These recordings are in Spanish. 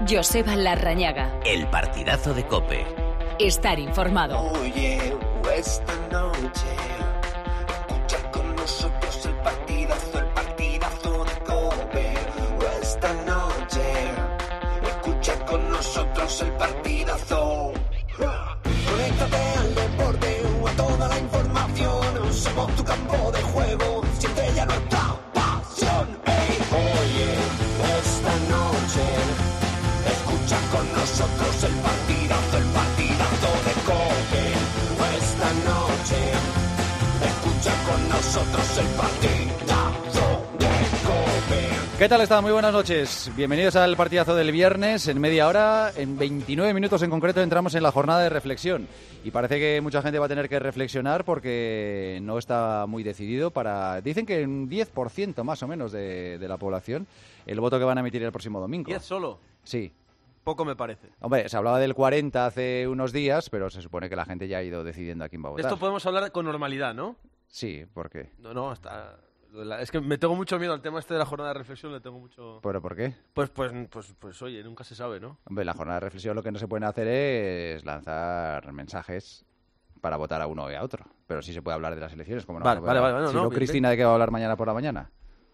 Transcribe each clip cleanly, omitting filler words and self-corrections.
Joseba Larrañaga. El partidazo de COPE. Estar informado. Oye, esta noche escucha con nosotros el partidazo de COPE. Esta noche escucha con nosotros el partidazo. Conéctate al deporte o a toda la información. Somos tu campo de juego. Siente ya nuestra pasión. Hey, oye, esta noche escucha con nosotros el partidazo de COPE. Esta noche escucha con nosotros el partidazo de COPE. ¿Qué tal está? Muy buenas noches. Bienvenidos al partidazo del viernes. En media hora, en 29 minutos en concreto, entramos en la jornada de reflexión. Y parece que mucha gente va a tener que reflexionar porque no está muy decidido Dicen que un 10% más o menos de la población el voto que van a emitir el próximo domingo. ¿10 solo? Sí. Poco me parece. Hombre, se hablaba del 40 hace unos días, pero se supone que la gente ya ha ido decidiendo a quién va a votar. Esto podemos hablar con normalidad, ¿no? Sí, ¿por qué? No, hasta... Es que me tengo mucho miedo al tema este de la jornada de reflexión, le tengo mucho... ¿Pero por qué? Pues oye, nunca se sabe, ¿no? Hombre, la jornada de reflexión lo que no se puede hacer es lanzar mensajes para votar a uno y a otro. Pero sí se puede hablar de las elecciones, como no. Vale. No, si no, Cristina, ¿de qué va a hablar mañana por la mañana?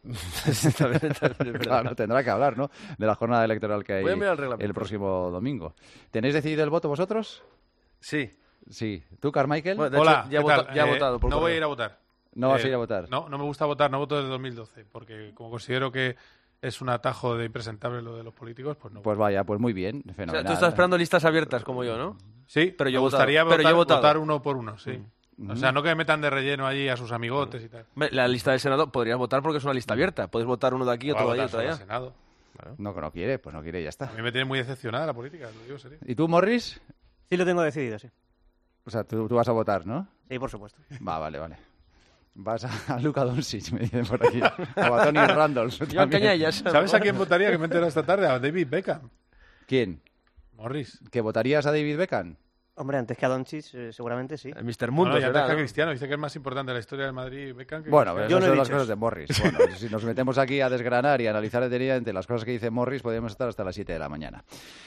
Claro, tendrá que hablar, ¿no? De la jornada electoral que hay el próximo domingo. ¿Tenéis decidido el voto vosotros? Sí. Sí. ¿Tú, Carmichael? Bueno, de Hola, hecho, ya he votado. No voy a ir a votar. ¿No vas a ir a votar? No me gusta votar, no voto desde 2012, porque como considero que es un atajo de impresentable lo de los políticos, pues no. Pues vaya, pues muy bien, fenomenal. O sea, tú estás esperando listas abiertas como yo, ¿no? Sí, pero yo me gustaría he votado. votar uno por uno, sí. O sea, no que me metan de relleno allí a sus amigotes y tal. La lista del Senado podrías votar porque es una lista abierta. Puedes votar uno de aquí, otro de allá, otro de allá. Senado. No quiere, pues no quiere y ya está. A mí me tiene muy decepcionada la política, lo digo serio. ¿Y tú, Morris? Sí, lo tengo decidido, sí. O sea, tú vas a votar, ¿no? Sí, por supuesto. Vale. Vas a Luka Doncic, me dicen por aquí. O a Tony Randall. ¿Sabes a quién votaría? Que me he enterado esta tarde. A David Beckham. ¿Quién? Morris. ¿Que votarías a David Beckham? Hombre, antes que a Doncic, seguramente sí. El Mr. Mundo, y antes que a ¿no? Cristiano. Dice que es más importante la historia del Madrid Beckham que Bueno, Cristiano. esas son las cosas de Morris. Bueno, si nos metemos aquí a desgranar y a analizar detenidamente las cosas que dice Morris, podríamos estar hasta las 7 de la mañana.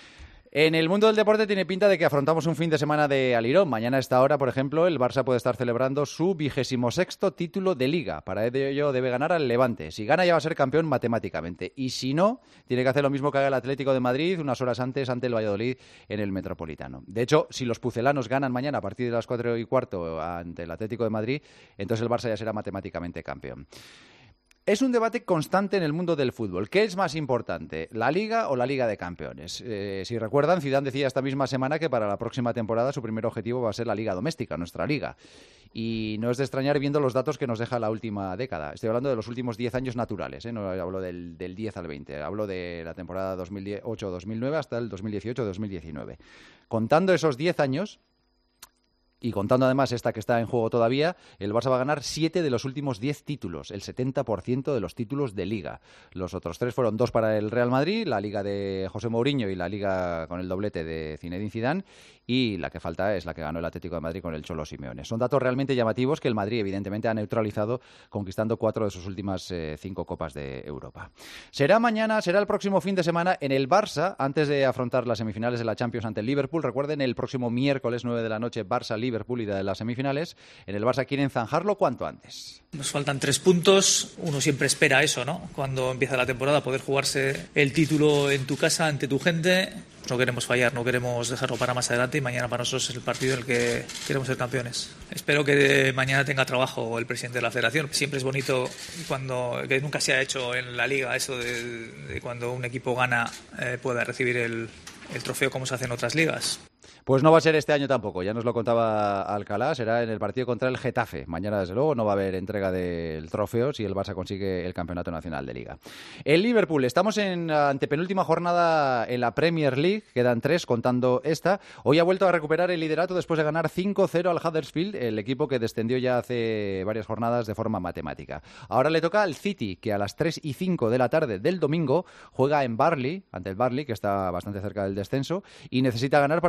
En el mundo del deporte tiene pinta de que afrontamos un fin de semana de alirón. Mañana a esta hora, por ejemplo, el Barça puede estar celebrando su 26º título de Liga. Para ello debe ganar al Levante. Si gana ya va a ser campeón matemáticamente. Y si no, tiene que hacer lo mismo que haga el Atlético de Madrid unas horas antes ante el Valladolid en el Metropolitano. De hecho, si los pucelanos ganan mañana a partir de las 4:15 ante el Atlético de Madrid, entonces el Barça ya será matemáticamente campeón. Es un debate constante en el mundo del fútbol. ¿Qué es más importante, la Liga o la Liga de Campeones? Si recuerdan, Zidane decía esta misma semana que para la próxima temporada su primer objetivo va a ser la Liga Doméstica, nuestra Liga. Y no es de extrañar viendo los datos que nos deja la última década. Estoy hablando de los últimos 10 años naturales, no hablo del 10 al 20. Hablo de la temporada 2008-2009 hasta el 2018-2019. Contando esos 10 años... Y contando además esta que está en juego todavía, el Barça va a ganar 7 de los últimos 10 títulos, el 70% de los títulos de Liga. Los otros 3 fueron 2 para el Real Madrid, la Liga de José Mourinho y la Liga con el doblete de Zinedine Zidane, y la que falta es la que ganó el Atlético de Madrid con el Cholo Simeone. Son datos realmente llamativos que el Madrid evidentemente ha neutralizado conquistando 4 de sus últimas 5 Copas de Europa. Será el próximo fin de semana en el Barça, antes de afrontar las semifinales de la Champions ante el Liverpool. Recuerden, el próximo miércoles 9 de la noche, Barça-Liverpool y de las semifinales. En el Barça quieren zanjarlo cuanto antes. Nos faltan 3 puntos. Uno siempre espera eso, ¿no? Cuando empieza la temporada, poder jugarse el título en tu casa, ante tu gente. No queremos fallar, no queremos dejarlo para más adelante y mañana para nosotros es el partido en el que queremos ser campeones. Espero que mañana tenga trabajo el presidente de la federación. Siempre es bonito que nunca se ha hecho en la liga eso de cuando un equipo gana pueda recibir el trofeo como se hace en otras ligas. Pues no va a ser este año tampoco, ya nos lo contaba Alcalá, será en el partido contra el Getafe. Mañana, desde luego, no va a haber entrega del trofeo si el Barça consigue el Campeonato Nacional de Liga. El Liverpool, estamos en la antepenúltima jornada en la Premier League, quedan 3 contando esta. Hoy ha vuelto a recuperar el liderato después de ganar 5-0 al Huddersfield, el equipo que descendió ya hace varias jornadas de forma matemática. Ahora le toca al City, que a las 3:05 de la tarde del domingo juega en Burnley, ante el Burnley, que está bastante cerca del descenso, y necesita ganar para volver a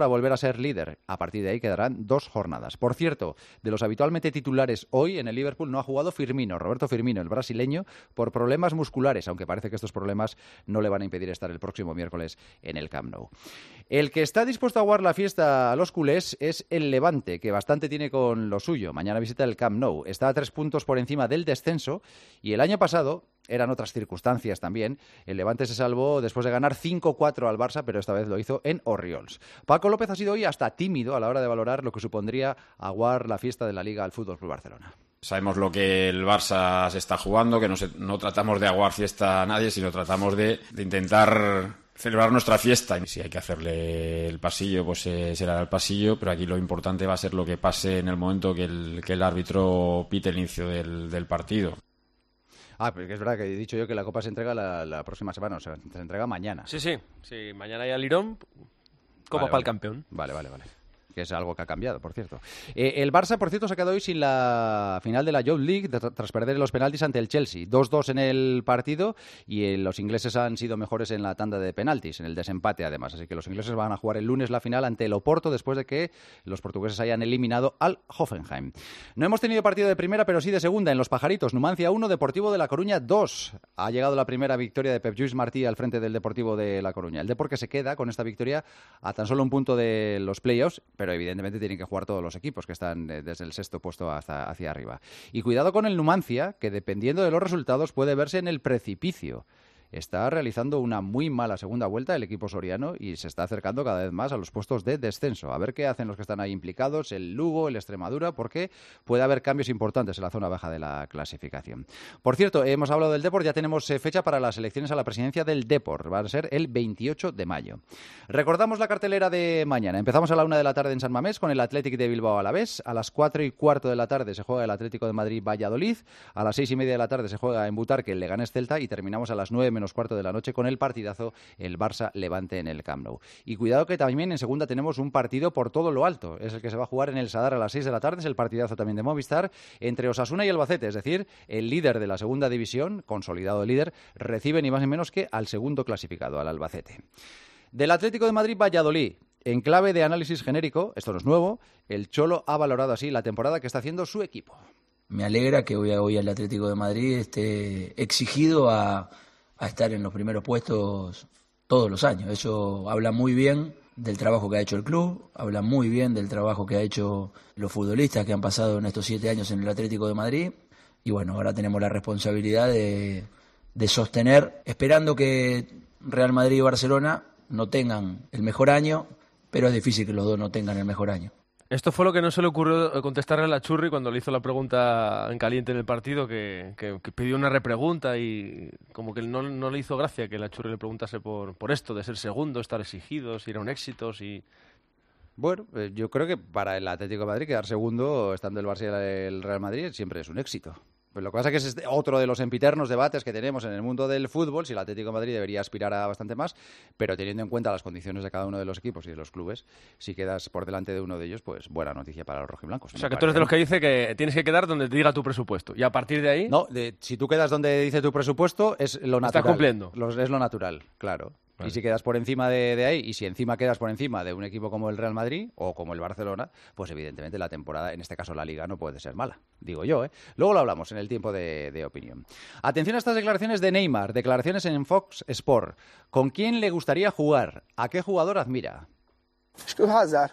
ser líder. A partir de ahí quedarán 2 jornadas. Por cierto, de los habitualmente titulares hoy en el Liverpool no ha jugado Roberto Firmino, el brasileño, por problemas musculares, aunque parece que estos problemas no le van a impedir estar el próximo miércoles en el Camp Nou. El que está dispuesto a aguar la fiesta a los culés es el Levante, que bastante tiene con lo suyo. Mañana visita el Camp Nou. Está a 3 puntos por encima del descenso y el año pasado, eran otras circunstancias también, el Levante se salvó después de ganar 5-4 al Barça, pero esta vez lo hizo en Orriols. Paco López ha sido hoy hasta tímido a la hora de valorar lo que supondría aguar la fiesta de la Liga al FC Barcelona. Sabemos lo que el Barça se está jugando, que no tratamos de aguar fiesta a nadie, sino tratamos de intentar celebrar nuestra fiesta. Y si hay que hacerle el pasillo, pues será el pasillo, pero aquí lo importante va a ser lo que pase en el momento que el árbitro pite el inicio del partido. Porque es verdad que he dicho yo que la Copa se entrega la próxima semana, o sea, se entrega mañana. Sí, mañana hay Alirón, Copa para el campeón. Vale. Que es algo que ha cambiado, por cierto. El Barça, por cierto, se ha quedado hoy sin la final de la Youth League tras perder los penaltis ante el Chelsea. 2-2 en el partido y los ingleses han sido mejores en la tanda de penaltis, en el desempate además. Así que los ingleses van a jugar el lunes la final ante el Oporto después de que los portugueses hayan eliminado al Hoffenheim. No hemos tenido partido de primera, pero sí de segunda en Los Pajaritos. Numancia 1, Deportivo de La Coruña 2. Ha llegado la primera victoria de Pep Lluís Martí al frente del Deportivo de La Coruña. El Depor que se queda con esta victoria a tan solo un punto de los playoffs, pero evidentemente tienen que jugar todos los equipos que están desde el 6º puesto hacia arriba. Y cuidado con el Numancia, que dependiendo de los resultados puede verse en el precipicio. Está realizando una muy mala segunda vuelta el equipo soriano y se está acercando cada vez más a los puestos de descenso. A ver qué hacen los que están ahí implicados, el Lugo, el Extremadura, porque puede haber cambios importantes en la zona baja de la clasificación. Por cierto, hemos hablado del Depor, ya tenemos fecha para las elecciones a la presidencia del Depor. Va a ser el 28 de mayo. Recordamos la cartelera de mañana. Empezamos a la 1 de la tarde en San Mamés con el Athletic de Bilbao Alavés. A las 4:15 de la tarde se juega el Atlético de Madrid Valladolid. A las 6:30 de la tarde se juega en Butarque el Leganés Celta y terminamos a las 9:45 de la noche con el partidazo el Barça Levante en el Camp Nou. Y cuidado que también en segunda tenemos un partido por todo lo alto. Es el que se va a jugar en el Sadar a las 6 de la tarde. Es el partidazo también de Movistar entre Osasuna y Albacete. Es decir, el líder de la segunda división, consolidado líder, recibe ni más ni menos que al segundo clasificado, al Albacete. Del Atlético de Madrid Valladolid. En clave de análisis genérico, esto no es nuevo, el Cholo ha valorado así la temporada que está haciendo su equipo. Me alegra que hoy el Atlético de Madrid esté exigido a estar en los primeros puestos todos los años. Eso habla muy bien del trabajo que ha hecho el club, habla muy bien del trabajo que ha hecho los futbolistas que han pasado en estos 7 años en el Atlético de Madrid. Y bueno, ahora tenemos la responsabilidad de sostener, esperando que Real Madrid y Barcelona no tengan el mejor año, pero es difícil que los dos no tengan el mejor año. Esto fue lo que no se le ocurrió contestarle a la Churri cuando le hizo la pregunta en caliente en el partido, que pidió una repregunta y como que no le hizo gracia que la Churri le preguntase por esto, de ser segundo, estar exigido, si era un éxito, si... Bueno, yo creo que para el Atlético de Madrid quedar segundo estando el Barça y el Real Madrid siempre es un éxito. Pues lo que pasa es que es otro de los empiternos debates que tenemos en el mundo del fútbol, si el Atlético de Madrid debería aspirar a bastante más, pero teniendo en cuenta las condiciones de cada uno de los equipos y de los clubes, si quedas por delante de uno de ellos, pues buena noticia para los rojiblancos. O sea, que tú eres de los que dice que tienes que quedar donde te diga tu presupuesto, y a partir de ahí... No, si tú quedas donde dice tu presupuesto, es lo natural. Estás cumpliendo. Es lo natural, claro. Vale. Y si quedas por encima de ahí, y si encima quedas por encima de un equipo como el Real Madrid o como el Barcelona, pues evidentemente la temporada, en este caso la Liga, no puede ser mala, digo yo, ¿eh? Luego lo hablamos en el tiempo de opinión. Atención a estas declaraciones de Neymar, declaraciones en Fox Sport. ¿Con quién le gustaría jugar? ¿A qué jugador admira? Con Hazard.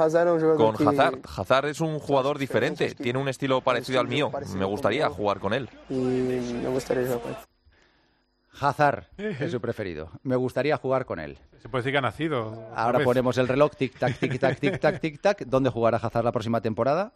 Hazard es un jugador diferente, tiene un estilo parecido al mío. Me gustaría jugar con él. Hazard es su preferido. Me gustaría jugar con él. Se puede decir que ha nacido. Ahora ponemos el reloj, tic-tac, tic-tac, tic-tac, tic-tac. ¿Dónde jugará Hazard la próxima temporada?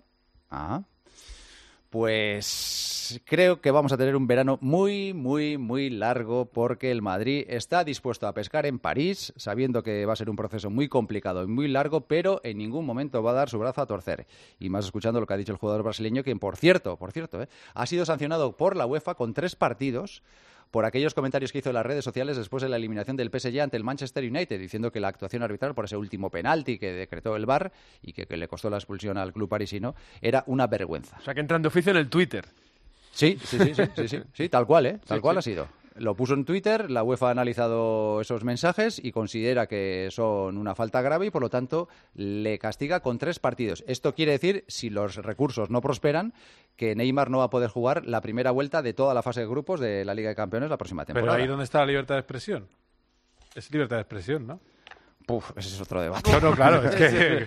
Pues creo que vamos a tener un verano muy, muy, muy largo porque el Madrid está dispuesto a pescar en París, sabiendo que va a ser un proceso muy complicado y muy largo, pero en ningún momento va a dar su brazo a torcer. Y más escuchando lo que ha dicho el jugador brasileño, quien, por cierto, ha sido sancionado por la UEFA con 3 partidos por aquellos comentarios que hizo en las redes sociales después de la eliminación del PSG ante el Manchester United, diciendo que la actuación arbitral por ese último penalti que decretó el VAR y que le costó la expulsión al club parisino era una vergüenza. O sea, que entran de oficio en el Twitter. Sí, tal cual, tal cual ha sido. Lo puso en Twitter, la UEFA ha analizado esos mensajes y considera que son una falta grave y, por lo tanto, le castiga con 3 partidos. Esto quiere decir, si los recursos no prosperan, que Neymar no va a poder jugar la primera vuelta de toda la fase de grupos de la Liga de Campeones la próxima temporada. Pero ahí donde está la libertad de expresión. Es libertad de expresión, ¿no? Ese es otro debate. No, claro, es que...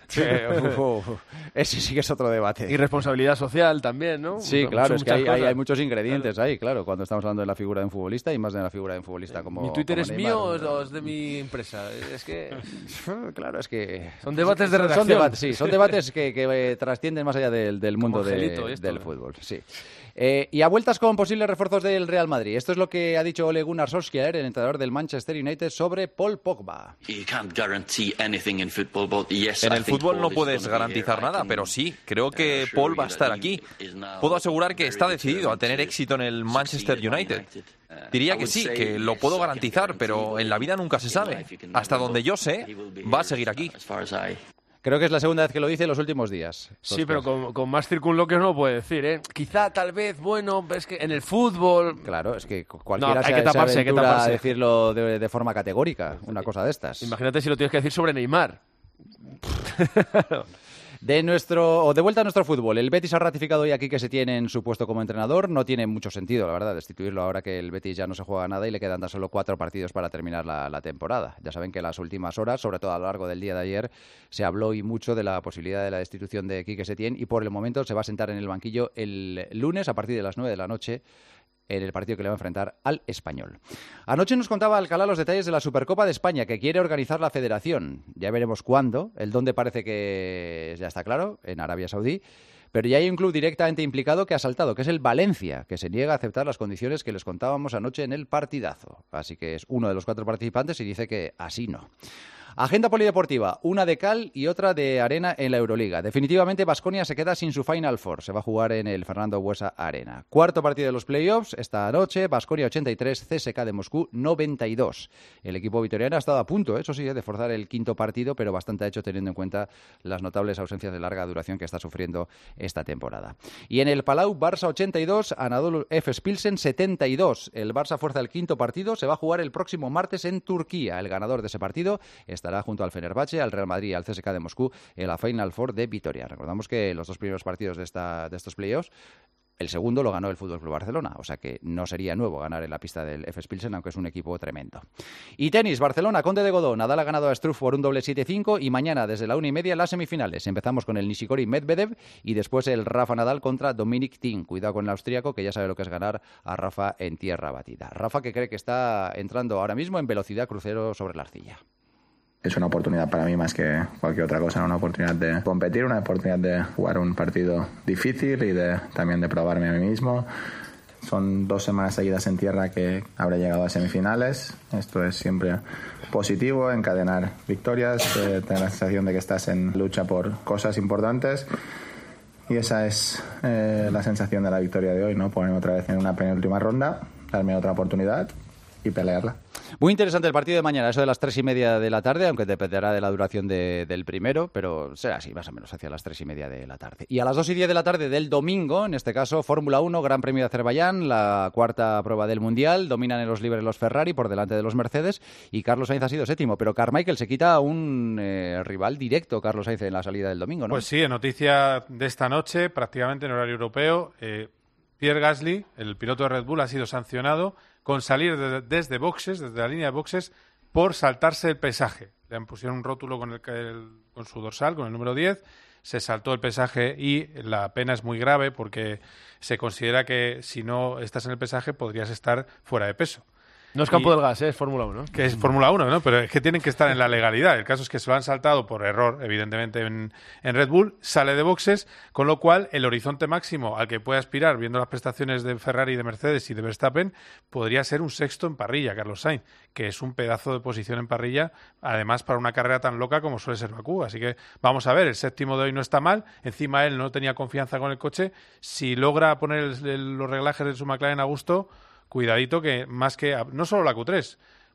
Ese sí que es otro debate. Y responsabilidad social también, ¿no? Sí, claro, es que hay muchos ingredientes ahí, claro, cuando estamos hablando de la figura de un futbolista y más de la figura de un futbolista como ¿Mi Twitter como es Neymar, mío o es de mi empresa? Es que... Claro, es que... Son debates de redacción. Son debates que trascienden más allá del mundo del fútbol, sí. Y a vueltas con posibles refuerzos del Real Madrid. Esto es lo que ha dicho Ole Gunnar Solskjaer, el entrenador del Manchester United, sobre Paul Pogba. En el fútbol no puedes garantizar nada, pero sí, creo que Paul va a estar aquí. Puedo asegurar que está decidido a tener éxito en el Manchester United. Diría que sí, que lo puedo garantizar, pero en la vida nunca se sabe. Hasta donde yo sé, va a seguir aquí. Creo que es la segunda vez que lo dice en los últimos días. Sí, pero con más circunloquios no lo puede decir, ¿eh? Quizá, tal vez, bueno, es que en el fútbol... Claro, es que cualquiera hay que taparse, a decirlo de forma categórica, una cosa de estas. Imagínate si lo tienes que decir sobre Neymar. De vuelta a nuestro fútbol, el Betis ha ratificado hoy aquí que se tiene en su puesto como entrenador. No tiene mucho sentido, la verdad, destituirlo ahora que el Betis ya no se juega nada y le quedan tan solo 4 partidos para terminar la temporada. Ya saben que en las últimas horas, sobre todo a lo largo del día de ayer, se habló y mucho de la posibilidad de la destitución de Quique Setién y por el momento se va a sentar en el banquillo el lunes a partir de las 9 de la noche en el partido que le va a enfrentar al Español. Anoche nos contaba Alcalá los detalles de la Supercopa de España que quiere organizar la Federación. Ya veremos cuándo. El dónde parece que ya está claro, en Arabia Saudí. Pero ya hay un club directamente implicado que ha saltado, que es el Valencia, que se niega a aceptar las condiciones que les contábamos anoche en el partidazo. Así que es uno de los 4 participantes y dice que así no. Agenda polideportiva, una de cal y otra de arena en la Euroliga. Definitivamente Baskonia se queda sin su Final Four. Se va a jugar en el Fernando Buesa Arena. 4º partido de los playoffs esta noche. Baskonia 83, CSKA de Moscú 92. El equipo vitoriano ha estado a punto, eso sí, de forzar el 5º partido, pero bastante ha hecho teniendo en cuenta las notables ausencias de larga duración que está sufriendo esta temporada. Y en el Palau, Barça 82, Anadolu Efes Pilsen 72. El Barça fuerza el 5º partido. Se va a jugar el próximo martes en Turquía. El ganador de ese partido estará junto al Fenerbahce, al Real Madrid y al CSKA de Moscú en la Final Four de Vitoria. Recordamos que los 2 primeros partidos de estos playoffs, el segundo lo ganó el FC Barcelona, o sea que no sería nuevo ganar en la pista del Efes Pilsen, aunque es un equipo tremendo. Y tenis, Barcelona, Conde de Godó. Nadal ha ganado a Struff por un doble 7-5 y mañana desde la 1:30 las semifinales. Empezamos con el Nishikori-Medvedev y después el Rafa Nadal contra Dominic Thiem. Cuidado con el austríaco, que ya sabe lo que es ganar a Rafa en tierra batida. Rafa, que cree que está entrando ahora mismo en velocidad crucero sobre la arcilla. Es una oportunidad para mí más que cualquier otra cosa, una oportunidad de competir, una oportunidad de jugar un partido difícil y también de probarme a mí mismo. Son 2 semanas seguidas en tierra que habré llegado a semifinales. Esto es siempre positivo, encadenar victorias, tener la sensación de que estás en lucha por cosas importantes. Y esa es la sensación de la victoria de hoy, ¿no? Ponerme otra vez en una penúltima ronda, darme otra oportunidad y pelearla. Muy interesante el partido de mañana, eso de las 3:30 de la tarde, aunque dependerá de la duración del primero, pero será así, más o menos, hacia las 3:30 de la tarde. Y a las 2:10 de la tarde del domingo, en este caso, Fórmula 1, Gran Premio de Azerbaiyán, la 4ª prueba del Mundial, dominan en los libres los Ferrari por delante de los Mercedes, y Carlos Sainz ha sido 7º, pero Carmichael se quita un rival directo, Carlos Sainz, en la salida del domingo, ¿no? Pues sí, en noticia de esta noche, prácticamente en horario europeo, Pierre Gasly, el piloto de Red Bull, ha sido sancionado con salir desde la línea de boxes, por saltarse el pesaje. Le pusieron un rótulo con su dorsal, con el número 10, se saltó el pesaje y la pena es muy grave porque se considera que si no estás en el pesaje podrías estar fuera de peso. No es campo del gas, es Fórmula 1. Que es Fórmula 1, ¿no? Pero es que tienen que estar en la legalidad. El caso es que se lo han saltado por error, evidentemente, en Red Bull. Sale de boxes, con lo cual el horizonte máximo al que puede aspirar, viendo las prestaciones de Ferrari, de Mercedes y de Verstappen, podría ser un 6º en parrilla, Carlos Sainz, que es un pedazo de posición en parrilla, además para una carrera tan loca como suele ser Bakú. Así que vamos a ver, el 7º de hoy no está mal. Encima él no tenía confianza con el coche. Si logra poner los reglajes de su McLaren a gusto, cuidadito, que más que no solo la Q3,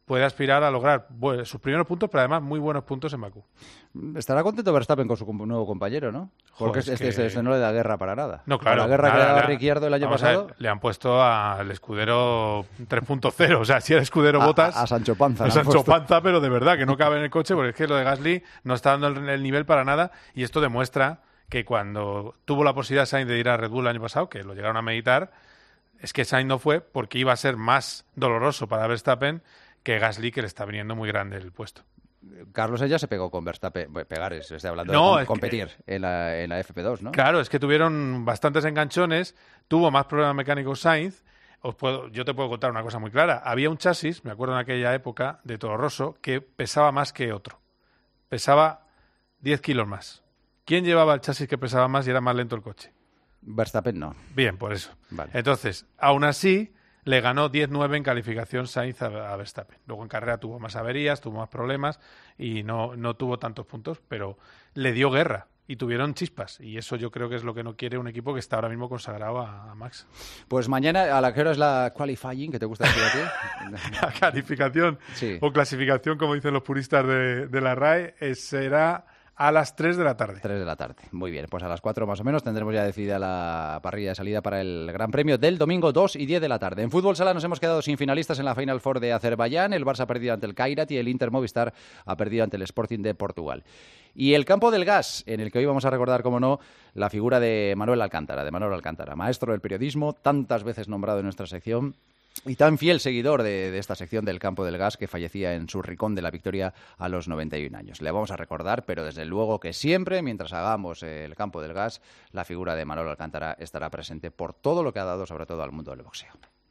puede aspirar a lograr sus primeros puntos, pero además muy buenos puntos en Bakú. Estará contento Verstappen con su nuevo compañero, ¿no? Porque Joder, este no le da guerra para nada. No, claro. A la guerra nada, que le daba nada. Ricciardo el año Vamos a ver, pasado. le han puesto al escudero 3.0. O sea, si era escudero Bottas. A Sancho Panza. A Sancho Panza, pero de verdad, que no cabe en el coche, porque es que lo de Gasly no está dando el nivel para nada. Y esto demuestra que cuando tuvo la posibilidad Sainz de ir a Red Bull el año pasado, que lo llegaron a meditar, es que Sainz no fue porque iba a ser más doloroso para Verstappen que Gasly, que le está viniendo muy grande el puesto. Carlos ella se pegó con Verstappen. Bueno, pegar estoy hablando de competir en la FP2, ¿no? Claro, es que tuvieron bastantes enganchones, tuvo más problemas mecánicos Sainz. Yo te puedo contar una cosa muy clara. Había un chasis, me acuerdo en aquella época, de Toro Rosso, que pesaba más que otro. Pesaba 10 kilos más. ¿Quién llevaba el chasis que pesaba más y era más lento el coche? Verstappen no. Bien, por eso. Vale. Entonces, aún así, le ganó 10-9 en calificación Sainz a Verstappen. Luego en carrera tuvo más averías, tuvo más problemas y no tuvo tantos puntos, pero le dio guerra y tuvieron chispas. Y eso yo creo que es lo que no quiere un equipo que está ahora mismo consagrado a Max. Pues mañana, ¿a la que hora es la qualifying, que te gusta decir a ti? La calificación o clasificación, como dicen los puristas de la RAE, será a las 3 de la tarde. 3 de la tarde. Muy bien, pues a las 4 más o menos tendremos ya decidida la parrilla de salida para el Gran Premio del domingo 2 y 10 de la tarde. En fútbol sala nos hemos quedado sin finalistas en la Final Four de Azerbaiyán. El Barça ha perdido ante el Kairat y el Inter Movistar ha perdido ante el Sporting de Portugal. Y el campo del gas, en el que hoy vamos a recordar, como no, la figura de Manuel Alcántara, maestro del periodismo, tantas veces nombrado en nuestra sección, y tan fiel seguidor de esta sección del campo del gas, que fallecía en su rincón de la Victoria a los 91 años. Le vamos a recordar, pero desde luego que siempre, mientras hagamos el campo del gas, la figura de Manuel Alcántara estará presente por todo lo que ha dado, sobre todo al mundo del boxeo.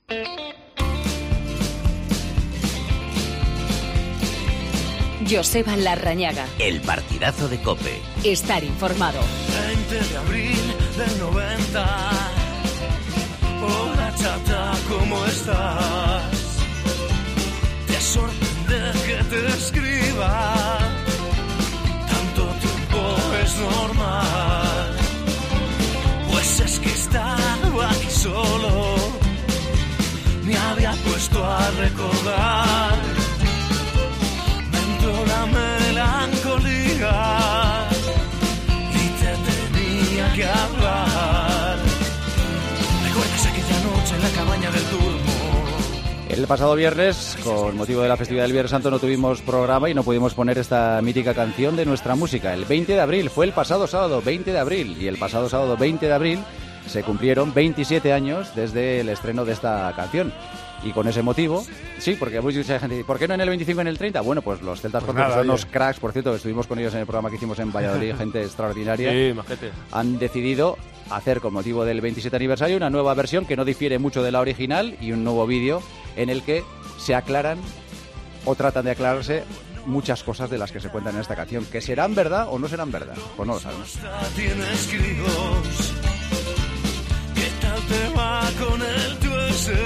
Joseba Larrañaga. El partidazo de COPE. Estar informado. 20 de abril del 90. Hola chata, ¿cómo estás? Te sorprende que te escriba. Tanto tiempo es normal. Pues es que estaba aquí solo. Me había puesto a recordar. Me entró la melancolía y te tenía que hablar. ¿Recuerdas aquella noche en la cabaña del Turmo? El pasado viernes, con motivo de la festividad del Viernes Santo, no tuvimos programa y no pudimos poner esta mítica canción de nuestra música. El 20 de abril, fue el pasado sábado 20 de abril, y el pasado sábado 20 de abril se cumplieron 27 años desde el estreno de esta canción. Y con ese motivo, sí, porque mucha gente dice, ¿por qué no en el 25 en el 30? Bueno, pues los celtas cortos son unos cracks, por cierto, que estuvimos con ellos en el programa que hicimos en Valladolid, gente extraordinaria. Sí, majete. Han decidido hacer, con motivo del 27 aniversario, una nueva versión que no difiere mucho de la original y un nuevo vídeo en el que se aclaran o tratan de aclararse muchas cosas de las que se cuentan en esta canción, que serán verdad o no serán verdad, pues no lo sabemos. Tienes críos. ¿Qué tal te va con el tuese?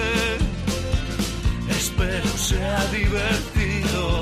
Espero sea divertido.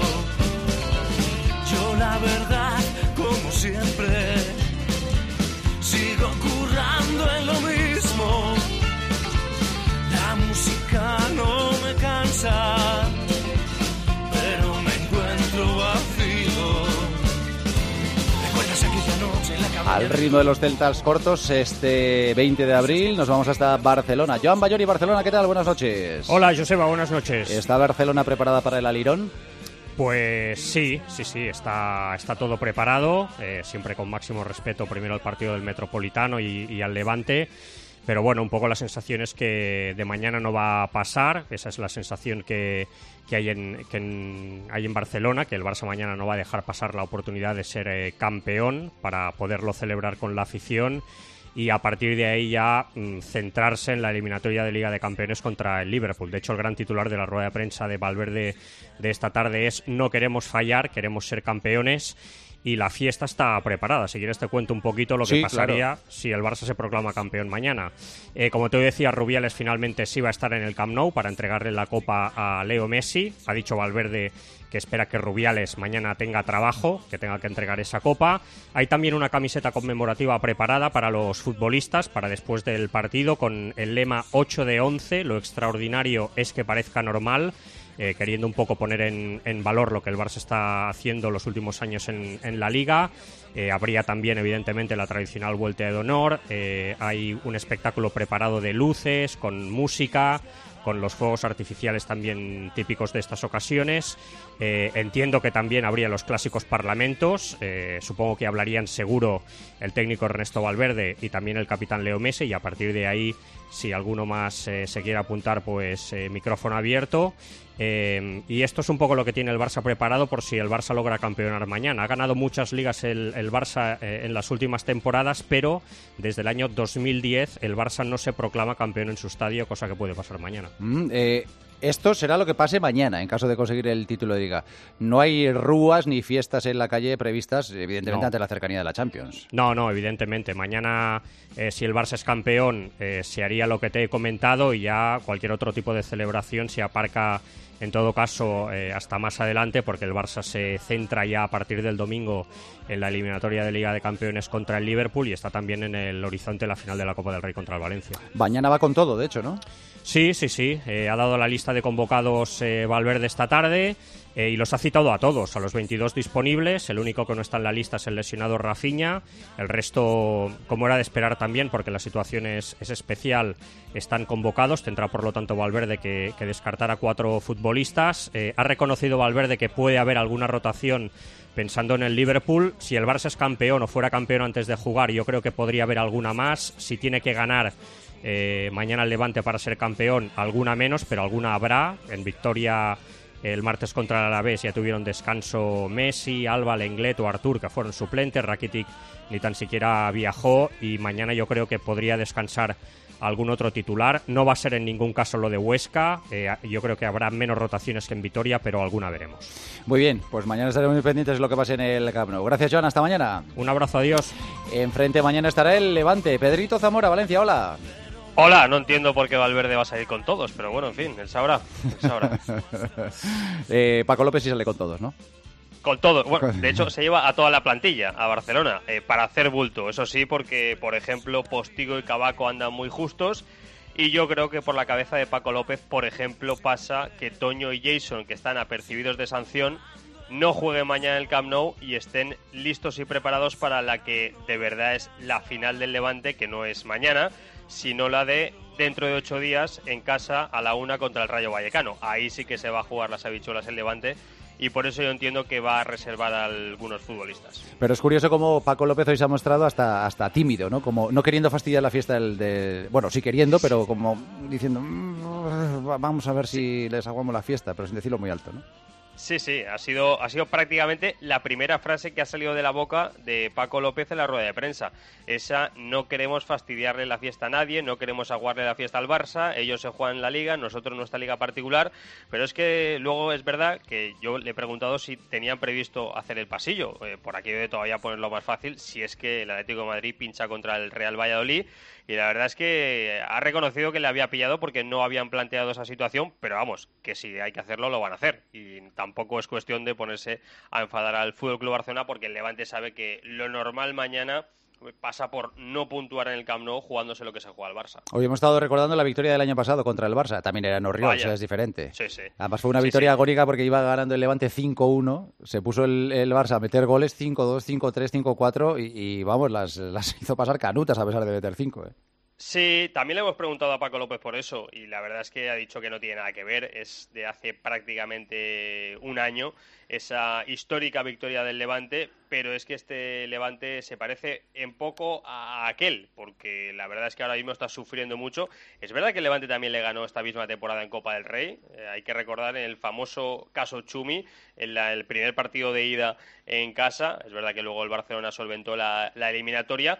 Yo la verdad, como siempre, sigo currando en lo mismo. La música no me cansa, pero me encuentro vacío. ¿Recuerdas aquella noche en la cabaña? Al ritmo de los celtas cortos, este 20 de abril nos vamos hasta Barcelona. Joan Bayori, Barcelona, ¿qué tal? Buenas noches. Hola, Joseba, buenas noches. ¿Está Barcelona preparada para el Alirón? Pues sí, está todo preparado, siempre con máximo respeto primero al partido del Metropolitano y al Levante, pero bueno, un poco la sensación es que de mañana no va a pasar, esa es la sensación que hay en Barcelona, que el Barça mañana no va a dejar pasar la oportunidad de ser campeón para poderlo celebrar con la afición y a partir de ahí ya centrarse en la eliminatoria de Liga de Campeones contra el Liverpool. De hecho, el gran titular de la rueda de prensa de Valverde de esta tarde es: no queremos fallar, queremos ser campeones. Y la fiesta está preparada. Si quieres te cuento un poquito lo que pasaría si el Barça se proclama campeón mañana. Como te decía, Rubiales finalmente sí va a estar en el Camp Nou para entregarle la copa a Leo Messi. Ha dicho Valverde que espera que Rubiales mañana tenga trabajo, que tenga que entregar esa copa. Hay también una camiseta conmemorativa preparada para los futbolistas para después del partido con el lema 8 de 11, lo extraordinario es que parezca normal. queriendo un poco poner en valor lo que el Barça está haciendo los últimos años en la Liga. Habría también, evidentemente, la tradicional vuelta de honor. Hay un espectáculo preparado de luces, con música, con los fuegos artificiales también típicos de estas ocasiones. Entiendo que también habría los clásicos parlamentos. Supongo que hablarían seguro el técnico Ernesto Valverde y también el capitán Leo Messi, y a partir de ahí, si alguno más se quiere apuntar, pues micrófono abierto. Y esto es un poco lo que tiene el Barça preparado por si el Barça logra campeonar mañana. Ha ganado muchas ligas el Barça en las últimas temporadas, pero desde el año 2010 el Barça no se proclama campeón en su estadio, cosa que puede pasar mañana. Esto será lo que pase mañana en caso de conseguir el título de Liga. No hay rúas ni fiestas en la calle previstas, evidentemente, ante la cercanía de la Champions. No, evidentemente. Mañana, si el Barça es campeón, se haría lo que te he comentado, y ya cualquier otro tipo de celebración se aparca, en todo caso, hasta más adelante, porque el Barça se centra ya a partir del domingo en la eliminatoria de Liga de Campeones contra el Liverpool, y está también en el horizonte la final de la Copa del Rey contra el Valencia. Mañana va con todo, de hecho, ¿no? Sí. Ha dado la lista de convocados Valverde esta tarde, y los ha citado a todos, a los 22 disponibles. El único que no está en la lista es el lesionado Rafinha. El resto, como era de esperar también, porque la situación es especial, están convocados. Tendrá, por lo tanto, Valverde que descartar a 4 futbolistas. Ha reconocido Valverde que puede haber alguna rotación pensando en el Liverpool. Si el Barça es campeón o fuera campeón antes de jugar, yo creo que podría haber alguna más. Si tiene que ganar mañana el Levante para ser campeón, alguna menos, pero alguna habrá. En victoria el martes contra el Alavés ya tuvieron descanso Messi, Alba, Lenglet o Artur, que fueron suplentes. Rakitic ni tan siquiera viajó, y mañana yo creo que podría descansar algún otro titular. No va a ser en ningún caso lo de Huesca. Yo creo que habrá menos rotaciones que en Vitoria, pero alguna veremos. Muy bien, pues mañana estaremos muy pendientes de lo que pase en el Camp Nou. Gracias, Joan, hasta mañana. Un abrazo, adiós. Enfrente mañana estará el Levante. Pedrito Zamora, Valencia, hola. Hola, no entiendo por qué Valverde va a salir con todos, pero bueno, en fin, él sabrá. Paco López sí sale con todos, ¿no? Con todos. Bueno, de hecho, se lleva a toda la plantilla a Barcelona para hacer bulto. Eso sí, porque, por ejemplo, Postigo y Cabaco andan muy justos. Y yo creo que por la cabeza de Paco López, por ejemplo, pasa que Toño y Jason, que están apercibidos de sanción, no jueguen mañana en el Camp Nou y estén listos y preparados para la que de verdad es la final del Levante, que no es mañana, sino la de dentro de 8 días en casa a la 1 contra el Rayo Vallecano. Ahí sí que se va a jugar las habichuelas el Levante, y por eso yo entiendo que va a reservar a algunos futbolistas. Pero es curioso cómo Paco López hoy se ha mostrado hasta tímido, ¿no? Como no queriendo fastidiar la fiesta bueno, sí queriendo, pero como diciendo vamos a ver si les aguamos la fiesta, pero sin decirlo muy alto, ¿no? Sí, ha sido prácticamente la primera frase que ha salido de la boca de Paco López en la rueda de prensa. Esa: no queremos fastidiarle la fiesta a nadie, no queremos aguarle la fiesta al Barça, ellos se juegan la Liga, nosotros nuestra Liga particular. Pero es que luego es verdad que yo le he preguntado si tenían previsto hacer el pasillo, por aquí de todavía ponerlo más fácil, si es que el Atlético de Madrid pincha contra el Real Valladolid. Y la verdad es que ha reconocido que le había pillado porque no habían planteado esa situación, pero vamos, que si hay que hacerlo, lo van a hacer. Y tampoco es cuestión de ponerse a enfadar al FC Barcelona, porque el Levante sabe que lo normal mañana pasa por no puntuar en el Camp Nou jugándose lo que se juega al Barça. Hoy hemos estado recordando la victoria del año pasado contra el Barça. También era no rival, o sea, es diferente. Sí. Además fue una victoria agónica porque iba ganando el Levante 5-1. Se puso el Barça a meter goles 5-2, 5-3, 5-4 y vamos, las hizo pasar canutas a pesar de meter 5. Sí, también le hemos preguntado a Paco López por eso, y la verdad es que ha dicho que no tiene nada que ver. Es de hace prácticamente un año esa histórica victoria del Levante, pero es que este Levante se parece en poco a aquel, porque la verdad es que ahora mismo está sufriendo mucho. Es verdad que el Levante también le ganó esta misma temporada en Copa del Rey, hay que recordar en el famoso caso Chumi, en el primer partido de ida en casa. Es verdad que luego el Barcelona solventó la eliminatoria,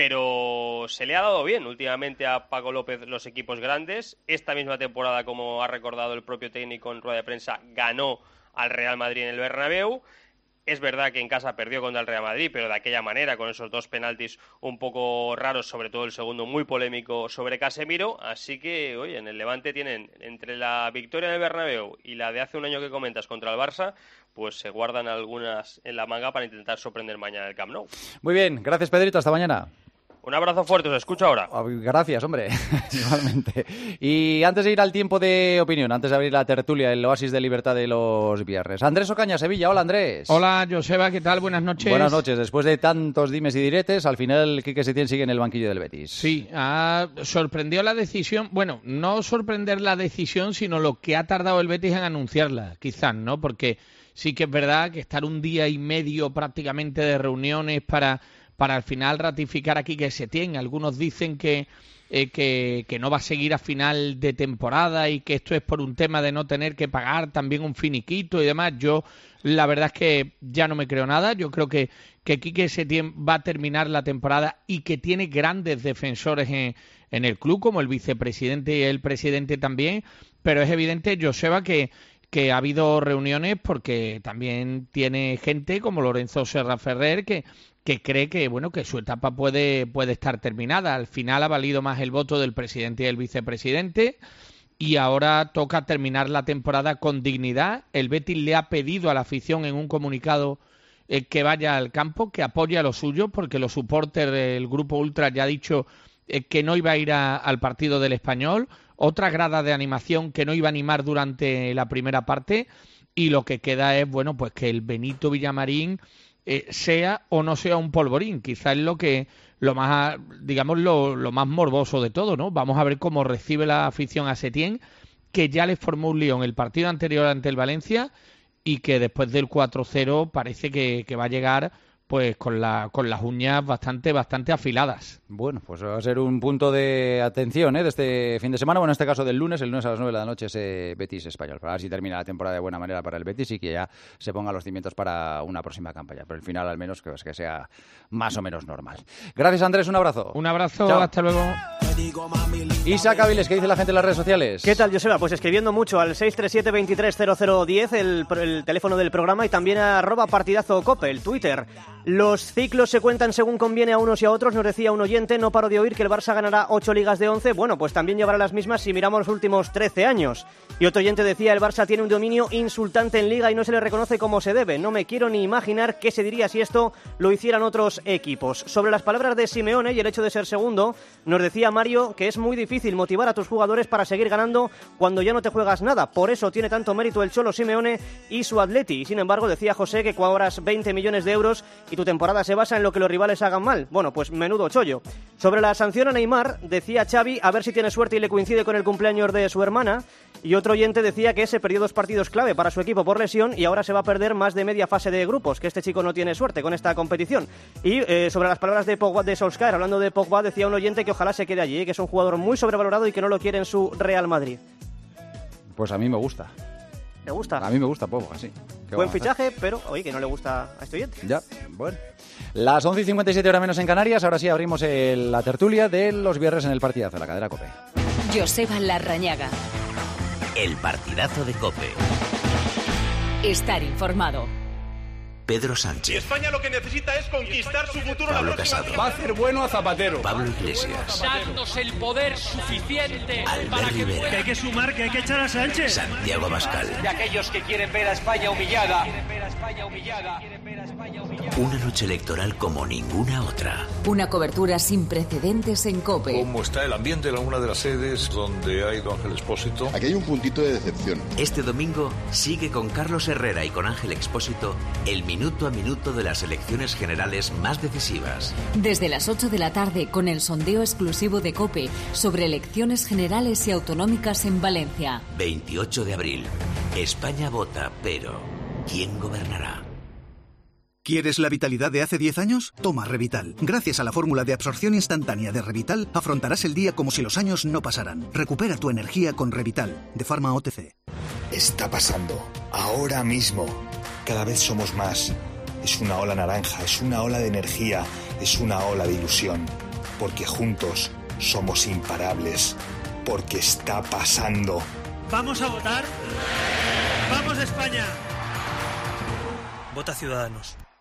pero se le ha dado bien últimamente a Paco López los equipos grandes. Esta misma temporada, como ha recordado el propio técnico en rueda de prensa, ganó al Real Madrid en el Bernabéu. Es verdad que en casa perdió contra el Real Madrid, pero de aquella manera, con esos 2 penaltis un poco raros, sobre todo el segundo muy polémico sobre Casemiro. Así que, oye, en el Levante tienen, entre la victoria en el Bernabéu y la de hace un año que comentas contra el Barça, pues se guardan algunas en la manga para intentar sorprender mañana el Camp Nou. Muy bien, gracias Pedrito, hasta mañana. Un abrazo fuerte, os escucho ahora. Gracias, hombre, igualmente. Y antes de ir al tiempo de opinión, antes de abrir la tertulia, el oasis de libertad de los viernes. Andrés Ocaña, Sevilla. Hola, Andrés. Hola, Joseba, ¿qué tal? Buenas noches. Buenas noches. Después de tantos dimes y diretes, al final Quique Setién sigue en el banquillo del Betis. Sí, sorprendió la decisión. Bueno, no sorprender la decisión, sino lo que ha tardado el Betis en anunciarla, quizás, ¿no? Porque sí que es verdad que estar un día y medio prácticamente de reuniones para al final ratificar a Quique Setién. Algunos dicen que no va a seguir a final de temporada y que esto es por un tema de no tener que pagar también un finiquito y demás. Yo la verdad es que ya no me creo nada. Yo creo que Quique Setién va a terminar la temporada y que tiene grandes defensores en el club, como el vicepresidente y el presidente también, pero es evidente, Joseba, que ha habido reuniones porque también tiene gente como Lorenzo Serra Ferrer que cree que su etapa puede estar terminada. Al final ha valido más el voto del presidente y del vicepresidente y ahora toca terminar la temporada con dignidad. El Betis le ha pedido a la afición en un comunicado que vaya al campo, que apoye a los suyos, porque los supporters del grupo Ultra ya ha dicho que no iba a ir al partido del Español, otra grada de animación que no iba a animar durante la primera parte, y lo que queda es pues que el Benito Villamarín sea o no sea un polvorín. Quizás es lo más morboso de todo, ¿no? Vamos a ver cómo recibe la afición a Setién, que ya le formó un lío en el partido anterior ante el Valencia y que después del 4-0 parece que va a llegar pues con las uñas bastante afiladas. Bueno, pues va a ser un punto de atención de este fin de semana, bueno, en este caso del lunes, el lunes a las 9 de la noche ese Betis Español, para ver si termina la temporada de buena manera para el Betis y que ya se ponga los cimientos para una próxima campaña, pero el final al menos que sea más o menos normal. Gracias, Andrés, un abrazo. Un abrazo, chao. Hasta luego. Isaac Aviles, ¿qué dice la gente en las redes sociales? ¿Qué tal, Joseba? Pues escribiendo mucho al 637-230010, el teléfono del programa, y también a @partidazocope, el Twitter. Los ciclos se cuentan según conviene a unos y a otros, nos decía un oyente. No paro de oír que el Barça ganará 8 ligas de 11. Bueno, pues también llevará las mismas si miramos los últimos 13 años. Y otro oyente decía: el Barça tiene un dominio insultante en Liga y no se le reconoce como se debe. No me quiero ni imaginar qué se diría si esto lo hicieran otros equipos. Sobre las palabras de Simeone y el hecho de ser segundo, nos decía Mario que es muy difícil motivar a tus jugadores para seguir ganando cuando ya no te juegas nada. Por eso tiene tanto mérito el Cholo Simeone y su Atleti. Y sin embargo, decía José que cobras 20 millones de euros y tu temporada se basa en lo que los rivales hagan mal. Bueno, pues menudo chollo. Sobre la sanción a Neymar, decía Xavi a ver si tiene suerte y le coincide con el cumpleaños de su hermana. Y otro oyente decía que se perdió 2 partidos clave para su equipo por lesión y ahora se va a perder más de media fase de grupos, que este chico no tiene suerte con esta competición. Y sobre las palabras de Pogba, de Solskjaer, hablando de Pogba, decía un oyente que ojalá se quede allí, que es un jugador muy sobrevalorado y que no lo quiere en su Real Madrid. Pues a mí me gusta. ¿Te gusta? A mí me gusta Pogba, sí. Buen fichaje, pero oye, que no le gusta a este oyente. Ya, bueno. Las 11:57 horas menos en Canarias. Ahora sí abrimos la tertulia de los viernes en el partidazo, la cadena COPE. Joseba Larrañaga. El partidazo de COPE. Estar informado. Pedro Sánchez. Y España lo que necesita es conquistar su futuro. Pablo Casado. Va a hacer bueno a Zapatero. Pablo Iglesias. Darnos el poder suficiente para que pueda... Que hay que sumar, que hay que echar a Sánchez. Santiago Abascal. De aquellos que quieren ver a España humillada. Una noche electoral como ninguna otra. Una cobertura sin precedentes en COPE. ¿Cómo está el ambiente en alguna de las sedes donde ha ido Ángel Expósito? Aquí hay un puntito de decepción. Este domingo sigue con Carlos Herrera y con Ángel Expósito el minuto a minuto de las elecciones generales más decisivas. Desde las 8 de la tarde con el sondeo exclusivo de COPE sobre elecciones generales y autonómicas en Valencia. 28 de abril. España vota, pero ¿quién gobernará? ¿Quieres la vitalidad de hace 10 años? Toma Revital. Gracias a la fórmula de absorción instantánea de Revital, afrontarás el día como si los años no pasaran. Recupera tu energía con Revital, de Pharma OTC. Está pasando, ahora mismo. Cada vez somos más. Es una ola naranja, es una ola de energía, es una ola de ilusión. Porque juntos somos imparables. Porque está pasando. ¿Vamos a votar? ¡Vamos España! Vota Ciudadanos.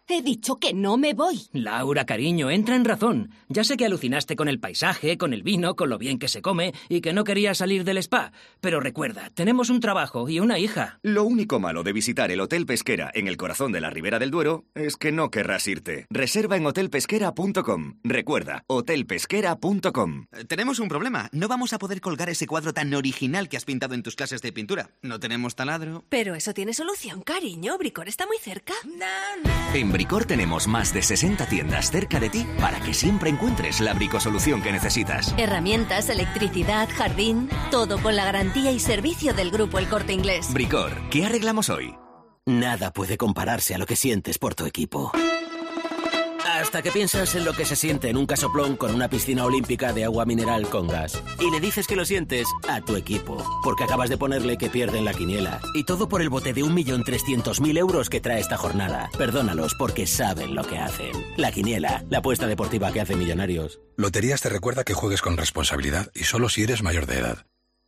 He dicho que no me voy. Laura, cariño, entra en razón. Ya sé que alucinaste con el paisaje, con el vino, con lo bien que se come y que no querías salir del spa. Pero recuerda, tenemos un trabajo y una hija. Lo único malo de visitar el Hotel Pesquera en el corazón de la Ribera del Duero es que no querrás irte. Reserva en hotelpesquera.com. Recuerda, hotelpesquera.com. Tenemos un problema. No vamos a poder colgar ese cuadro tan original que has pintado en tus clases de pintura. No tenemos taladro. Pero eso tiene solución, cariño. Bricor está muy cerca. En Bricor tenemos más de 60 tiendas cerca de ti para que siempre encuentres la bricosolución que necesitas. Herramientas, electricidad, jardín, todo con la garantía y servicio del Grupo El Corte Inglés. Bricor, ¿qué arreglamos hoy? Nada puede compararse a lo que sientes por tu equipo. Hasta que piensas en lo que se siente en un casoplón con una piscina olímpica de agua mineral con gas. Y le dices que lo sientes a tu equipo, porque acabas de ponerle que pierden la quiniela. Y todo por el bote de 1.300.000 euros que trae esta jornada. Perdónalos porque saben lo que hacen. La quiniela, la apuesta deportiva que hace millonarios. Loterías te recuerda que juegues con responsabilidad y solo si eres mayor de edad.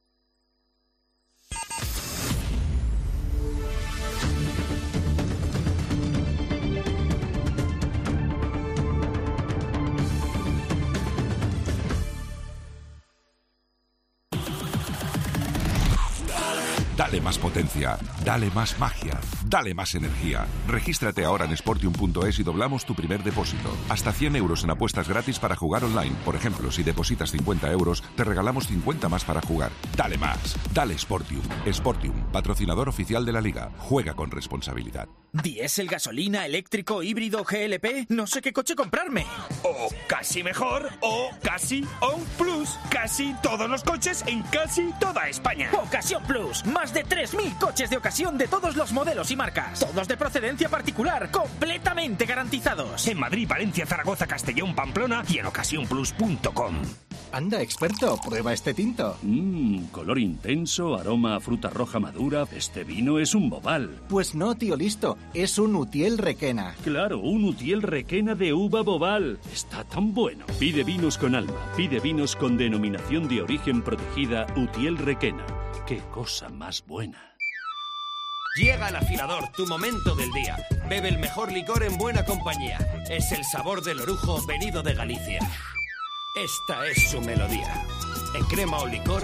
Dale más potencia, dale más magia, dale más energía. Regístrate ahora en Sportium.es y doblamos tu primer depósito. Hasta 100 euros en apuestas gratis para jugar online. Por ejemplo, si depositas 50 euros, te regalamos 50 más para jugar. Dale más, dale Sportium. Sportium, patrocinador oficial de la Liga. Juega con responsabilidad. ¿Diésel, gasolina, eléctrico, híbrido, GLP? No sé qué coche comprarme. O casi mejor, o casi On Plus. Casi todos los coches en casi toda España. Ocasión Plus. Más de 3.000 coches de ocasión de todos los modelos y marcas. Todos de procedencia particular, completamente garantizados. En Madrid, Valencia, Zaragoza, Castellón, Pamplona y en ocasiónplus.com. Anda, experto, prueba este tinto. Color intenso, aroma a fruta roja madura. Este vino es un bobal. Pues no, tío listo, es un Utiel Requena. Claro, un Utiel Requena de uva bobal. Está tan bueno. Pide vinos con alma, pide vinos con denominación de origen protegida Utiel Requena. ¡Qué cosa más buena! Llega el afilador, tu momento del día. Bebe el mejor licor en buena compañía. Es el sabor del orujo venido de Galicia. Esta es su melodía. En crema o licor.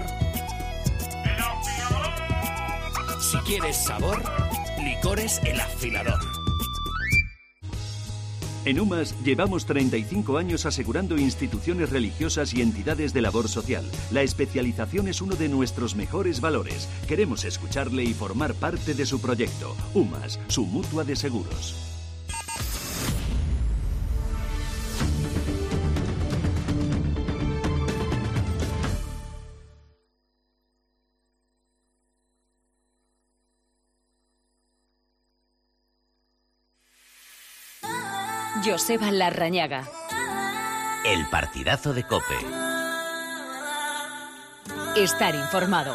Si quieres sabor, Licores El Afilador. En UMAS llevamos 35 años asegurando instituciones religiosas y entidades de labor social. La especialización es uno de nuestros mejores valores. Queremos escucharle y formar parte de su proyecto. UMAS, su mutua de seguros. Joseba Larrañaga. El partidazo de COPE. Estar informado.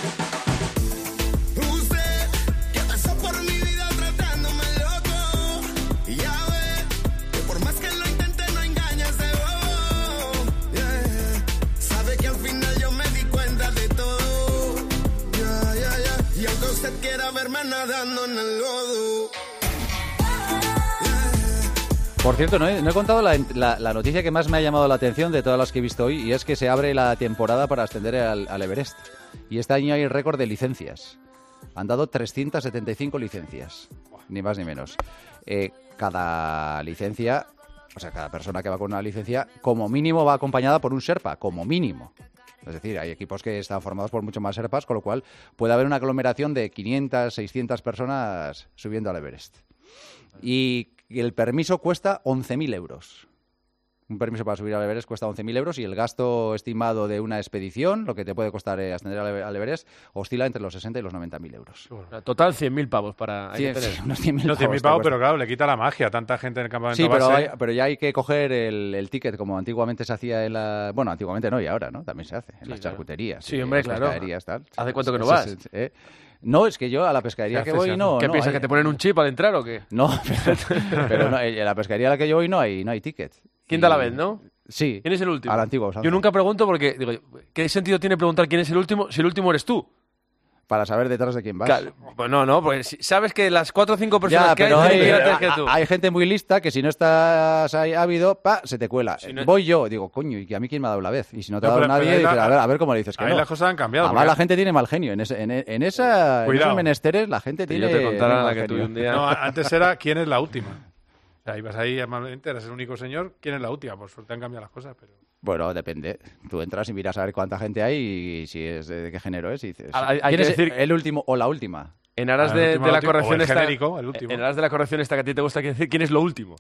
Por cierto, no he contado la noticia que más me ha llamado la atención de todas las que he visto hoy, y es que se abre la temporada para ascender al Everest. Y este año hay récord de licencias. Han dado 375 licencias, ni más ni menos. Cada licencia, o sea, cada persona que va con una licencia, como mínimo va acompañada por un Sherpa, como mínimo. Es decir, hay equipos que están formados por mucho más Sherpas, con lo cual puede haber una aglomeración de 500, 600 personas subiendo al Everest. Y el permiso cuesta 11.000 euros. Un permiso para subir al Everest cuesta 11.000 euros y el gasto estimado de una expedición, lo que te puede costar ascender al Everest, oscila entre los 60 y los 90.000 euros. Total, 100.000 pavos para... unos 100.000 pavos, pero claro, le quita la magia a tanta gente en el campamento sí, base. pero ya hay que coger el ticket, como antiguamente se hacía en la... Bueno, antiguamente no, y ahora, ¿no? También se hace, en las charcuterías. Sí, hombre, claro. Tal. ¿Hace cuánto que no vas? No, es que yo a la pescadería que voy no... ¿Qué piensas, que te ponen un chip al entrar o qué? No, pero no, en la pescadería a la que yo voy no hay ticket. ¿Quién da la vez, no? Sí. ¿Quién es el último? A la antigua usanza. Yo nunca pregunto porque, digo, ¿qué sentido tiene preguntar quién es el último si el último eres tú? para saber detrás de quién vas. Claro, pues no, pues sabes que las 4 o 5 personas Ya, que pero hay, antes que tú. hay gente muy lista que si no estás ahí ávido, se te cuela. Si no- Voy yo, digo, coño, ¿y a mí quién me ha dado la vez? Y si no te ha No, dado pero nadie, ahí dices, la- a ver cómo le dices que ahí no. las cosas han cambiado. Además, porque- la gente tiene mal genio. En esos Cuidado. menesteres, la gente Si tiene yo te contara mal que genio. tuve un día... No, antes era quién es la última. O sea, ibas ahí amablemente, eras el único señor, quién es la última. Por suerte han cambiado las cosas, pero... Bueno, depende. Tú entras y miras a ver cuánta gente hay y si es de qué género es y dices, Hay ¿quién que es decir- el último o la última? En aras El de último, la el último, corrección o el esta... genérico, el último. En aras de la corrección esta que a ti te gusta, quiere decir quién es lo último.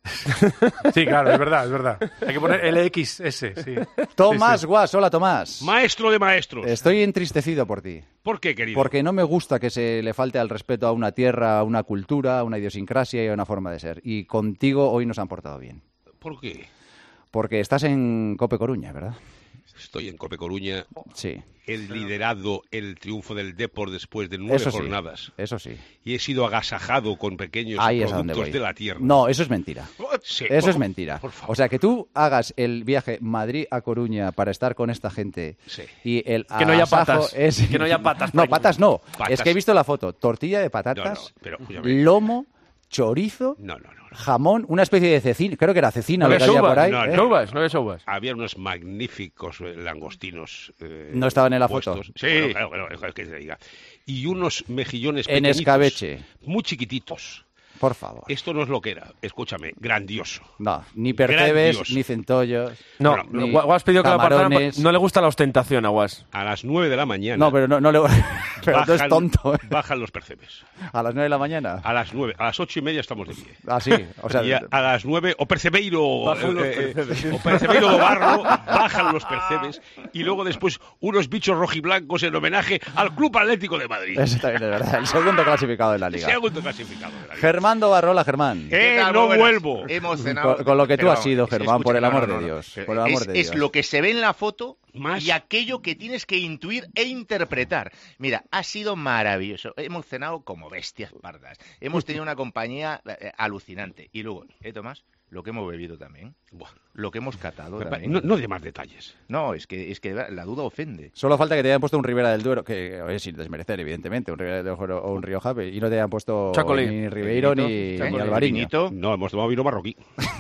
Sí, claro, es verdad. Hay que poner LXS, sí. Tomás Sí, sí. Guas, hola Tomás. Maestro de maestros. Estoy entristecido por ti. ¿Por qué, querido? Porque no me gusta que se le falte al respeto a una tierra, a una cultura, a una idiosincrasia y a una forma de ser. Y contigo hoy nos han portado bien. ¿Por qué? Porque estás en Cope Coruña, ¿verdad? Estoy en Cope Coruña. Sí. He liderado el triunfo del Depor después de 9 Eso sí, jornadas. eso sí. Y he sido agasajado con pequeños Ahí es a donde productos voy. de la tierra. No, eso es mentira. Sí, Eso por- es mentira. por favor. O sea, que tú hagas el viaje Madrid a Coruña para estar con esta gente Sí. y el Que no haya agasajo patas. es... Que no haya patas. No, patas no. Patas. Es que he visto la foto. Tortilla de patatas, No, pero, escúchame. lomo, chorizo, No. jamón, una especie de cecina. Creo que era cecina No lo que había había por ahí. soubas, no había soubas. Había unos magníficos langostinos. No estaban en la puestos. foto. Sí, bueno, es que se diga. Y unos mejillones En pequeñitos, escabeche. muy chiquititos. Por favor. Esto no es lo que era. Escúchame, grandioso. No, ni percebes, Grandioso. ni centollos. No, ni Guas pidió que la apartaran. camarones. No le gusta la ostentación a Guas. A las 9 de la mañana. No, pero no le... pero no es tonto. ¿eh? Bajan los percebes. A las 9 de la mañana. A las 9, a las 8:30 estamos de pie. Ah, sí. O sea, Y a las 9, o percebeiro, Bajan los percebes. o percebeiro do barro, bajan los percebes. Y luego después unos bichos rojiblancos en homenaje al Club Atlético de Madrid. eso también es verdad. El segundo clasificado de la liga. Segundo clasificado de la liga. Germán Barrola, Germán. No vuelvo. Emocionado. Con lo que tú Pero, has sido, Germán, por el escucha, amor no, de no. Dios. Por el amor de Es Dios. lo que se ve en la foto Más. y aquello que tienes que intuir e interpretar. Mira, ha sido maravilloso. Hemos cenado como bestias pardas. Hemos tenido una compañía alucinante. Y luego, Tomás, lo que hemos bebido también. Buah. Lo que hemos catado también. No de más detalles. No, es que la duda ofende. Solo falta que te hayan puesto un Ribera del Duero, que oye, sin desmerecer, evidentemente, un Ribera del Duero o un Rioja, y no te hayan puesto Chacolí. ni Ribeiro ni Alvariño. Vinito. No, hemos tomado vino marroquí.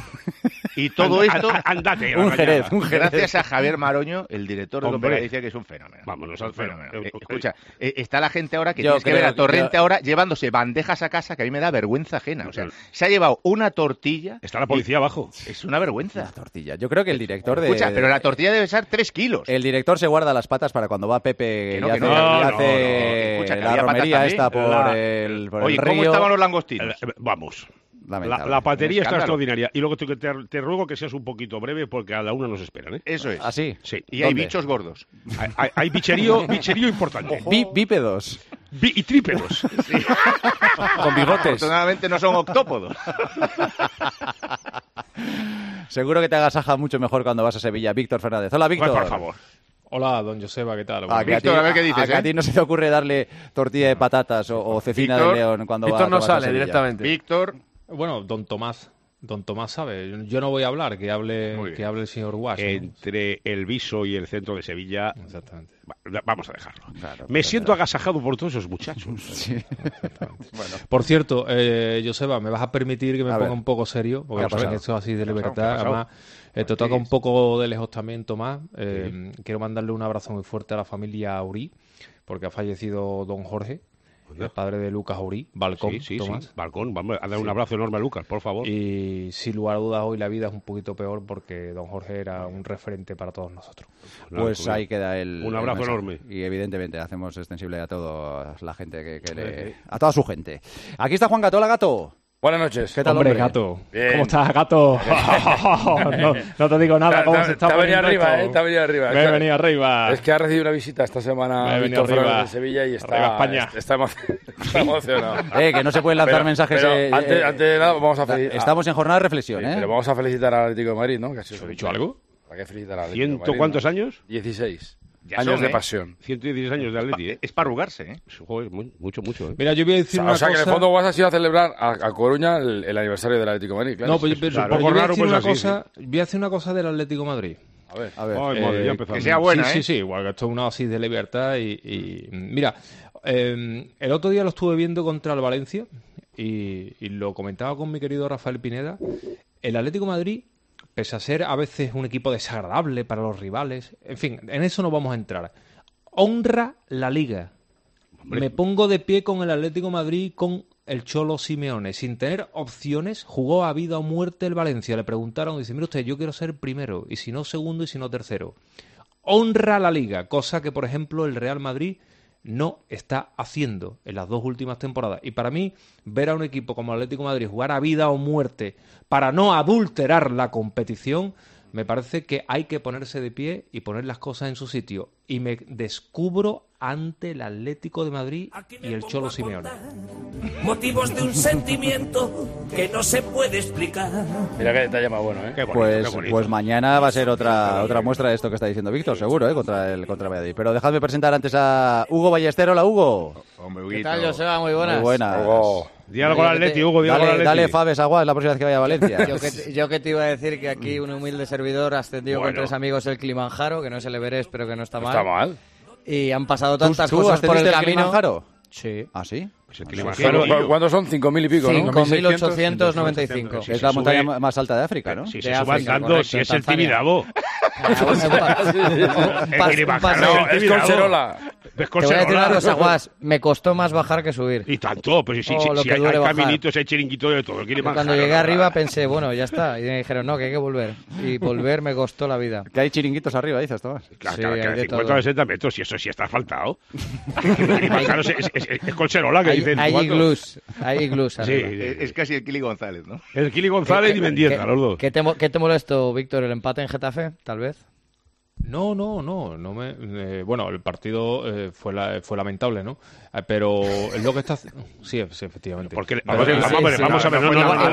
Y todo esto, Andate. Un Jerez, un Jerez. gracias a Javier Maroño, el director de Hombre. Copa Galicia, que es un fenómeno. Vámonos Un al fenómeno. fenómeno. Escucha, está la gente ahora que Yo tienes que ver creo a Torrente que- ahora llevándose bandejas a casa, que a mí me da vergüenza ajena. O sea, se ha llevado una tortilla. Está la policía abajo. Es una vergüenza. La tortilla. Yo creo que el director de... Escucha, pero la tortilla debe ser 3 kilos. El director se guarda las patas para cuando va Pepe Que no, y que hace, no, y no, hace Escucha, que la había patas romería también. esta por La- el Oye, río. ¿cómo estaban los langostinos? Vamos. Lamentable. La patería Un está escándalo. extraordinaria. Y luego te ruego que seas un poquito breve porque a la una nos esperan, ¿eh? Eso es. ¿Ah, sí? Sí. Y hay ¿Dónde? bichos gordos. Hay bicherío importante. Bípedos. Y trípedos. Con bigotes. Afortunadamente no son octópodos. Seguro que te agasaja mucho mejor cuando vas a Sevilla. Víctor Fernández. Hola, Víctor. Por favor. Hola, don Joseba, ¿qué tal? A, que a ti, Víctor, a ver qué dices, a que a ¿eh? ti no se te ocurre darle tortilla de patatas o cecina Víctor, de león cuando Víctor no vas a sale Sevilla. directamente. Víctor, Bueno, don Tomás sabe. Yo no voy a hablar, que hable el señor Guas. ¿no? Entre el Viso y el centro de Sevilla. Exactamente. Vamos a dejarlo. Claro, Me siento agasajado por todos esos muchachos. Sí. Por cierto, Joseba, ¿me vas a permitir que me A ponga ver. un poco serio? Porque ¿Qué ha ya sabes pasado? que esto es así de ¿Qué ha libertad. pasado? Además, te toca un poco de lejos también, Tomás. Quiero mandarle un abrazo muy fuerte a la familia Aurí, porque ha fallecido don Jorge, el padre de Lucas Aurí, Balcón, Sí, Tomás. Balcón. Vamos a dar un abrazo enorme a Lucas, por favor. Y sin lugar a dudas hoy la vida es un poquito peor porque don Jorge era un referente para todos nosotros. Pues ahí queda el... Un abrazo el mensaje. enorme. Y evidentemente hacemos extensible a toda la gente a toda su gente. Aquí está Juan Gato. Hola, Gato. Buenas noches. ¿Qué tal, Hombre, hombre? Gato. Bien. ¿Cómo estás, Gato? no te digo nada. ¿Cómo se está te ha venido poniendo arriba, esto? te ha venido arriba. Me he venido arriba. Es que ha recibido una visita esta semana Me he venido Víctor Fernández arriba. de Sevilla y está, Arriba España. está emocionado. Que no se pueden lanzar Pero- mensajes... pero antes de nada, vamos a felicitar. Estamos en jornada de reflexión, ¿eh? Pero vamos a felicitar al Atlético de Madrid, ¿no? Que ha sido ¿He dicho algo? Hay que felicitar al Atlético de Madrid, ¿Cuántos ¿no? años? 16 Ya años son, de ¿eh? pasión. 116 años de Atleti, ¿eh? es para arrugarse, ¿eh? Joder, mucho, ¿eh? Mira, yo voy a decir O una sea, que en cosa. el fondo vas a ir a celebrar a Coruña el aniversario del Atlético de Madrid, claro. No, pero, Claro, pero yo voy a raro, decir pues una así, cosa. Voy a decir una cosa del Atlético de Madrid. A ver. Ay, madre, ya empezamos. Que sea buena, sí, sí, igual que esto es una oasis de libertad y mira, el otro día lo estuve viendo contra el Valencia y lo comentaba con mi querido Rafael Pineda. El Atlético de Madrid, pese a ser a veces un equipo desagradable para los rivales, en fin, en eso no vamos a entrar. Honra la Liga. Hombre. Me pongo de pie con el Atlético de Madrid, con el Cholo Simeone. Sin tener opciones, jugó a vida o muerte el Valencia. Le preguntaron, dice, mire usted, yo quiero ser primero, y si no segundo, y si no tercero. Honra la Liga, cosa que, por ejemplo, el Real Madrid no está haciendo en las 2 últimas temporadas. Y para mí, ver a un equipo como el Atlético de Madrid jugar a vida o muerte para no adulterar la competición, me parece que hay que ponerse de pie y poner las cosas en su sitio. Y me descubro ante el Atlético de Madrid y el Cholo Simeone. Motivos de un sentimiento que no se puede explicar. Mira qué detalle más bueno, ¿eh? Qué bonito, qué bonito. Pues mañana va a ser otra muestra de esto que está diciendo Víctor, seguro, contra Valladolid. Pero dejadme presentar antes a Hugo Ballester. Hola, Hugo. Hombre, ¿Qué tal, Joseba? Muy buenas. Muy buenas. Di algo al Atleti, Hugo, di algo al Atleti. Dale Fabes Aguas la próxima vez que vaya a Valencia. Yo que te iba a decir que aquí un humilde servidor ha ascendido con 3 amigos el Kilimanjaro, que no es el Everest, pero que no está mal. Está mal. Y han pasado tantas ¿Tú cosas por el camino. Kilimanjaro? Sí. ¿Ah, sí? Pues el Kilimanjaro. ¿Cuántos son? 5.000 y pico, ¿no? 5.895. Es la montaña más alta de África, ¿no? Si se suban dando, si es el Tibidabo. El Kilimanjaro es Colserola. Te voy a decir una cosa, Guas, me costó más bajar que subir. Y tanto, pues si hay caminitos, hay chiringuitos de todo. Cuando llegué arriba pensé, bueno, ya está. Y me dijeron, no, que hay que volver. Y volver me costó la vida. Que hay chiringuitos arriba, dices, Tomás. Claro, Sí, cada hay de 50 o todo. 60 metros, y eso sí está asfaltado. Kilimanjaro es Colserola, que dicen. Hay iglús. Hay iglús Sí, arriba. Es casi el Kili González, ¿no? el Kili González y Mendieta, los dos. ¿Qué te molestó, Víctor, el empate en Getafe, tal vez? No me... bueno, el partido fue lamentable, ¿no? Pero es lo que está... Sí, efectivamente. Porque, vamos a ver,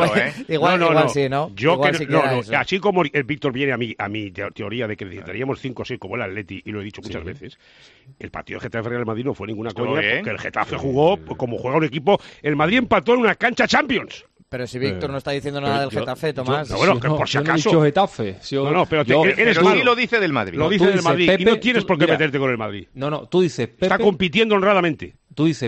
Igual sí, ¿no? Yo igual que sí no, eso. así como el Víctor viene a mi teoría de que necesitaríamos 5 o 6 como el Atleti, y lo he dicho muchas veces, el partido de Getafe-Real Madrid no fue ninguna coña, porque el Getafe jugó como juega un equipo. El Madrid empató en una cancha Champions. Pero si Víctor no está diciendo nada del Getafe, Tomás. Bueno, que por si acaso. No he dicho Getafe. Pero eres Pero sí lo dice del Madrid. Lo dice del Madrid. Pepe, y no tienes por qué mira, meterte con el Madrid. No, tú dices Pepe. Está compitiendo honradamente. Tú dices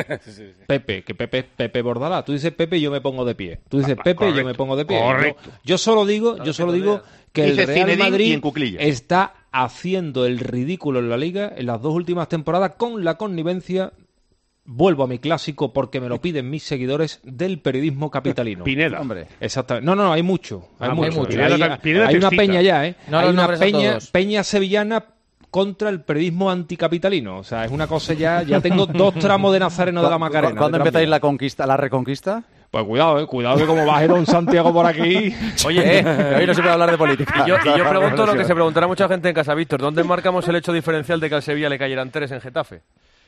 Pepe, que Pepe es Pepe Bordalás. Tú dices Pepe y yo me pongo de pie. Tú dices Pepe y yo me pongo de pie. Correcto. Yo solo digo que el Dice Real Zinedine y Madrid en cuclillas. está haciendo el ridículo en la Liga en las 2 últimas temporadas con la connivencia. Vuelvo a mi clásico porque me lo piden mis seguidores del periodismo capitalino. Pineda, hombre. Exactamente. No, hay mucho. Hay mucho. Pineda Hay una peña ya, ¿eh? No hay los una nombres a todos. peña sevillana contra el periodismo anticapitalino. O sea, es una cosa ya tengo 2 tramos de Nazareno de la Macarena. ¿Cuándo empezáis la reconquista? Pues cuidado que como baje don Santiago por aquí. Oye, hoy no se puede hablar de política. Y yo pregunto lo que se preguntará mucha gente en casa, Víctor. ¿Dónde marcamos el hecho diferencial de que al Sevilla le cayeran 3 en Getafe?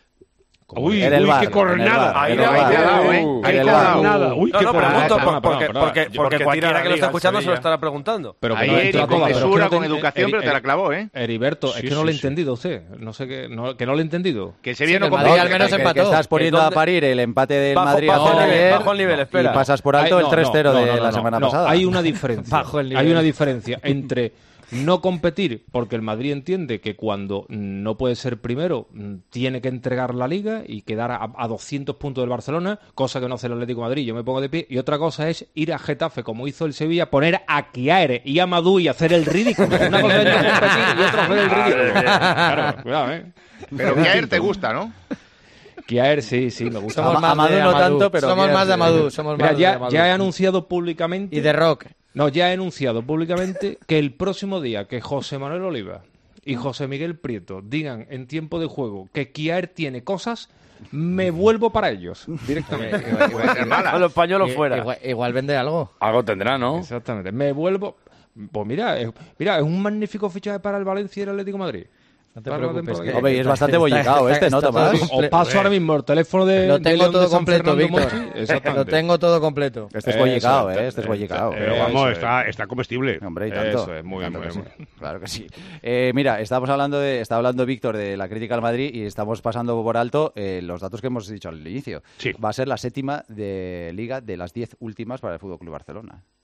Uy, bar, qué cornada. Ahí te ha dado, ¿eh? Qué cornada. Uy, qué pregunto porque cualquiera que lo está escuchando Sevilla. se lo estará preguntando. Pero que Ahí no Eri entra con toda, pero es que mesura, no con te- educación, pero te la clavó, ¿eh? Heriberto, es que no lo he entendido usted. No sé que no lo he entendido. Que el Sevilla no el Madrid compite. al menos que empató. estás poniendo ¿Dónde? a parir el empate del Bajo- Madrid bajo hace el nivel, ayer bajo el nivel, espera. y pasas por alto el 3-0 de la semana pasada. Hay una diferencia. Bajo el nivel. Hay una diferencia entre no competir porque el Madrid entiende que cuando no puede ser primero tiene que entregar la Liga y quedar a 200 puntos del Barcelona, cosa que no hace el Atlético de Madrid, yo me pongo de pie, y otra cosa es ir a Getafe como hizo el Sevilla, poner a Kiaer y a Madú y hacer el ridículo. Una cosa es no competir y otra hacer el ridículo. Claro, cuidado, Pero que a él te gusta, ¿no? Kiaer sí, me gusta. Somos más Amadou de no Amadou. tanto, pero Somos bien, más de sí. Amadou. Somos Mira, más de Amadou. ya he anunciado públicamente... Y de Rock. No, ya he anunciado públicamente que el próximo día que José Manuel Oliva y José Miguel Prieto digan en tiempo de juego que Kiaer tiene cosas, me vuelvo para ellos directamente. Con los pañuelos fuera. Igual vende algo. Algo tendrá, ¿no? Exactamente. Me vuelvo... Pues mira, es un magnífico fichaje para el Valencia y el Atlético de Madrid. No te Para la preocupes. temporada. Hombre, y es bastante bollicao ¿no, Tomás? Os paso ahora mismo el teléfono de Lo tengo León todo de San completo, Fernando Víctor. Monchi. Exactamente. Lo tengo todo completo. Este es bollicao, Eso, este es bollicao. Pero Eso vamos, es. está comestible. Hombre, y tanto. Eso es, muy bien, Tanto muy que bien. sí. Claro que sí. Mira, está hablando Víctor de la crítica al Madrid y estamos pasando por alto los datos que hemos dicho al inicio. Sí. Va a ser la 7ª de Liga de las 10 últimas para el Fútbol Club Barcelona.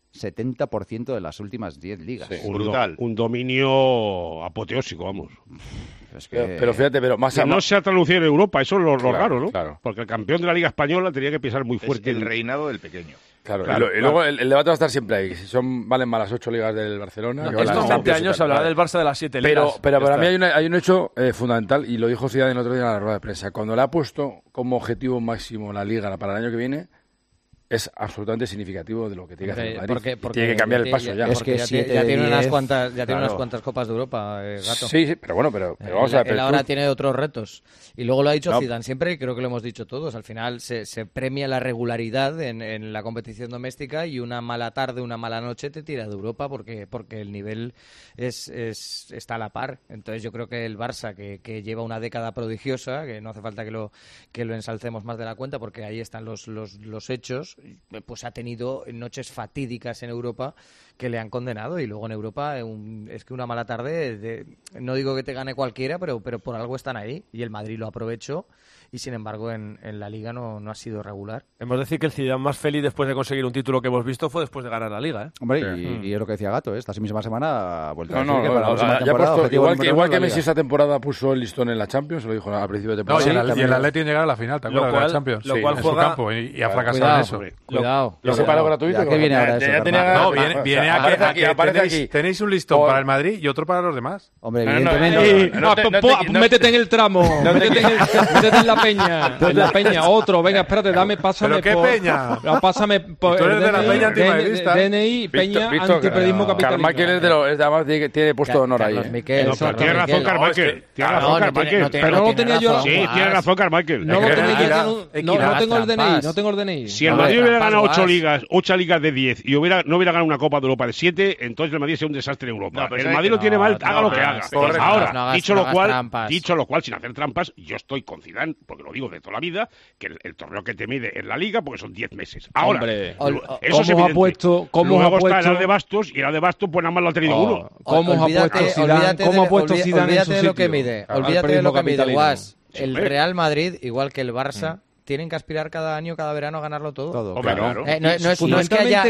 70% de las últimas 10 ligas. Sí, brutal. Un dominio apoteósico, vamos. Es que... pero fíjate, no se ha traducido en Europa, eso es lo raro, ¿no? Claro. Porque el campeón de la Liga Española tenía que pisar muy fuerte. Es el reinado del pequeño. Claro. Y luego el debate va a estar siempre ahí. Si valen más las 8 ligas del Barcelona. Estos 20 años se hablaba del Barça de las 7 ligas. Pero para mí hay un hecho fundamental, y lo dijo Zidane el otro día en la rueda de prensa. Cuando le ha puesto como objetivo máximo la Liga para el año que viene, es absolutamente significativo de lo que tiene que hacer el Madrid. Porque tiene que cambiar el paso ya. Es que ya tiene unas cuantas Copas de Europa, Gato. Sí, pero bueno, pero vamos a ver. Él ahora tiene otros retos. Y luego lo ha dicho Zidane siempre, y creo que lo hemos dicho todos. Al final se premia la regularidad en la competición doméstica, y una mala tarde, una mala noche te tira de Europa porque el nivel está a la par. Entonces yo creo que el Barça, que lleva una década prodigiosa, que no hace falta que lo ensalcemos más de la cuenta, porque ahí están los hechos, pues ha tenido noches fatídicas en Europa que le han condenado, y luego en Europa es que una mala tarde, no digo que te gane cualquiera, pero por algo están ahí, y el Madrid lo aprovechó, y sin embargo en la Liga no ha sido regular. Hemos de decir que el Zidane más feliz después de conseguir un título que hemos visto fue después de ganar la Liga, ¿eh? Hombre, y es lo que decía Gato, esta misma semana ha vuelto a decir que para la próxima temporada... Igual que Messi esa temporada puso el listón en la Champions, lo dijo al principio de temporada. Y el Atleti llegar a la final, ¿te acuerdas? De la Champions, en su campo, y ha fracasado en eso. Cuidado. ¿Lo separó gratuito? ¿Qué viene ahora eso? No, viene aquí. Tenéis un listón para el Madrid y otro para los demás. Hombre, evidentemente. Métete en el tramo, métete en la peña. La peña, otro, venga, espérate, pásame. ¿Pero qué peña? Pásame por tú eres de la peña antimadridista. DNI, peña, antiperiodismo capitalista. Carmichael además tiene puesto de honor ahí. Tiene razón Carmichael. Pero no lo tenía yo. Sí, tiene razón Carmichael. No lo tenía yo. No tengo el DNI. Si el Madrid hubiera ganado 8 ligas de 10 y no hubiera ganado una Copa de Europa de 7, entonces el Madrid sería un desastre en Europa. El Madrid lo tiene mal, haga lo que haga. Ahora, dicho lo cual, sin hacer trampas, yo estoy con Zidane, porque lo digo de toda la vida, que el torneo que te mide en la Liga, porque son 10 meses. Ahora, eso es evidente. Luego está el de Bastos, y el de Bastos pues nada más lo ha tenido uno. ¿Cómo ha puesto Zidane en su sitio? Olvídate de lo que mide, Guas. El Real Madrid, igual que el Barça, tienen que aspirar cada año, cada verano a ganarlo todo. Claro. No es que haya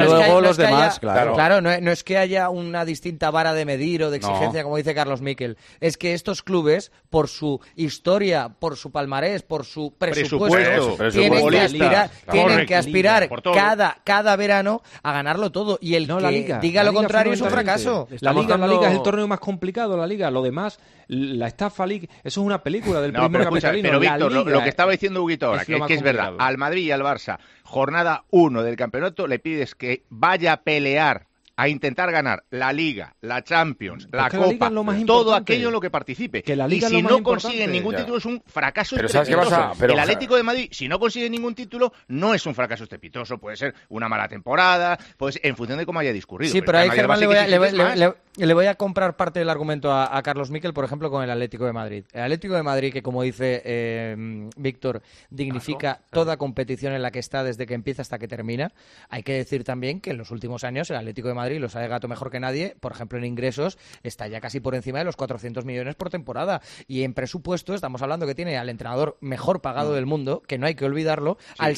no es que haya una distinta vara de medir o de exigencia, como dice Carlos Miquel. Es que estos clubes, por su historia, por su palmarés, por su presupuesto, tienen que aspirar cada verano a ganarlo todo. Y el que diga lo contrario es un fracaso. La Liga es el torneo más complicado, la Liga. Lo demás, la Estafa League, eso es una película del primer capitalino. Pero Víctor, lo que estaba diciendo Huguito ahora, que es verdad, al Madrid y al Barça, jornada 1 del campeonato, le pides que vaya a pelear, a intentar ganar la Liga, la Champions, la Copa, todo aquello en lo que participe. Y si no consiguen ningún título es un fracaso estrepitoso. El Atlético de Madrid, si no consigue ningún título, no es un fracaso estrepitoso. Puede ser una mala temporada, pues en función de cómo haya discurrido. Sí, pero ahí, Germán, le voy a comprar parte del argumento a Carlos Miquel, por ejemplo, con el Atlético de Madrid. El Atlético de Madrid, que como dice Víctor, dignifica toda competición en la que está desde que empieza hasta que termina. Hay que decir también que en los últimos años el Atlético de Madrid, lo sabe Gato mejor que nadie, por ejemplo en ingresos está ya casi por encima de los 400 millones por temporada, y en presupuesto estamos hablando que tiene al entrenador mejor pagado del mundo, que no hay que olvidarlo, al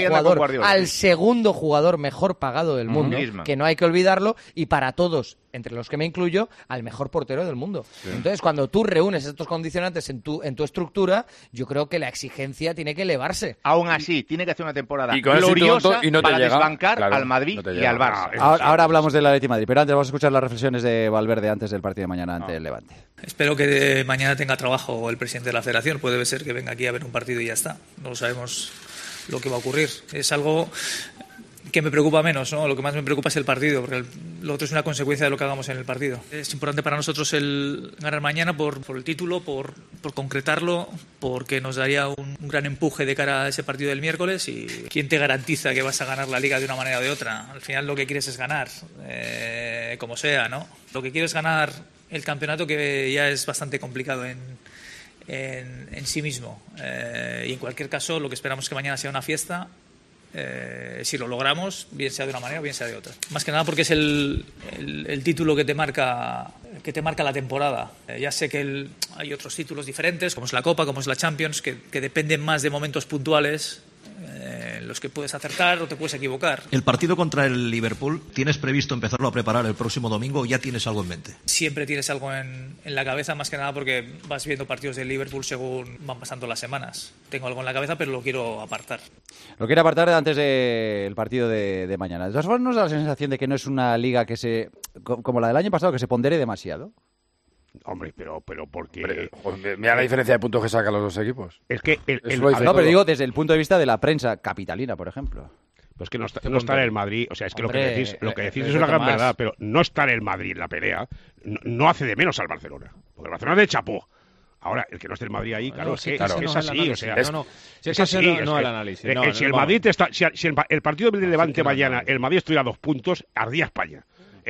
segundo jugador mejor pagado del mundo, que no hay que olvidarlo, y para todos, entre los que me incluyo, al mejor portero del mundo. Entonces, cuando tú reúnes estos condicionantes en tu estructura, yo creo que la exigencia tiene que elevarse. Aún así, tiene que hacer una temporada gloriosa para desbancar al Madrid y al Barça. Ahora hablamos del Atlético de Madrid, pero antes vamos a escuchar las reflexiones de Valverde antes del partido de mañana ante el Levante. Espero que mañana tenga trabajo el presidente de la Federación. Puede ser que venga aquí a ver un partido y ya está. No sabemos lo que va a ocurrir. Es algo que me preocupa menos, ¿no? Lo que más me preocupa es el partido, porque lo otro es una consecuencia de lo que hagamos en el partido. Es importante para nosotros el ganar mañana por el título, por concretarlo, porque nos daría un gran empuje de cara a ese partido del miércoles. Y ¿quién te garantiza que vas a ganar la Liga de una manera o de otra? Al final lo que quieres es ganar, como sea, ¿no? Lo que quieres es ganar el campeonato, que ya es bastante complicado en sí mismo. Y en cualquier caso, lo que esperamos es que mañana sea una fiesta. Si lo logramos, bien sea de una manera o bien sea de otra. Más que nada porque es el título que te marca la temporada. Ya sé que hay otros títulos diferentes, como es la Copa, como es la Champions, que dependen más de momentos puntuales. en los que puedes acertar o te puedes equivocar. El partido contra el Liverpool, ¿tienes previsto empezarlo a preparar el próximo domingo o ya tienes algo en mente? Siempre tienes algo en la cabeza, más que nada porque vas viendo partidos del Liverpool según van pasando las semanas. Tengo algo en la cabeza, pero lo quiero apartar. Lo quiero apartar antes del partido de mañana. De todas formas, ¿nos da la sensación de que no es una liga que como la del año pasado, que se pondere demasiado? Hombre, pero porque... Mira la diferencia de puntos que sacan los dos equipos. Es que... No, pero digo desde el punto de vista de la prensa capitalina, por ejemplo. Pues que no está en el Madrid, o sea, es que hombre, lo que decís es una gran verdad, pero no estar el Madrid en la pelea no hace de menos al Barcelona. Porque el Barcelona es de chapó. Ahora, el que no esté el Madrid ahí, claro, es así, o sea... Es así, no el análisis. Si el Madrid está... Si el partido del Levante mañana, el Madrid estuviera a 2 puntos, ardía España.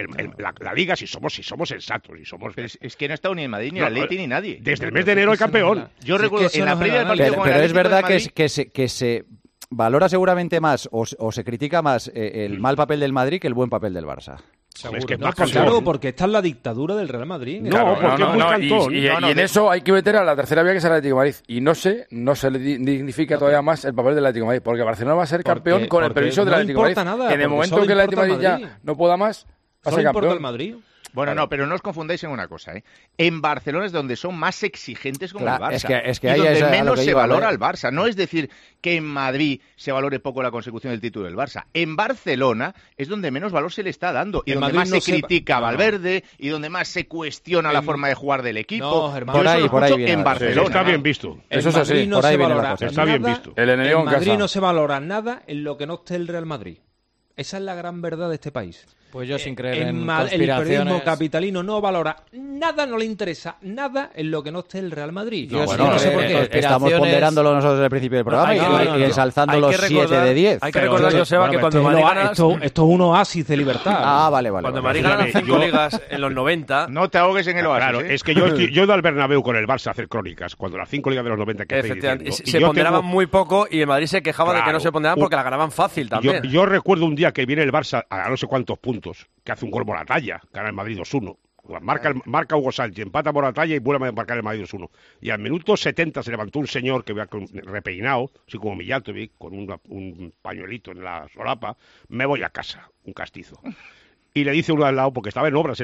La Liga, si somos sensatos, es que no ha estado ni el Madrid, ni el Atleti, ni nadie. Desde el mes de enero el campeón. Yo recuerdo en la previa del partido con el Pero es verdad que se valora seguramente más o se critica más el mal papel del Madrid que el buen papel del Barça. Es que claro, porque está en la dictadura del Real Madrid. Porque es muy cantón. Y en eso hay que meter a la tercera vía, que es el Atlético de Madrid. Y no se le dignifica todavía más el papel del Atlético de Madrid, porque Barcelona va a ser campeón con el permiso del Atlético de Madrid. Nada, en el momento que el Atlético de Madrid ya no pueda más, va a ser campeón. El Madrid. Bueno, no, pero no os confundáis en una cosa, ¿eh? En Barcelona es donde son más exigentes con el Barça. Es que y ahí donde es menos se valora al Barça. No es decir que en Madrid se valore poco la consecución del título del Barça. En Barcelona es donde menos valor se le está dando. Y donde más se critica a Valverde y donde más se cuestiona la forma de jugar del equipo. No, Germán, por ahí viene en Barcelona. Está bien visto. Eso es así, por ahí viene la cosa. Está bien visto. En Madrid no se valora nada en lo que no esté el Real Madrid. Esa es la gran verdad de este país. Pues yo sin creer en conspiraciones... El periodismo capitalino no valora nada, no le interesa nada en lo que no esté el Real Madrid. No sé por qué. Estamos ponderándolo nosotros desde el principio del programa y ensalzando los 7 de 10. Hay que recordar, Joseba, que cuando Madrid gana... Esto es un oasis de libertad. Vale. Cuando Madrid gana las 5 ligas en los 90... No te ahogues en el oasis. Claro, es que yo he ido al Bernabéu con el Barça a hacer crónicas, cuando las 5 ligas de los 90 que efectivamente, se ponderaban muy poco y el Madrid se quejaba de que no se ponderaban porque la ganaban fácil también. Yo recuerdo un día que viene el Barça a no sé cuántos puntos, que hace un gol Moratalla, gana el Madrid 2-1. Marca Hugo Sánchez, empata Moratalla y vuelve a marcar el Madrid 2-1. Y al minuto 70 se levantó un señor que iba repeinado, así como Mijatovic, con un pañuelito en la solapa. Me voy a casa, un castizo. Y le dice uno al lado, porque estaba en obras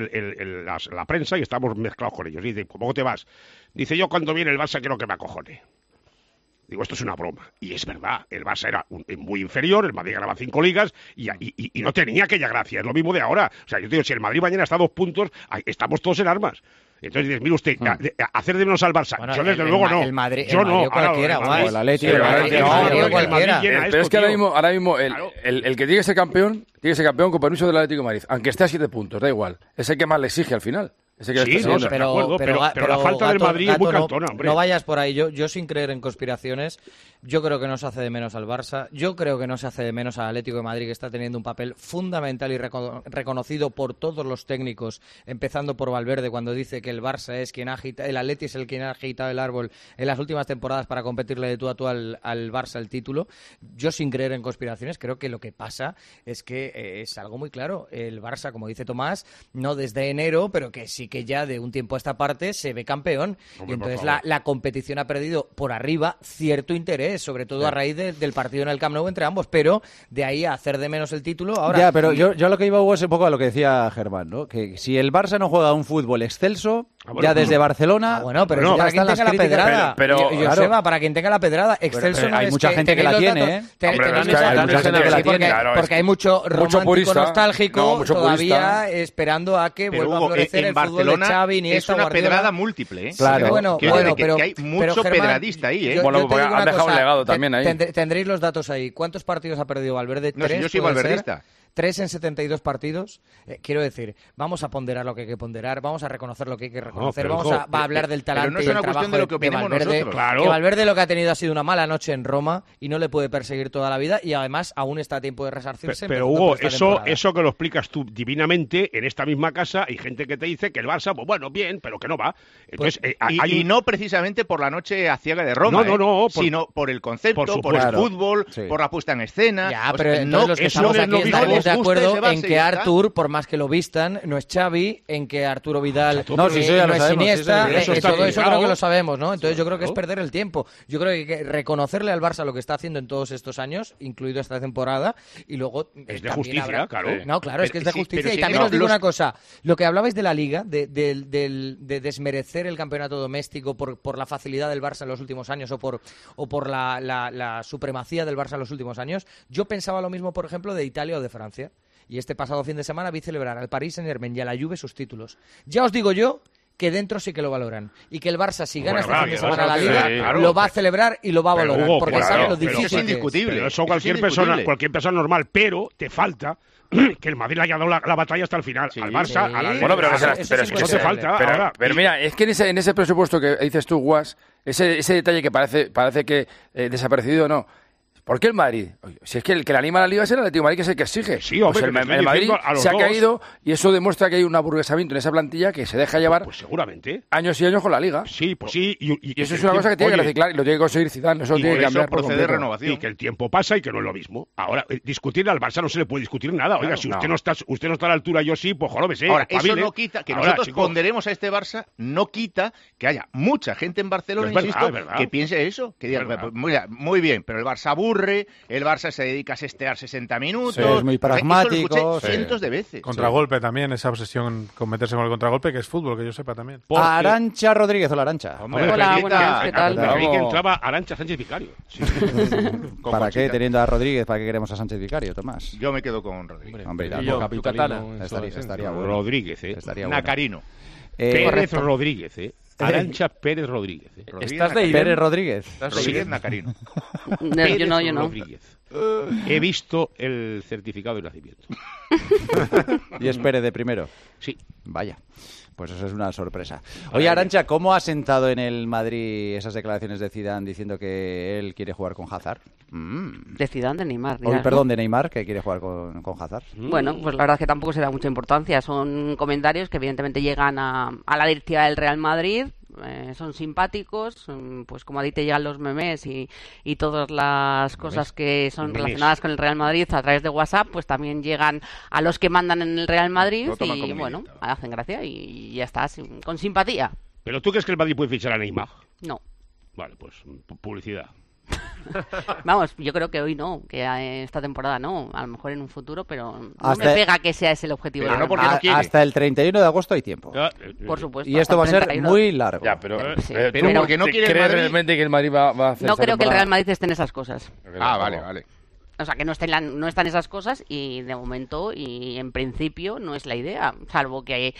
la prensa y estábamos mezclados con ellos. Y dice, ¿cómo te vas? Dice, yo cuando viene el Barça quiero que me acojone. Digo, esto es una broma. Y es verdad, el Barça era muy inferior, el Madrid ganaba 5 ligas y no tenía aquella gracia. Es lo mismo de ahora. O sea, yo te digo, si el Madrid mañana está a 2 puntos, estamos todos en armas. Entonces dices, mire usted, hacer de menos al Barça. Bueno, yo desde luego no. El Madrid, yo no. Cualquiera, el Atlético, cualquiera. Pero es que ahora mismo el que tiene que ser campeón con permiso del Atlético de Madrid. Aunque esté a 7 puntos, da igual. Es el que más le exige al final. Pero la falta del Madrid es muy cantona, hombre. No vayas por ahí. Yo sin creer en conspiraciones, yo creo que no se hace de menos al Barça. Yo creo que no se hace de menos al Atlético de Madrid, que está teniendo un papel fundamental y reconocido por todos los técnicos, empezando por Valverde, cuando dice que el Barça es quien agita, el Atleti es el quien ha agitado el árbol en las últimas temporadas para competirle de tú a tú al Barça el título. Yo sin creer en conspiraciones, creo que lo que pasa es que es algo muy claro. El Barça, como dice Tomás, no desde enero, pero que sí que ya de un tiempo a esta parte se ve campeón. Hombre, y entonces la competición ha perdido por arriba cierto interés, sobre todo a raíz del partido en el Camp Nou entre ambos, pero de ahí a hacer de menos el título ahora... Ya, pero yo lo que iba, Hugo, es un poco a lo que decía Germán, ¿no? Que si el Barça no juega un fútbol excelso, ya desde Barcelona... Bueno, pero no, para quien tenga la pedrada. Pero Joseba, para quien tenga la pedrada, excelso no hay es mucha gente que la tiene, ¿eh? Porque hay mucho romántico nostálgico todavía purista, esperando a que vuelva a florecer el fútbol de Xavi, Iniesta, es una pedrada múltiple, ¿eh? Claro. Bueno, pero que hay mucho pedradista ahí, ¿eh? Bueno, porque han dejado un legado también ahí. Tendréis los datos ahí. ¿Cuántos partidos ha perdido Valverde? No, si yo soy valverdista. 3 en 72 partidos. Quiero decir, vamos a ponderar lo que hay que ponderar, vamos a reconocer lo que hay que reconocer, vamos a hablar del talante y el trabajo de Valverde. Claro. Que Valverde lo que ha tenido ha sido una mala noche en Roma y no le puede perseguir toda la vida y además aún está a tiempo de resarcirse. Pero Hugo, eso que lo explicas tú divinamente, en esta misma casa hay gente que te dice que el Barça, pues bueno, bien, pero que no va. Entonces, y no precisamente por la noche aciaga de Roma, sino por el concepto, por el fútbol, por la puesta en escena. Ya, pero todos los que estamos aquí estamos de acuerdo en que Artur, por más que lo vistan, no es Xavi, en que Arturo Vidal no es Iniesta, todo eso creo que lo sabemos, ¿no? Entonces yo creo que es perder el tiempo. Yo creo que hay que reconocerle al Barça lo que está haciendo en todos estos años, incluido esta temporada, y luego... Es de justicia, claro. No, claro, es que es de justicia. Y también os digo una cosa, lo que hablabais de la Liga, de desmerecer el campeonato doméstico por la facilidad del Barça en los últimos años o por la supremacía del Barça en los últimos años, yo pensaba lo mismo, por ejemplo, de Italia o de Francia. Y este pasado fin de semana vi celebrar al Paris Saint-Germain y a la Juve sus títulos. Ya os digo yo que dentro sí que lo valoran. Y que el Barça, si gana este fin de semana la Liga, lo va a celebrar y lo va a valorar. Porque sabe lo difícil que es. Indiscutible. Pero eso cualquier persona normal, pero te falta que el Madrid le haya dado la batalla hasta el final. Al Barça, a la bueno, pero eso te falta. Pero mira, es que en ese presupuesto que dices tú, Guas, ese detalle que parece que desaparecido, no. ¿Por qué el Madrid? Si es que el que le anima a la Liga es el Atlético de Madrid, que es el que exige. Sí, hombre, pues el Madrid se ha caído y eso demuestra que hay un aburguesamiento en esa plantilla que se deja llevar seguramente años y años con la Liga. Sí, pues sí. Y eso es una cosa que tiene que reciclar y lo tiene que conseguir Zidane. Eso tiene que cambiar por proceder renovación. Y que el tiempo pasa y que no es lo mismo. Ahora, discutir al Barça no se le puede discutir nada. Oiga, si usted no está a la altura, yo sí, pues jolóbese. Ahora, eso no quita que nosotros ponderemos a este Barça, no quita que haya mucha gente en Barcelona, insisto, que piense eso. Que diga, muy bien, pero el Barça aburre, el Barça se dedica a sestear 60 minutos. Es muy pragmático. Eso lo escuché cientos de veces. Contragolpe también, esa obsesión con meterse con el contragolpe, que es fútbol, que yo sepa también. Arancha Rodríguez, hola Arancha. Hola, buenas, ¿qué tal? Que entraba Arancha Sánchez Vicario. Sí. ¿Para qué, teniendo a Rodríguez, para qué queremos a Sánchez Vicario, Tomás? Yo me quedo con Rodríguez. Hombre, estaría bueno. Rodríguez, estaría bueno. Nacarino. Pérez Rodríguez, Arancha Pérez Rodríguez. ¿Estás de Pérez Rodríguez? Rodríguez Nacarino. Yo no. Rodríguez. He visto el certificado de nacimiento. ¿Y es Pérez de primero? Sí. Vaya. Pues eso es una sorpresa. Oye, Arancha, ¿cómo ha sentado en el Madrid esas declaraciones de Zidane diciendo que él quiere jugar con Hazard? De Zidane, de Neymar. De Neymar, que quiere jugar con Hazard. Bueno, pues la verdad es que tampoco se da mucha importancia. Son comentarios que evidentemente llegan a la directiva del Real Madrid. Son simpáticos, pues como a ti te llegan los memes y todas las cosas que son relacionadas con el Real Madrid a través de WhatsApp, pues también llegan a los que mandan en el Real Madrid y bueno, hacen gracia y ya está, con simpatía. ¿Pero tú crees que el Madrid puede fichar a Neymar? No. Vale, pues publicidad. Vamos, yo creo que hoy no, que esta temporada no, a lo mejor en un futuro, pero no me pega que sea ese el objetivo. Pero no porque no quiere. Hasta el 31 de agosto hay tiempo. Por supuesto. Y esto va a ser muy largo. Ya, pero porque no quiere el Madrid. Realmente que el Madrid va a hacer no creo que el Real Madrid esté en esas cosas. Vale. O sea, que no están esas cosas y de momento y en principio no es la idea, salvo que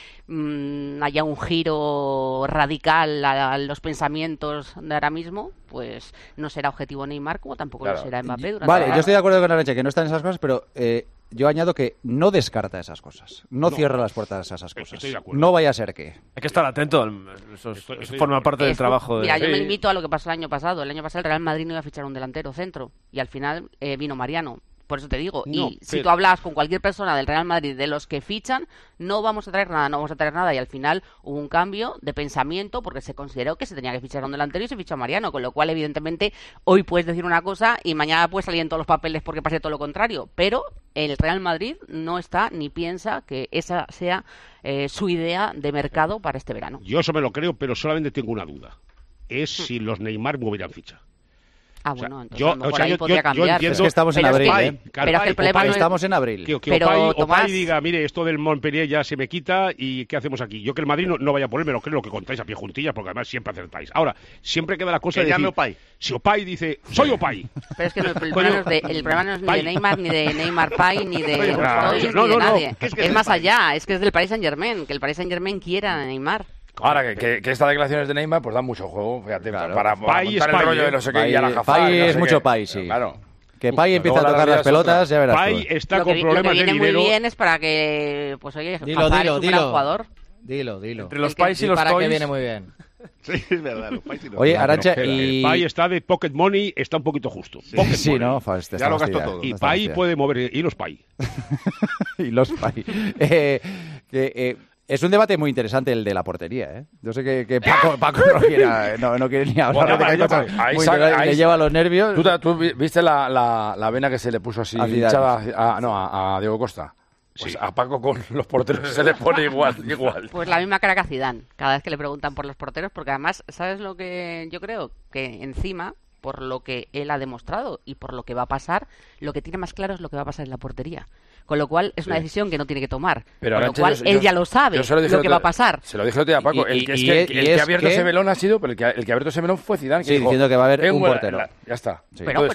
haya un giro radical a los pensamientos de ahora mismo, pues no será objetivo Neymar como tampoco lo será Mbappé. Vale, yo estoy de acuerdo con Arancha que no están esas cosas, pero yo añado que no descarta esas cosas, no cierra las puertas a esas cosas. No vaya a ser que... Hay que estar atento, eso forma parte del trabajo. Mira, yo me limito a lo que pasó el año pasado. El año pasado el Real Madrid no iba a fichar un delantero centro y al final vino Mariano. Por eso te digo, si tú hablas con cualquier persona del Real Madrid de los que fichan, no vamos a traer nada y al final hubo un cambio de pensamiento porque se consideró que se tenía que fichar un delantero y se fichó a Mariano, con lo cual evidentemente hoy puedes decir una cosa y mañana puedes salir en todos los papeles porque pase todo lo contrario, pero el Real Madrid no está ni piensa que esa sea su idea de mercado para este verano. Yo eso me lo creo, pero solamente tengo una duda, es si los Neymar moverán ficha. Bueno, entonces a lo mejor ahí podría cambiar. Es que estamos en abril, Pero el problema estamos en abril. Que Opay diga, mire, esto del Montpellier ya se me quita y ¿qué hacemos aquí? Yo que el Madrid no vaya a ponerme, lo creo que contáis a pie juntillas, porque además siempre acertáis. Ahora, siempre queda la cosa de decir, Opay. Si Opay dice, soy Opay. Pero es que el problema no es ni de Neymar, ni de Neymar Pay, ni de ni de nadie. Es más allá, es que es del Paris Saint-Germain, que el Paris Saint-Germain quiera a Neymar. Ahora, que estas declaraciones de Neymar pues dan mucho juego, fíjate, para montar el rollo de no sé qué y a la jafá. Pai es mucho Pai, sí. Claro. Que Pai empieza a tocar las pelotas, ya verás. Pai está con problemas de dinero. Lo que viene muy bien es para que, pues oye, dilo, jugador. Dilo. Entre los Pais y los para Toys. que viene muy bien. Sí, es verdad. Los Pais y los Oye, Arancha, y... Pai está de pocket money, está un poquito justo. Sí, ¿no? Ya lo gastó todo. Y Pai puede mover, y los Pai. Y los Pai. Es un debate muy interesante el de la portería, ¿eh? Yo sé que Paco no quiere ni hablar. Le lleva los nervios. ¿Tú viste la vena que se le puso así hinchada a Diego Costa? Pues sí. A Paco con los porteros se le pone igual. Pues la misma cara que a Zidane, cada vez que le preguntan por los porteros, porque además, ¿sabes lo que yo creo? Que encima, por lo que él ha demostrado y por lo que va a pasar, lo que tiene más claro es lo que va a pasar en la portería. Con lo cual es una decisión que no tiene que tomar. Pero con lo cual él ya lo sabe, lo que va a pasar. Se lo dije a Paco. El que ha abierto ese melón ha sido, pero el que ha abierto ese melón fue Zidane. Sí, diciendo que va a haber un portero. Ya está. Sí. Pero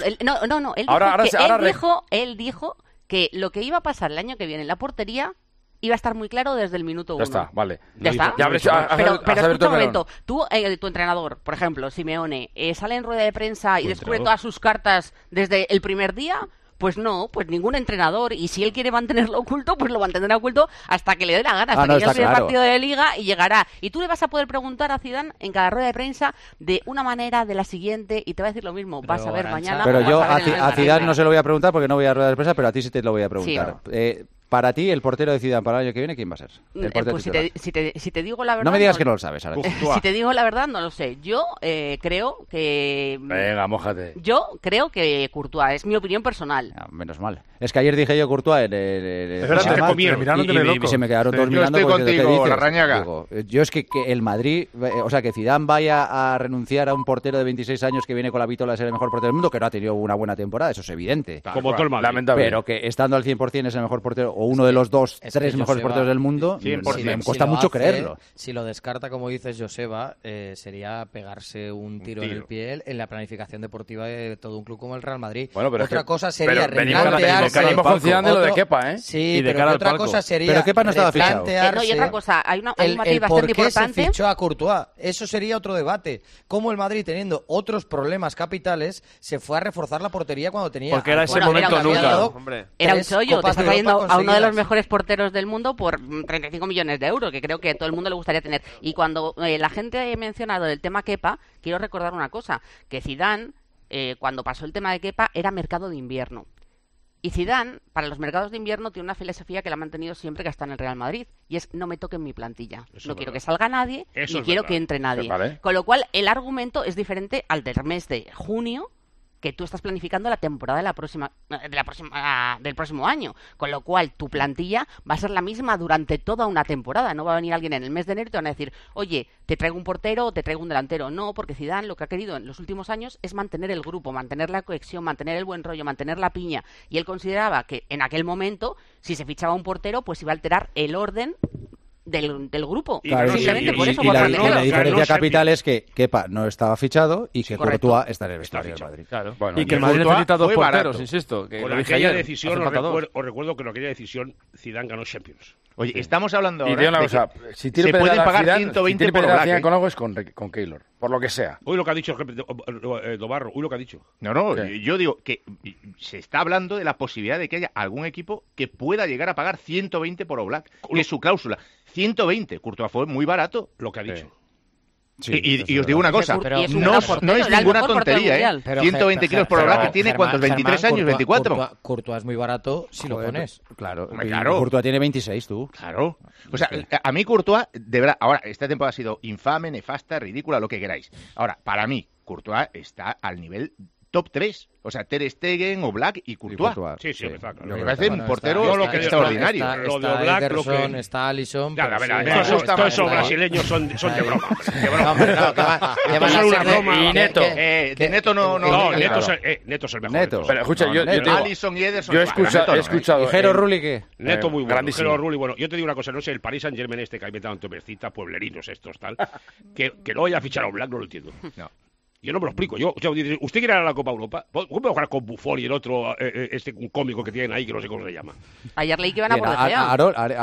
él dijo que lo que iba a pasar el año que viene en la portería iba a estar muy claro desde el minuto 1. Ya está, vale. Ya está. Pero escucha un momento. Tú, tu entrenador, por ejemplo, Simeone, sale en rueda de prensa y descubre todas sus cartas desde el primer día. Pues no, pues ningún entrenador. Y si él quiere mantenerlo oculto, pues lo mantendrá oculto hasta que le dé la gana, hasta que llegue el partido de Liga y llegará. Y tú le vas a poder preguntar a Zidane en cada rueda de prensa de una manera, de la siguiente, y te va a decir lo mismo. Vas a ver mañana. Pero yo a Zidane no se lo voy a preguntar porque no voy a rueda de prensa, pero a ti sí te lo voy a preguntar. Sí. Para ti, el portero de Zidane para el año que viene, ¿quién va a ser? Pues si te digo la verdad... No me digas que no lo sabes. Ahora. Si te digo la verdad, no lo sé. Yo creo que... Venga, mójate. Yo creo que Courtois, es mi opinión personal. Menos mal. Es que ayer dije yo Courtois y se me quedaron todos mirando. Yo estoy contigo, Larrañaga. Yo es que el Madrid, o sea, que Zidane vaya a renunciar a un portero de 26 años que viene con la vitola de ser el mejor portero del mundo, que no ha tenido una buena temporada, eso es evidente. Como todo el Madrid. Lamentable. Pero que estando al 100% es el mejor portero, o uno de los tres mejores porteros del mundo, me cuesta mucho creerlo. Si lo descarta, como dices, Joseba, sería pegarse un tiro en el pie en la planificación deportiva de todo un club como el Real Madrid. Bueno, pero otra cosa sería replantearse... Venimos confiando en lo de Kepa, ¿eh? Sí, pero otra cosa sería... Pero Kepa no estaba fichado. Y otra cosa, hay un matiz bastante importante. ¿Por qué se fichó a Courtois? Eso sería otro debate. Cómo el Madrid, teniendo otros problemas capitales, se fue a reforzar la portería cuando tenía... Porque era ese momento nunca, hombre. Era un chollo, te está trayendo a uno de los mejores porteros del mundo por 35 millones de euros, que creo que a todo el mundo le gustaría tener. Y cuando la gente ha mencionado el tema Kepa, quiero recordar una cosa, que Zidane, cuando pasó el tema de Kepa, era mercado de invierno. Y Zidane, para los mercados de invierno, tiene una filosofía que la ha mantenido siempre que está en el Real Madrid, y es: no me toquen mi plantilla. No quiero que salga nadie, ni quiero que entre nadie. Vale. Con lo cual, el argumento es diferente al del mes de junio, que tú estás planificando la temporada del próximo año, con lo cual tu plantilla va a ser la misma durante toda una temporada. No va a venir alguien en el mes de enero y te van a decir: oye, te traigo un portero o te traigo un delantero. No, porque Zidane lo que ha querido en los últimos años es mantener el grupo, mantener la cohesión, mantener el buen rollo, mantener la piña, y él consideraba que en aquel momento, si se fichaba un portero, pues iba a alterar el orden del grupo. Claro, simplemente por eso. La diferencia capital es que Kepa no estaba fichado y que Courtois está en el vestuario del Madrid. Claro. Bueno, y que el Madrid necesita dos porteros, insisto. Que con aquella decisión, os recuerdo que con aquella decisión Zidane ganó Champions. Oye, estamos hablando ahora de que si se pueden pagar 120 por Oblak, con algo es con Keylor, por lo que sea. Hoy lo que ha dicho Dobarro, hoy lo que ha dicho. No, yo digo que se está hablando de la posibilidad de que haya algún equipo que pueda llegar a pagar 120 por Oblak, que es su cláusula. 120, Courtois fue muy barato lo que ha dicho. Sí, y os digo una cosa, no es ninguna tontería, ¿eh? 120 kilos por hora que tiene, ¿cuántos? 23 años, 24. Courtois es muy barato si lo pones. Claro. Courtois tiene 26, tú. Claro. O sea, a mí Courtois, de verdad, ahora, esta temporada ha sido infame, nefasta, ridícula, lo que queráis. Ahora, para mí, Courtois está al nivel top 3. O sea, Ter Stegen, Oblak y Courtois. Sí, está claro. Me parece un portero extraordinario. Está Ederson, está Alisson... Todos esos brasileños son de broma. Y Neto. De Neto no... No, Neto es el mejor. Pero escucha, Alisson y Ederson... Yo he escuchado... ¿Y Jero Rulli qué? Neto muy bueno. Jero Rulli, bueno. Yo te digo una cosa, no sé, el Paris Saint-Germain que ha inventado en Tomercita, pueblerinos estos, tal, que no vaya a fichar a Oblak, no lo entiendo. No. Yo no me lo explico. ¿Usted quiere ir a la Copa Europa? ¿Cómo puede jugar con Buffon y el otro, un cómico que tienen ahí, que no sé cómo se llama? Ayer leí que iban a por De Gea.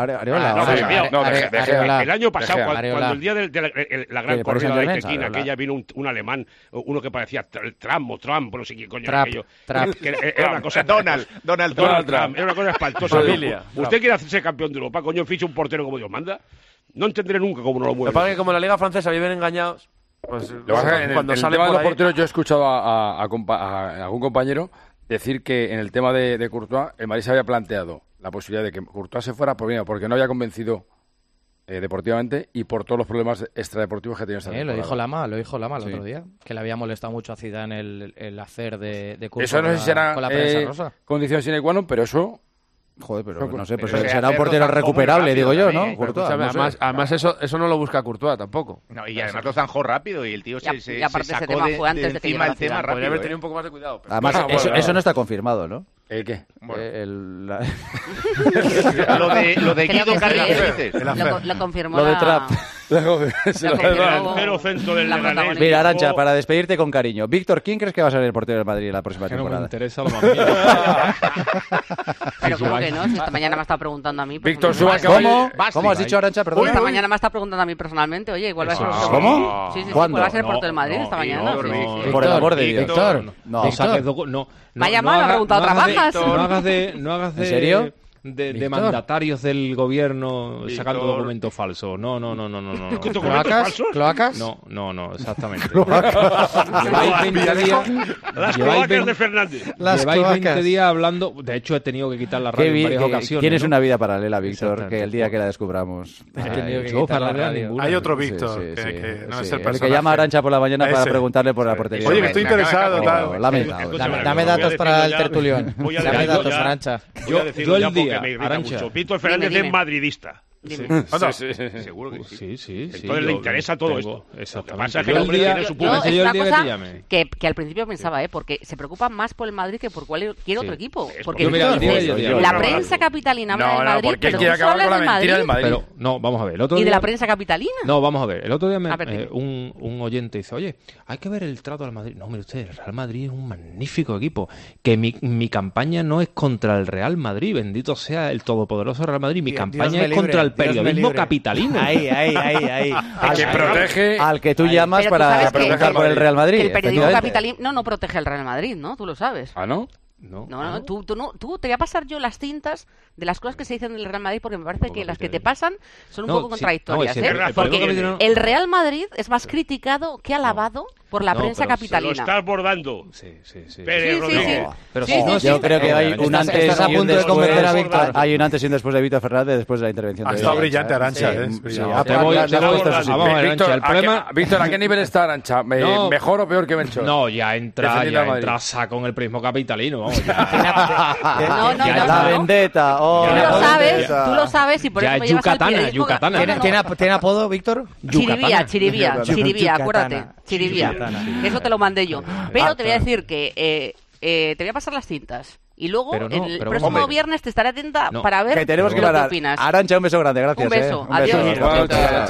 Areola. El año pasado, cuando el día de la gran corrida de Tequina, que ya vino un alemán, uno que parecía Trump, no sé qué coño era aquello. Era una cosa... Donald Trump. Era una cosa espantosa. ¿Usted quiere hacerse campeón de Europa? Coño, ficha un portero como Dios manda. No entenderé nunca cómo no lo mueve. Lo que pasa es que como en la Liga Francesa viven engañados... Pues, cuando en el tema de los porteros, yo he escuchado a algún compañero decir que en el tema de Courtois, el Madrid se había planteado la posibilidad de que Courtois se fuera porque no había convencido deportivamente y por todos los problemas extradeportivos que ha tenido esta temporada. Lo dijo Lama el otro día, que le había molestado mucho a Zidane el hacer de curso eso no sé si será con la prensa rosa. Condición sine qua non, pero eso... Joder, pero no sé, pues será un portero recuperable, rápido, digo yo, ¿no? Courtois, además eso no lo busca Courtois tampoco. No, y además lo zanjó rápido y el tío se aparte sacó ese tema fue antes de que encima el tema rápido. Podría haber tenido un poco más de cuidado. Pero... Además, eso no está confirmado, ¿no? ¿El qué? Bueno. Lo de Guido Carrillo, dices. Lo confirmó lo de Trap. El centro del Leganés. Mira, Arantxa, para despedirte con cariño. Víctor, ¿quién crees que va a ser el portero del Madrid en la próxima temporada? No me interesa lo más mínimo. Pero ¿cómo que no? Si esta mañana me ha estado preguntando a mí. Víctor, ¿Cómo has dicho, Arantxa? Perdón. Esta mañana me ha estado preguntando a mí personalmente. Oye, igual va a ser... ¿Cómo? Sí, ¿Cuándo? ¿cuál va a ser el portero del Madrid esta mañana? Por el amor de Dios. Víctor. No. Me ha llamado, me ha preguntado, ¿trabajas? No hagas de... ¿En serio? De mandatarios del gobierno sacando documentos falsos. No. ¿Cloacas? No, exactamente. Lleváis 20 días... Las cloacas de Fernández. Lleváis 20 días hablando... De hecho, he tenido que quitar la radio en varias ocasiones. Tienes una vida paralela, Víctor, que el día que la descubramos... Hay otro Víctor, que no es el personaje. El que llama a Arantxa por la mañana para preguntarle por la portería. Oye, que estoy interesado. Dame datos para el tertulión. Dame datos, Arantxa. Yo el día... Arantxa. Víctor Fernández es madridista. Seguro que sí. Entonces le interesa todo esto. Exactamente. Que al principio pensaba, porque se preocupa más por el Madrid que por cualquier otro equipo. Porque la prensa capitalina habla del Madrid, porque quiere acabar con la mentira del Madrid. Pero no, vamos a ver. ¿Y de la prensa capitalina? No, vamos a ver. El otro día un oyente dice, oye, hay que ver el trato al Madrid. No, mire usted, el Real Madrid es un magnífico equipo. Que mi campaña no es contra el Real Madrid, bendito sea el todopoderoso Real Madrid. Mi campaña es contra el periodismo capitalino. Ahí. Que protege al que tú llamas para proteger por el Real Madrid. El periodismo capitalino no protege al Real Madrid, ¿no? Tú lo sabes. ¿Ah, no? No, tú te voy a pasar yo las cintas de las cosas que se dicen del Real Madrid porque me parece que las que te pasan son un poco contradictorias, porque el Real Madrid es más criticado que alabado por la prensa capitalina. Se lo está abordando. Sí. Yo creo que hay un antes y un después. Hay un antes y un después de Víctor Fernández después de la intervención. Ha estado brillante Arantxa. Víctor, ¿a qué nivel está Arantxa? ¿Mejor o peor que Melchor? No, ya entra con el prismo capitalino. La vendetta. Tú lo sabes y por eso me llevas al periodismo. ¿Tiene apodo, Víctor? Chiribía, acuérdate. Chiribía. Eso te lo mandé yo. Pero te voy a decir que te voy a pasar las cintas. Y luego, el próximo viernes te estaré atenta para ver que tenemos que lo que parar. opinas. Arantxa, un beso grande, gracias. Un beso, adiós.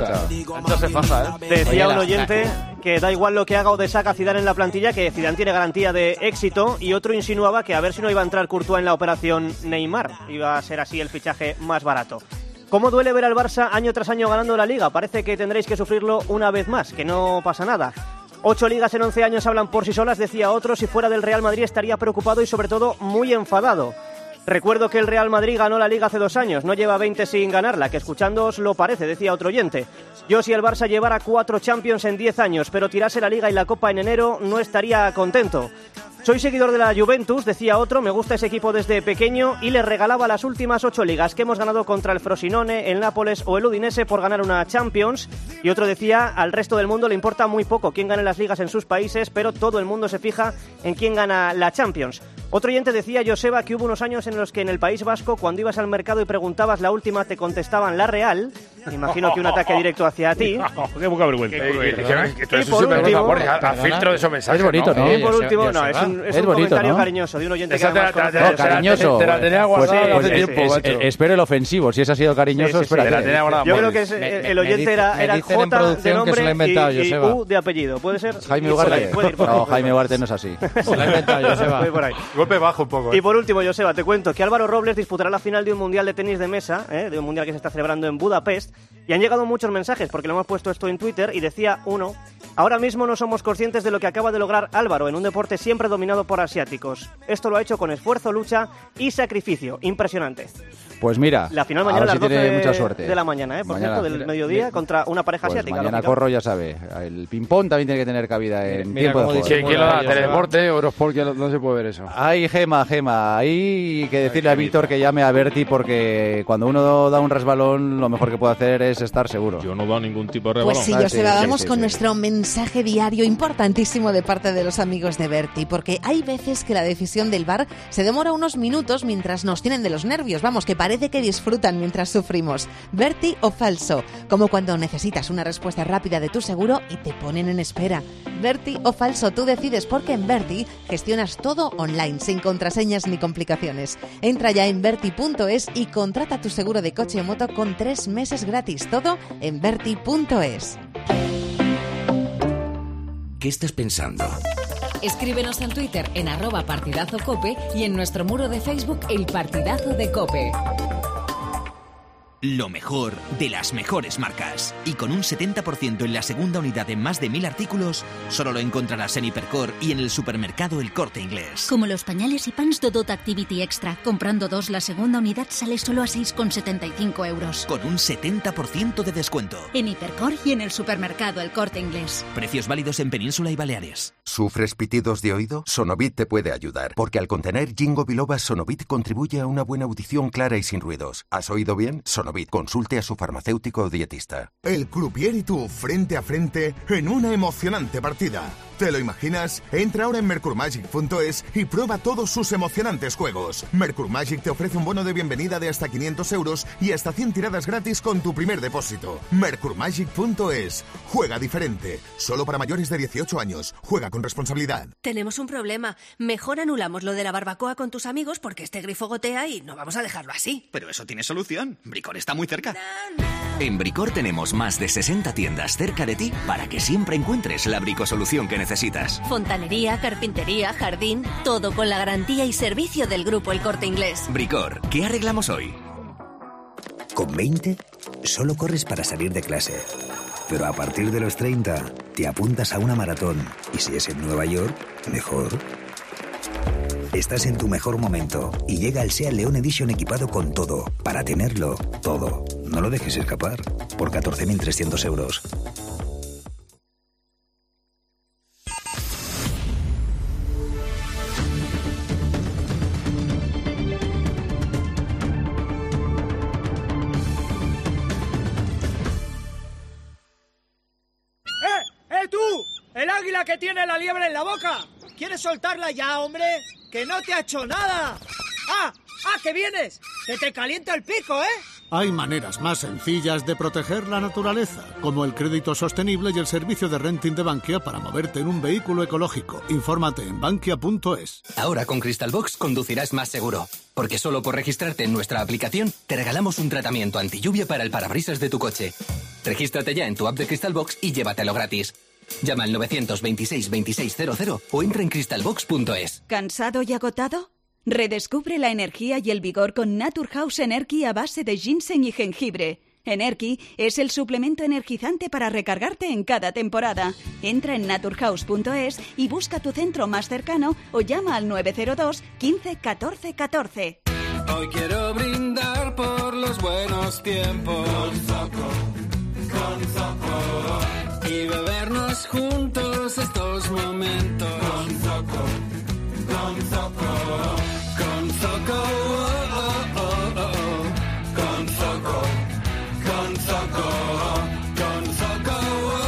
Se faja, Decía un oyente que da igual lo que haga o deshaga Zidane en la plantilla, que Zidane tiene garantía de éxito, y otro insinuaba que a ver si no iba a entrar Courtois en la operación Neymar. Iba a ser así el fichaje más barato. ¿Cómo duele ver al Barça año tras año ganando la Liga? Parece que tendréis que sufrirlo una vez más, que no pasa nada. 8 ligas en 11 años hablan por sí solas, decía otro. Si fuera del Real Madrid estaría preocupado y sobre todo muy enfadado. Recuerdo que el Real Madrid ganó la Liga hace 2 años, no lleva 20 sin ganarla, que escuchándoos lo parece, decía otro oyente. Yo si el Barça llevara 4 Champions en 10 años, pero tirase la Liga y la Copa en enero, no estaría contento. Soy seguidor de la Juventus, decía otro, me gusta ese equipo desde pequeño y le regalaba las últimas 8 ligas que hemos ganado contra el Frosinone, el Nápoles o el Udinese por ganar una Champions. Y otro decía, al resto del mundo le importa muy poco quién gane las ligas en sus países, pero todo el mundo se fija en quién gana la Champions. Otro oyente decía, Joseba, que hubo unos años en los que en el País Vasco, cuando ibas al mercado y preguntabas la última, te contestaban la Real. Me imagino que un ataque directo hacia ti. Qué poca vergüenza. Y por último... filtro de esos mensajes. Es bonito, ¿no? Y por último, es un comentario cariñoso de un oyente que cariñoso. Te la tenía guardada hace tiempo. Espero el ofensivo. Si ese ha sido cariñoso, espera. Yo creo que el oyente era J de nombre y U de apellido. ¿Puede ser? Jaime Ugarte. No, Jaime Ugarte no es así. Se lo ha inventado Joseba. Golpe bajo un poco. Y por último, Joseba, te cuento que Álvaro Robles disputará la final de un mundial de tenis de mesa, de un mundial que se está celebrando en Budapest. Y han llegado muchos mensajes, porque lo hemos puesto esto en Twitter, y decía uno: ahora mismo no somos conscientes de lo que acaba de lograr Álvaro en un deporte siempre dominado por asiáticos. Esto lo ha hecho con esfuerzo, lucha y sacrificio. Impresionante. Pues mira, la final mañana a las 12 mucha suerte. de la mañana, por cierto, del mediodía, contra una pareja pues asiática. Mañana Corro ya sabe, el ping-pong también tiene que tener cabida en tiempo de juego. ¿Quién lo da? ¿Teledeporte, Eurosport? No se puede ver eso. Ay, Gema, hay que decirle a Víctor que llame a Berti, porque cuando uno da un resbalón, lo mejor que puede hacer es estar seguro. Yo no he dado ningún tipo de resbalón. Pues sí, Joseba, vamos con nuestro mensaje diario importantísimo de parte de los amigos de Berti, porque hay veces que la decisión del VAR se demora unos minutos mientras nos tienen de los nervios. Vamos, que parece que disfrutan mientras sufrimos. ¿Berti o falso? Como cuando necesitas una respuesta rápida de tu seguro y te ponen en espera. ¿Berti o falso? Tú decides, porque en Berti gestionas todo online, sin contraseñas ni complicaciones. Entra ya en Berti.es y contrata tu seguro de coche o moto con 3 meses gratis. Todo en Berti.es. ¿Qué estás pensando? Escríbenos en Twitter en @partidazocope y en nuestro muro de Facebook El Partidazo de Cope. Lo mejor de las mejores marcas. Y con un 70% en la segunda unidad en más de 1000 artículos, solo lo encontrarás en Hipercor y en el supermercado El Corte Inglés. Como los pañales y pants Dodot Activity Extra. Comprando 2, la segunda unidad sale solo a 6,75 euros. Con un 70% de descuento. En Hipercor y en el supermercado El Corte Inglés. Precios válidos en Península y Baleares. ¿Sufres pitidos de oído? Sonovit te puede ayudar, porque al contener Ginkgo biloba, Sonovit contribuye a una buena audición clara y sin ruidos. ¿Has oído bien? Sonovit. Consulte a su farmacéutico o dietista. El croupier y tú, frente a frente, en una emocionante partida. ¿Te lo imaginas? Entra ahora en mercurmagic.es y prueba todos sus emocionantes juegos. Mercurmagic te ofrece un bono de bienvenida de hasta 500 euros y hasta 100 tiradas gratis con tu primer depósito. Mercurmagic.es. Juega diferente. Solo para mayores de 18 años. Juega con responsabilidad. Tenemos un problema. Mejor anulamos lo de la barbacoa con tus amigos porque este grifo gotea y no vamos a dejarlo así. Pero eso tiene solución. Bricor está muy cerca. En Bricor tenemos más de 60 tiendas cerca de ti para que siempre encuentres la bricosolución que necesitas. Fontanería, carpintería, jardín, todo con la garantía y servicio del Grupo El Corte Inglés. Bricor, ¿qué arreglamos hoy? Con 20 solo corres para salir de clase. Pero a partir de los 30 te apuntas a una maratón. Y si es en Nueva York, mejor. Estás en tu mejor momento y llega el SEAT León Edition equipado con todo, para tenerlo todo. No lo dejes escapar, por 14.300 euros. ¡Tú! ¡El águila que tiene la liebre en la boca! ¿Quieres soltarla ya, hombre? ¡Que no te ha hecho nada! ¡Ah! ¡Que vienes! ¡Que te calienta el pico, eh! Hay maneras más sencillas de proteger la naturaleza, como el crédito sostenible y el servicio de renting de Bankia para moverte en un vehículo ecológico. Infórmate en bankia.es. Ahora con Crystalbox conducirás más seguro, porque solo por registrarte en nuestra aplicación te regalamos un tratamiento antilluvia para el parabrisas de tu coche. Regístrate ya en tu app de Crystalbox y llévatelo gratis. Llama al 926 2600 o entra en crystalbox.es. ¿Cansado y agotado? Redescubre la energía y el vigor con Naturhaus Energy a base de ginseng y jengibre. Energy es el suplemento energizante para recargarte en cada temporada. Entra en naturhaus.es y busca tu centro más cercano o llama al 902 15 14 14. Hoy quiero brindar por los buenos tiempos. Con Zoco. Y bebernos juntos estos momentos. Con Zoco. Con Zoco. Con Zoco. Con Zoco. Con Zoco. Con Zoco.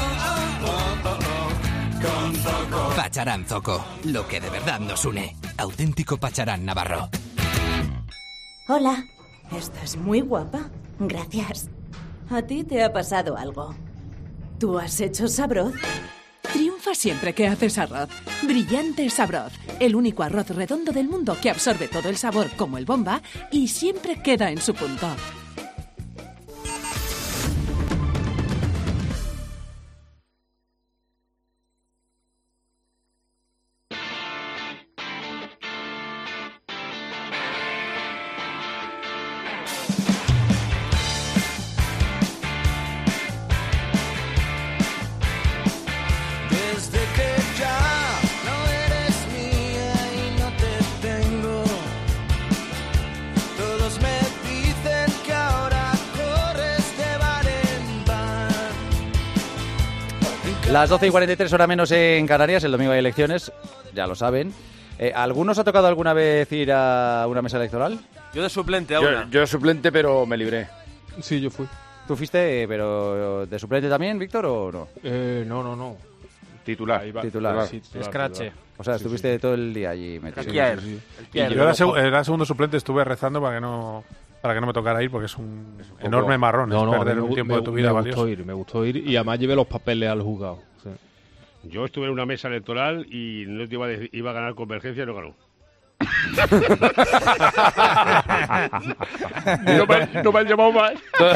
Con Zoco. Pacharán Zoco, lo que de verdad nos une. Auténtico Pacharán navarro. Hola, estás muy guapa. Gracias. ¿A ti te ha pasado algo? ¿Tú has hecho Sabroz? Triunfa siempre que haces arroz. Brillante Sabroz, el único arroz redondo del mundo que absorbe todo el sabor como el bomba y siempre queda en su punto. Todos me dicen Las 12:43, hora menos en Canarias. El domingo hay elecciones, ya lo saben. ¿Algunos ha tocado alguna vez ir a una mesa electoral? Yo de suplente a una. Yo de suplente, pero me libré. Sí, yo fui. ¿Tú fuiste, pero de suplente también, Víctor, o no? No. Titular. Sí, Escrache. O sea, estuviste todo el día allí metido. Yo era segundo suplente, estuve rezando para que no me tocara ir, porque es un enorme marrón. Es perder un tiempo de tu vida valioso. Me gustó ir y además llevé los papeles al juzgado. Sí. Yo estuve en una mesa electoral y no te iba a ganar Convergencia y no ganó. no me han llamado más.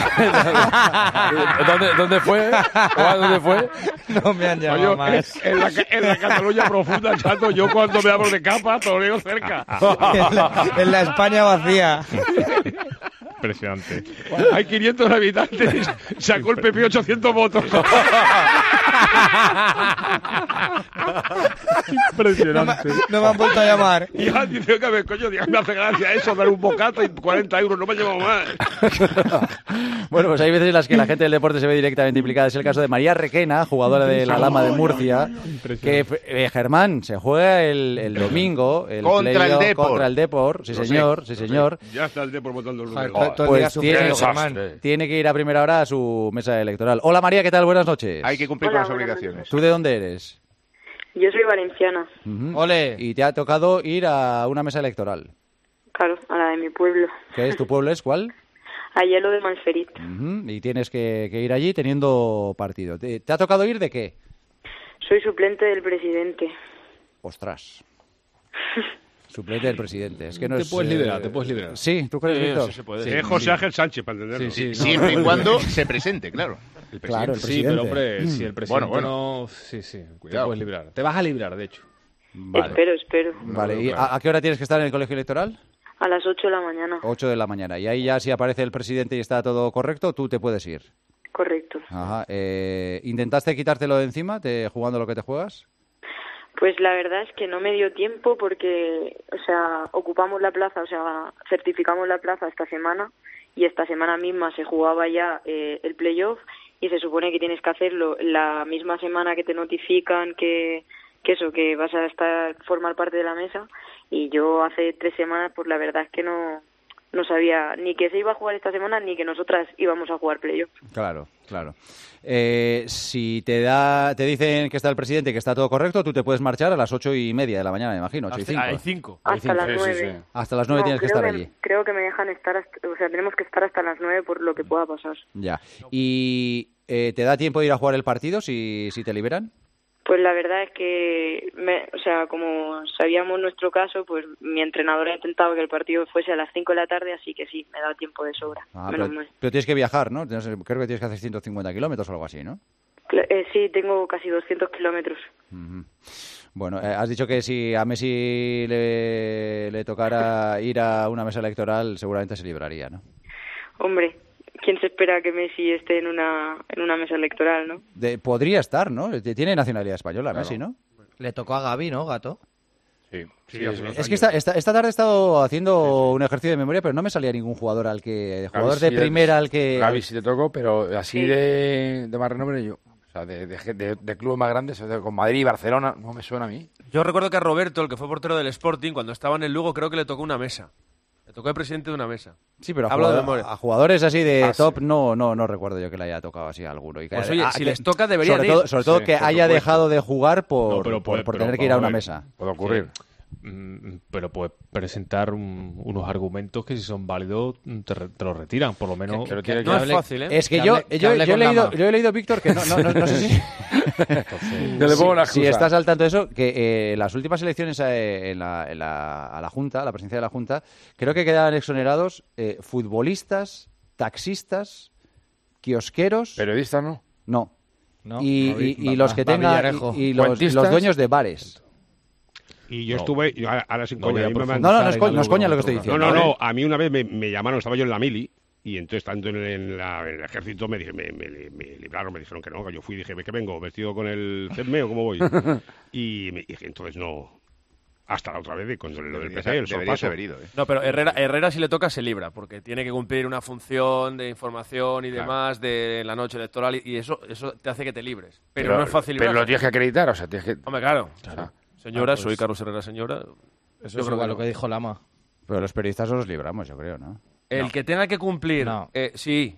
¿Dónde fue? ¿Dónde fue? No me han llamado más. En la Cataluña profunda, chato, yo cuando me hablo de capa, toreo cerca. en la España vacía. Impresionante. Hay 500 habitantes, sacó el PP 800 votos. Impresionante. No me han vuelto a llamar. Y ya dice que me hace gracia eso, dar un bocata y 40 euros, no me ha llevado más. Bueno, pues hay veces en las que la gente del deporte se ve directamente implicada. Es el caso de María Requena, jugadora de la Lama de Murcia, que Germán se juega el domingo contra el Depor. Sí, señor. Ya está el Depor votando el número. Pues tiene que ir a primera hora a su mesa electoral. Hola María, ¿qué tal? Buenas noches. Hay que cumplir con las obligaciones. ¿Tú de dónde eres? Yo soy valenciana. Ole. Y te ha tocado ir a una mesa electoral. Claro, a la de mi pueblo. ¿Qué es? ¿Tu pueblo es cuál? Ayelo de Malferit. Y tienes que ir allí teniendo partido. ¿Te ha tocado ir de qué? Soy suplente del presidente. Ostras. Suplente del presidente. Es que no te puedes liberar. Sí, ¿tú crees, Víctor? Sí, se puede. José Ángel Sánchez, para entenderlo. Sí. Siempre y cuando se presente, claro. El presidente. Sí, pero hombre, si el presidente bueno. no... Sí, te puedes librar. Te vas a librar, de hecho. Vale. Espero. Vale, ¿y a qué hora tienes que estar en el colegio electoral? A las 8 de la mañana. 8 de la mañana. Y ahí ya si aparece el presidente y está todo correcto, tú te puedes ir. Correcto. Ajá. ¿Intentaste quitártelo de encima jugando lo que te juegas? Pues la verdad es que no me dio tiempo porque, ocupamos la plaza, certificamos la plaza esta semana y esta semana misma se jugaba ya el playoff y se supone que tienes que hacerlo la misma semana que te notifican que vas a formar parte de la mesa, y yo hace 3 semanas pues la verdad es que no sabía ni que se iba a jugar esta semana ni que nosotras íbamos a jugar playoff. Claro. Si te dicen que está el presidente, que está todo correcto, tú te puedes marchar a las 8:30 de la mañana, me imagino. 8:05. Hasta las 9. Sí. Hasta las 9 tienes que estar allí. Creo que me dejan estar, tenemos que estar hasta las 9 por lo que pueda pasar. Ya. ¿Y te da tiempo de ir a jugar el partido si te liberan? Pues la verdad es que, como sabíamos nuestro caso, pues mi entrenador ha intentado que el partido fuese a las 5 de la tarde, así que sí, me da tiempo de sobra. Pero tienes que viajar, ¿no? Creo que tienes que hacer 150 kilómetros o algo así, ¿no? Sí, tengo casi 200 kilómetros. Bueno, has dicho que si a Messi le tocara ir a una mesa electoral, seguramente se libraría, ¿no? Hombre, ¿quién se espera que Messi esté en una mesa electoral, no? Podría estar, ¿no? Tiene nacionalidad española, claro. Messi, ¿no? Le tocó a Gavi, ¿no, Gato? Sí. Es que esta tarde he estado haciendo un ejercicio de memoria, pero no me salía ningún jugador de primera al que... Gavi sí le tocó, pero así de más renombre yo. O sea, de clubes más grandes, con Madrid y Barcelona, no me suena a mí. Yo recuerdo que a Roberto, el que fue portero del Sporting, cuando estaba en el Lugo, creo que le tocó una mesa. Le tocó el presidente de una mesa. Sí, pero a jugadores así de top no recuerdo yo que le haya tocado así a alguno. Y que pues oye, si les toca deberían ir. Sobre todo que haya dejado de jugar por tener que ir a una mesa. Puede ocurrir. Pero puedes presentar unos argumentos que si son válidos te los retiran, por lo menos. No es fácil, ¿eh? Es que yo he leído, Víctor, que no sé si... Si estás al tanto de eso, que las últimas elecciones a la Junta, a la presidencia de la Junta, creo que quedaban exonerados futbolistas, taxistas, kiosqueros... ¿Periodistas no? No. Y los que tengan... Y los dueños de bares. Y yo estuve, ahora sin coña, no es coña lo que estoy diciendo. No, a mí una vez me llamaron, estaba yo en la mili, y entonces estando en el ejército me libraron, me dijeron que no, que yo fui y dije, ¿qué vengo? ¿Vestido con el CEPME o cómo voy? Y me dije, entonces no, hasta la otra vez con lo del PSG y el sorpaso. No, pero Herrera si le toca se libra, porque tiene que cumplir una función de información y demás de la noche electoral y eso te hace que te libres. Pero no es fácil librarse. Pero lo tienes que acreditar, o sea, tienes que... Hombre, claro. Señora, soy Carlos Herrera, señora. Eso es igual lo que dijo Lama. Pero los periodistas nos libramos, yo creo, ¿no? El que tenga que cumplir, sí.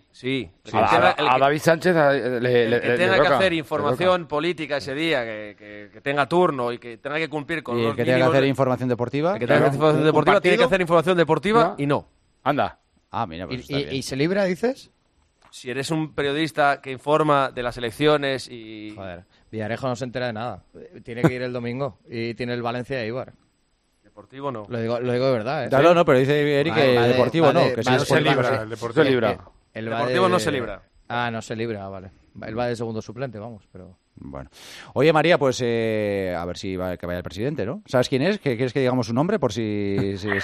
A David Sánchez el que tenga que hacer información política ese día, que tenga turno y que tenga que cumplir con los ¿Y el que tenga que hacer información deportiva? El que tenga que hacer información deportiva tiene que hacer información deportiva y no. Anda. Ah, mira, pues está bien. ¿Y se libra, dices? Si eres un periodista que informa de las elecciones y... Joder, Villarejo no se entera de nada. Tiene que ir el domingo y tiene el Valencia de Eibar. Deportivo no. Lo digo de verdad, ¿eh? No, pero dice Eric que deportivo no. Que no se libra, el deportivo se libra. El deportivo no se libra. Ah, no se libra, vale. Él va de segundo suplente, vamos, pero... Bueno. Oye, María, pues a ver si que vaya el presidente, ¿no? ¿Sabes quién es? ¿Quieres que digamos su nombre por si se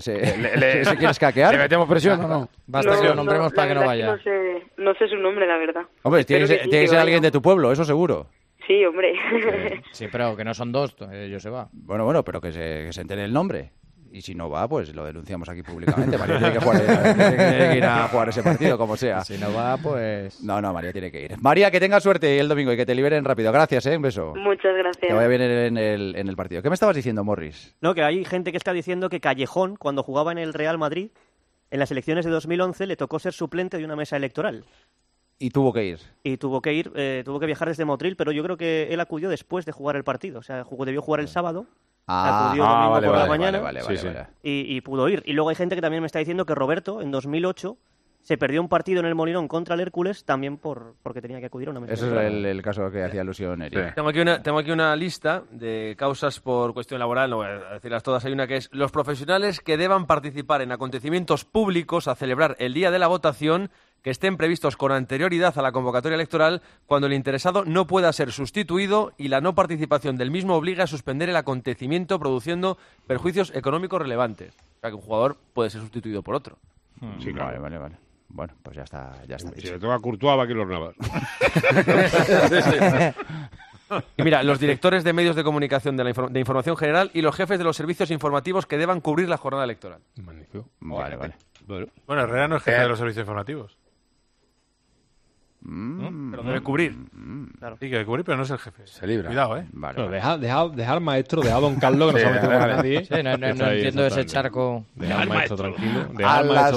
quieres caquear? ¿Le metemos presión o no? Basta que lo nombremos para que no vaya. No sé su nombre, la verdad. Hombre, tiene que ser alguien de tu pueblo, eso seguro. Sí, hombre. Sí, pero que no son dos, Joseba. Bueno, pero que se entere el nombre. Y si no va, pues lo denunciamos aquí públicamente. María tiene que ir a jugar ese partido, como sea. Si no va, pues... No, María tiene que ir. María, que tengas suerte el domingo y que te liberen rápido. Gracias, un beso. Muchas gracias. Que vaya bien en el partido. ¿Qué me estabas diciendo, Morris? No, que hay gente que está diciendo que Callejón, cuando jugaba en el Real Madrid, en las elecciones de 2011, le tocó ser suplente de una mesa electoral. Y tuvo que ir. Y tuvo que viajar desde Motril, pero yo creo que él acudió después de jugar el partido. O sea, debió jugar el sábado. Acudió domingo por la mañana y pudo ir. Y luego hay gente que también me está diciendo que Roberto, en 2008, se perdió un partido en el Molinón contra el Hércules también porque tenía que acudir a una mesa. Eso es el caso que hacía alusión Eric. Sí. Tengo aquí una lista de causas por cuestión laboral, no voy a decirlas todas. Hay una que es los profesionales que deban participar en acontecimientos públicos a celebrar el día de la votación que estén previstos con anterioridad a la convocatoria electoral cuando el interesado no pueda ser sustituido y la no participación del mismo obliga a suspender el acontecimiento produciendo perjuicios económicos relevantes. O sea, que un jugador puede ser sustituido por otro. Sí, claro. Vale. Bueno, pues ya está. Si le toca a Courtois, va aquí los Navas. Y mira, los directores de medios de comunicación de información general y los jefes de los servicios informativos que deban cubrir la jornada electoral. Magnífico. Vale. Bueno, Herrera no es jefe de los servicios informativos. Pero debe cubrir. Claro. Sí, que debe cubrir, pero no es el jefe. Se libra. Cuidado, ¿eh? Vale. Deja al maestro, deja a don Carlos, que no se ha metido con nadie. Sí, no entiendo ese charco. Deja al maestro tranquilo. A las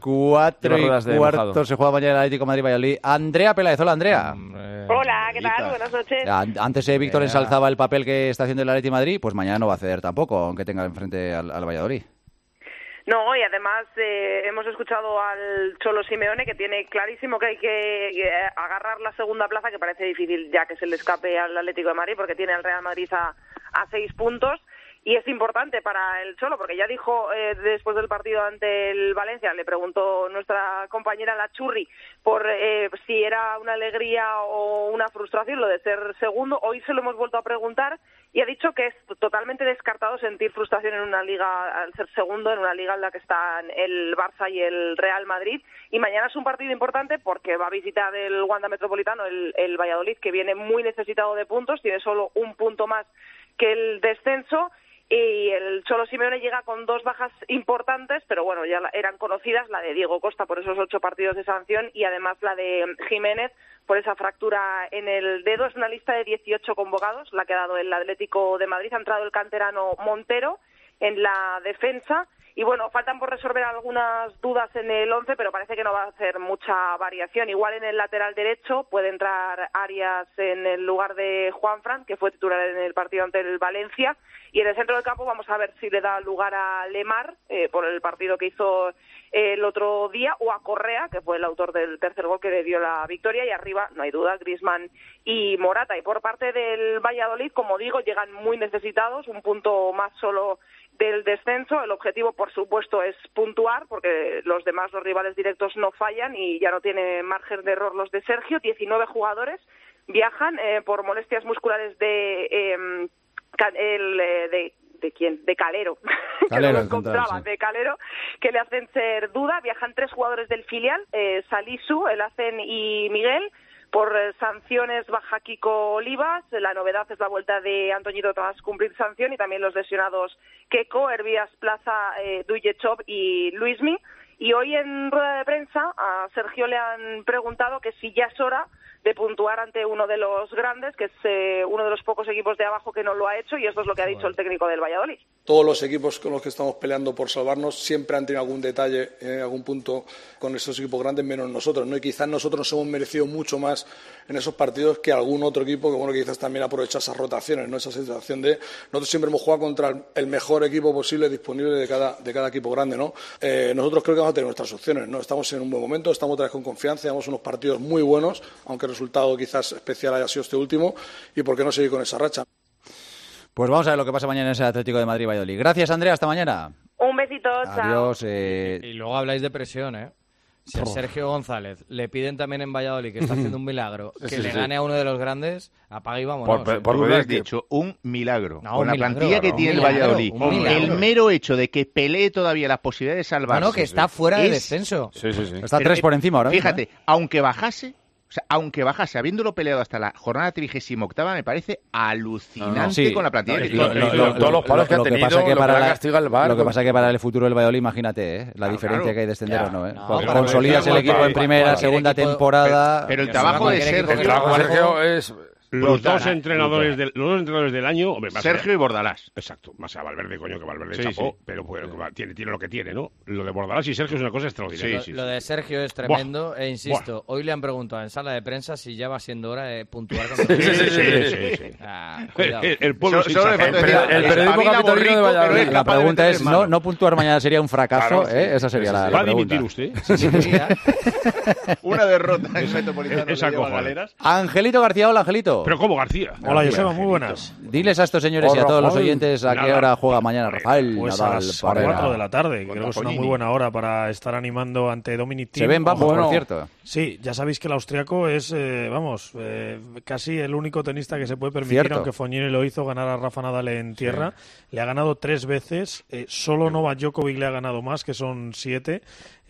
4:15 se juega mañana el Atlético Madrid-Valladolid. Andrea Peláez. Hola, Andrea. Hola, ¿qué tal? Buenas noches. Antes Víctor ensalzaba el papel que está haciendo el Atlético Madrid, pues mañana no va a ceder tampoco, aunque tenga enfrente al Valladolid. No, y además hemos escuchado al Cholo Simeone que tiene clarísimo que hay que agarrar la segunda plaza, que parece difícil ya que se le escape al Atlético de Madrid porque tiene al Real Madrid a 6 puntos. Y es importante para el Cholo, porque ya dijo después del partido ante el Valencia, le preguntó nuestra compañera La Churri por si era una alegría o una frustración lo de ser segundo. Hoy se lo hemos vuelto a preguntar y ha dicho que es totalmente descartado sentir frustración en una liga, al ser segundo, en una liga en la que están el Barça y el Real Madrid. Y mañana es un partido importante porque va a visitar el Wanda Metropolitano el Valladolid, que viene muy necesitado de puntos, tiene solo un punto más que el descenso. Y el Cholo Simeone llega con 2 bajas importantes, pero bueno, ya eran conocidas, la de Diego Costa por esos 8 partidos de sanción y además la de Jiménez por esa fractura en el dedo. Es una lista de 18 convocados, la que ha dado el Atlético de Madrid. Ha entrado el canterano Montero en la defensa. Y bueno, faltan por resolver algunas dudas en el 11, pero parece que no va a hacer mucha variación. Igual en el lateral derecho puede entrar Arias en el lugar de Juanfran, que fue titular en el partido ante el Valencia. Y en el centro del campo vamos a ver si le da lugar a Lemar, por el partido que hizo el otro día, o a Correa, que fue el autor del tercer gol que le dio la victoria. Y arriba, no hay duda, Griezmann y Morata. Y por parte del Valladolid, como digo, llegan muy necesitados, un punto más solo del descenso. El objetivo, por supuesto, es puntuar, porque los rivales directos no fallan y ya no tiene margen de error los de Sergio. 19 jugadores viajan por molestias musculares de quién, de Calero, que no lo encontraba, de Calero, que le hacen ser duda. Viajan 3 jugadores del filial, Salisu, Elacen y Miguel. Por sanciones baja Kiko Olivas, la novedad es la vuelta de Antoñito tras cumplir sanción y también los lesionados Keko, Hervías Plaza, Dujechov y Luismi. Y hoy en rueda de prensa a Sergio le han preguntado que si ya es hora de puntuar ante uno de los grandes, que es uno de los pocos equipos de abajo que no lo ha hecho, y esto es lo que ha dicho el técnico del Valladolid. Todos los equipos con los que estamos peleando por salvarnos siempre han tenido algún detalle, algún punto con esos equipos grandes, menos nosotros, ¿no? Y quizás nosotros nos hemos merecido mucho más en esos partidos que algún otro equipo que, bueno, quizás también aprovecha esas rotaciones, ¿no? Esa sensación de nosotros siempre hemos jugado contra el mejor equipo posible disponible de cada equipo grande, ¿no? Nosotros creo que vamos a tener nuestras opciones, ¿no? Estamos en un buen momento, estamos otra vez con confianza, llevamos unos partidos muy buenos, aunque el resultado quizás especial haya sido este último, y por qué no seguir con esa racha. Pues vamos a ver lo que pasa mañana en ese Atlético de Madrid-Valladolid. Gracias, Andrea, hasta mañana. Un besito, chao. Adiós. Y luego habláis de presión, ¿eh? Si a Sergio González le piden también en Valladolid, que está haciendo un milagro, que le gane a uno de los grandes, apaga y vámonos. Por lo has dicho, un milagro. Con la plantilla que tiene el Valladolid, el mero hecho de que pelee todavía las posibilidades de salvarse. No, que está fuera de descenso. Sí. Está 3 por encima ahora mismo. Fíjate, aunque bajase, habiéndolo peleado hasta la jornada 38ª, me parece alucinante con la plantilla. Todos los palos que ha tenido, lo que castiga el VAR. Lo que pasa es que para el futuro del Valladolid, imagínate, la diferencia que hay de descender o no. Consolidas el equipo en primera, segunda temporada. Pero el trabajo de Sergio es... Los dos entrenadores del año... Hombre, Sergio y Bordalás. Exacto. Más a Valverde, coño, que Valverde chapó, pero pues, tiene lo que tiene, ¿no? Lo de Bordalás y Sergio es una cosa extraordinaria. Lo de Sergio es tremendo, e insisto, hoy le han preguntado en sala de prensa si ya va siendo hora de puntuar con Sí. El pueblo el periodismo capitolino de Valladolid. La pregunta es, ¿no puntuar mañana sería un fracaso? Esa sería la pregunta. ¿Va a dimitir usted? Una derrota en Metropolitano. Esa cojones. Angelito García, hola, Angelito. ¿Pero cómo, García? Hola, Joseba, muy buenas. Diles a estos señores y a todos los oyentes a qué hora juega mañana Rafael Nadal. A las 4 de la tarde, creo que es una muy buena hora para estar animando ante Dominic Thiem. Se ven vamos, por cierto. Sí, ya sabéis que el austriaco es, casi el único tenista que se puede permitir, aunque Fognini lo hizo, ganar a Rafa Nadal en tierra. Le ha ganado 3 veces, solo Novak Djokovic le ha ganado más, que son 7.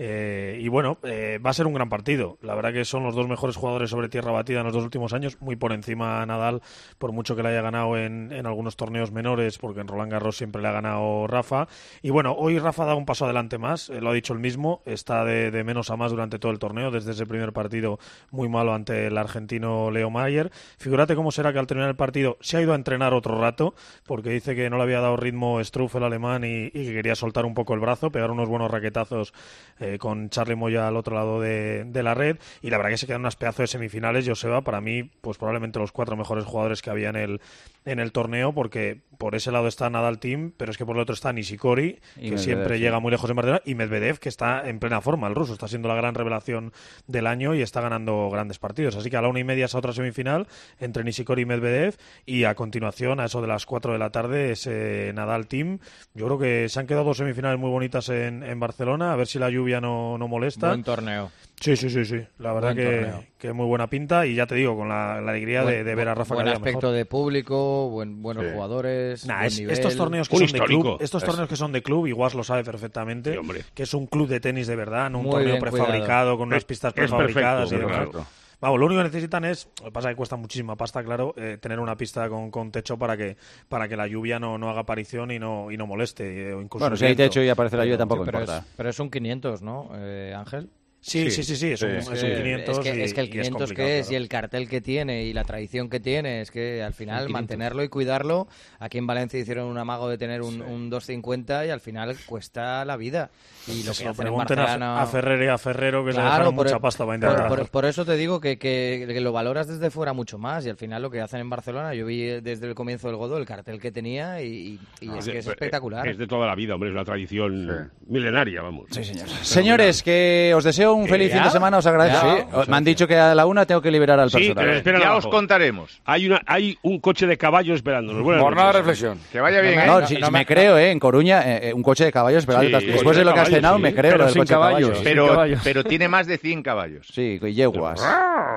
Va a ser un gran partido. La verdad que son los dos mejores jugadores sobre tierra batida en los 2 últimos años, muy por encima Nadal, por mucho que le haya ganado en algunos torneos menores, porque en Roland Garros siempre le ha ganado Rafa. Y bueno, hoy Rafa da un paso adelante más, lo ha dicho él mismo, está de menos a más durante todo el torneo, desde ese primer partido muy malo ante el argentino Leo Mayer. Figúrate cómo será que al terminar el partido se ha ido a entrenar otro rato, porque dice que no le había dado ritmo Struff, el alemán, y que quería soltar un poco el brazo, pegar unos buenos raquetazos con Charlie Moya al otro lado de la red, y la verdad que se quedan unas pedazos de semifinales. Joseba, para mí, pues probablemente los 4 mejores jugadores que había en el torneo, porque por ese lado está Nadal Thiem, pero es que por el otro está Nishikori, que siempre llega muy lejos en Barcelona, y Medvedev, que está en plena forma, el ruso, está siendo la gran revelación del año y está ganando grandes partidos. Así que a la 1:30 esa otra semifinal entre Nishikori y Medvedev, y a continuación, a eso de las 4 de la tarde, es Nadal Thiem. Yo creo que se han quedado 2 semifinales muy bonitas en Barcelona, a ver si la lluvia no molesta. Buen torneo. Sí. La verdad que muy buena pinta, y ya te digo, con la alegría de ver a Rafa. Buen aspecto mejor de público, buenos jugadores. Estos torneos que son de club, torneos que son de club, igual lo sabe perfectamente, que es un club de tenis de verdad, no un torneo prefabricado con unas pistas prefabricadas y demás. Vamos, lo único que necesitan es, lo que pasa es que cuesta muchísima pasta, claro, tener una pista con techo para que la lluvia no haga aparición y no moleste. Bueno, si hay techo y aparece la lluvia tampoco importa. Pero es un 500, ¿no, Ángel? Sí, es un 500. Es que el 500 que es, y el cartel que tiene, y la tradición que tiene, es que al final mantenerlo y cuidarlo. Aquí en Valencia hicieron un amago de tener un 250 y al final cuesta la vida. Y lo que hacen en Barcelona... a Ferrer y a Ferrero, que se dejaron mucha pasta para intentar. Por eso te digo que lo valoras desde fuera mucho más, y al final lo que hacen en Barcelona, yo vi desde el comienzo del Godó el cartel que tenía y es que es espectacular. Es de toda la vida, hombre, es una tradición milenaria, vamos. Sí, señores. Señores, que os deseo un feliz fin de semana, os agradezco. Me han dicho que a la 1 tengo que liberar al personal. Pero ya os contaremos. Hay un coche de caballo esperándonos. Jornada de reflexión. Que vaya bien. No, me creo, en Coruña, un coche de caballos esperando. Después de lo que has cenado, me creo lo del coche de caballos. Pero tiene más de 100 caballos. Sí, yeguas.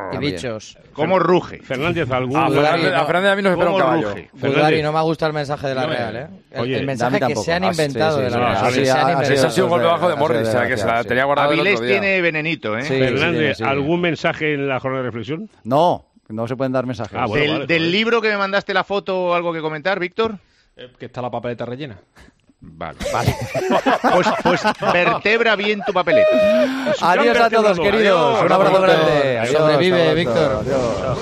Y bichos. ¿Cómo ruge? Fernández, algún... A Fernández a mí no se espera un caballo. Gudari, no me gusta el mensaje de la Real, ¿eh? El mensaje que se han inventado de la Real. Ese ha sido un golpe bajo de Morris, o sea, que se la tenía guardada el otro día. Avilés tiene venenito, ¿eh? Fernández, ¿algún mensaje en la jornada de reflexión? No se pueden dar mensajes. ¿Del libro que me mandaste la foto o algo que comentar, Víctor? Que está la papeleta rellena. Vale. Pues vertebra bien tu papeleta. Adiós a todos, queridos. Un abrazo grande. Adiós, sobrevive, Víctor. Adiós.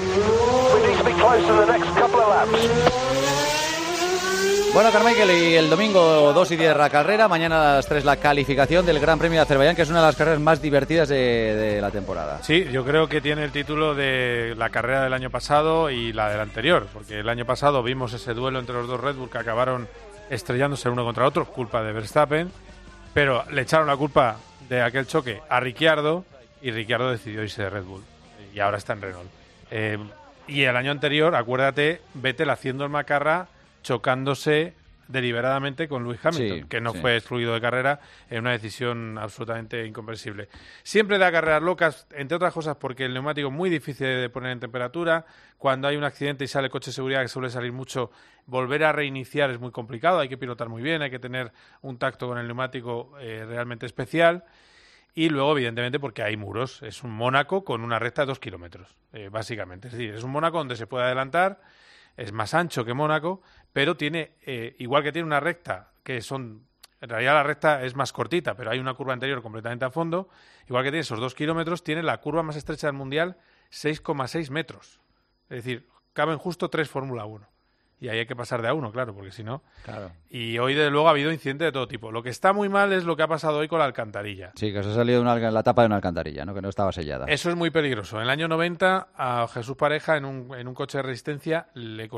Bueno, Carmichael, y el domingo 2 y 10 la carrera, mañana a las 3 la calificación del Gran Premio de Azerbaiyán, que es una de las carreras más divertidas de la temporada. Sí, yo creo que tiene el título de la carrera del año pasado y la del anterior, porque el año pasado vimos ese duelo entre los dos Red Bull que acabaron estrellándose uno contra otro, culpa de Verstappen, pero le echaron la culpa de aquel choque a Ricciardo y Ricciardo decidió irse de Red Bull y ahora está en Renault. Y el año anterior, acuérdate, Vettel haciendo el macarra, chocándose deliberadamente con Lewis Hamilton, que no fue excluido de carrera en una decisión absolutamente incomprensible. Siempre da carreras locas, entre otras cosas porque el neumático es muy difícil de poner en temperatura. Cuando hay un accidente y sale el coche de seguridad, que suele salir mucho, volver a reiniciar es muy complicado, hay que pilotar muy bien, hay que tener un tacto con el neumático realmente especial. Y luego, evidentemente, porque hay muros. Es un Mónaco con una recta de 2 kilómetros, básicamente. Es decir, es un Mónaco donde se puede adelantar, es más ancho que Mónaco, pero tiene, igual que tiene una recta, que son, en realidad la recta es más cortita, pero hay una curva anterior completamente a fondo, igual que tiene esos 2 kilómetros, tiene la curva más estrecha del Mundial, 6,6 metros. Es decir, caben justo 3 Fórmula 1. Y ahí hay que pasar de a uno, claro, porque si no... Claro. Y hoy, desde luego, ha habido incidentes de todo tipo. Lo que está muy mal es lo que ha pasado hoy con la alcantarilla. Sí, que se ha salido la tapa de una alcantarilla, ¿no? Que no estaba sellada. Eso es muy peligroso. En el año 90, a Jesús Pareja, en un coche de resistencia,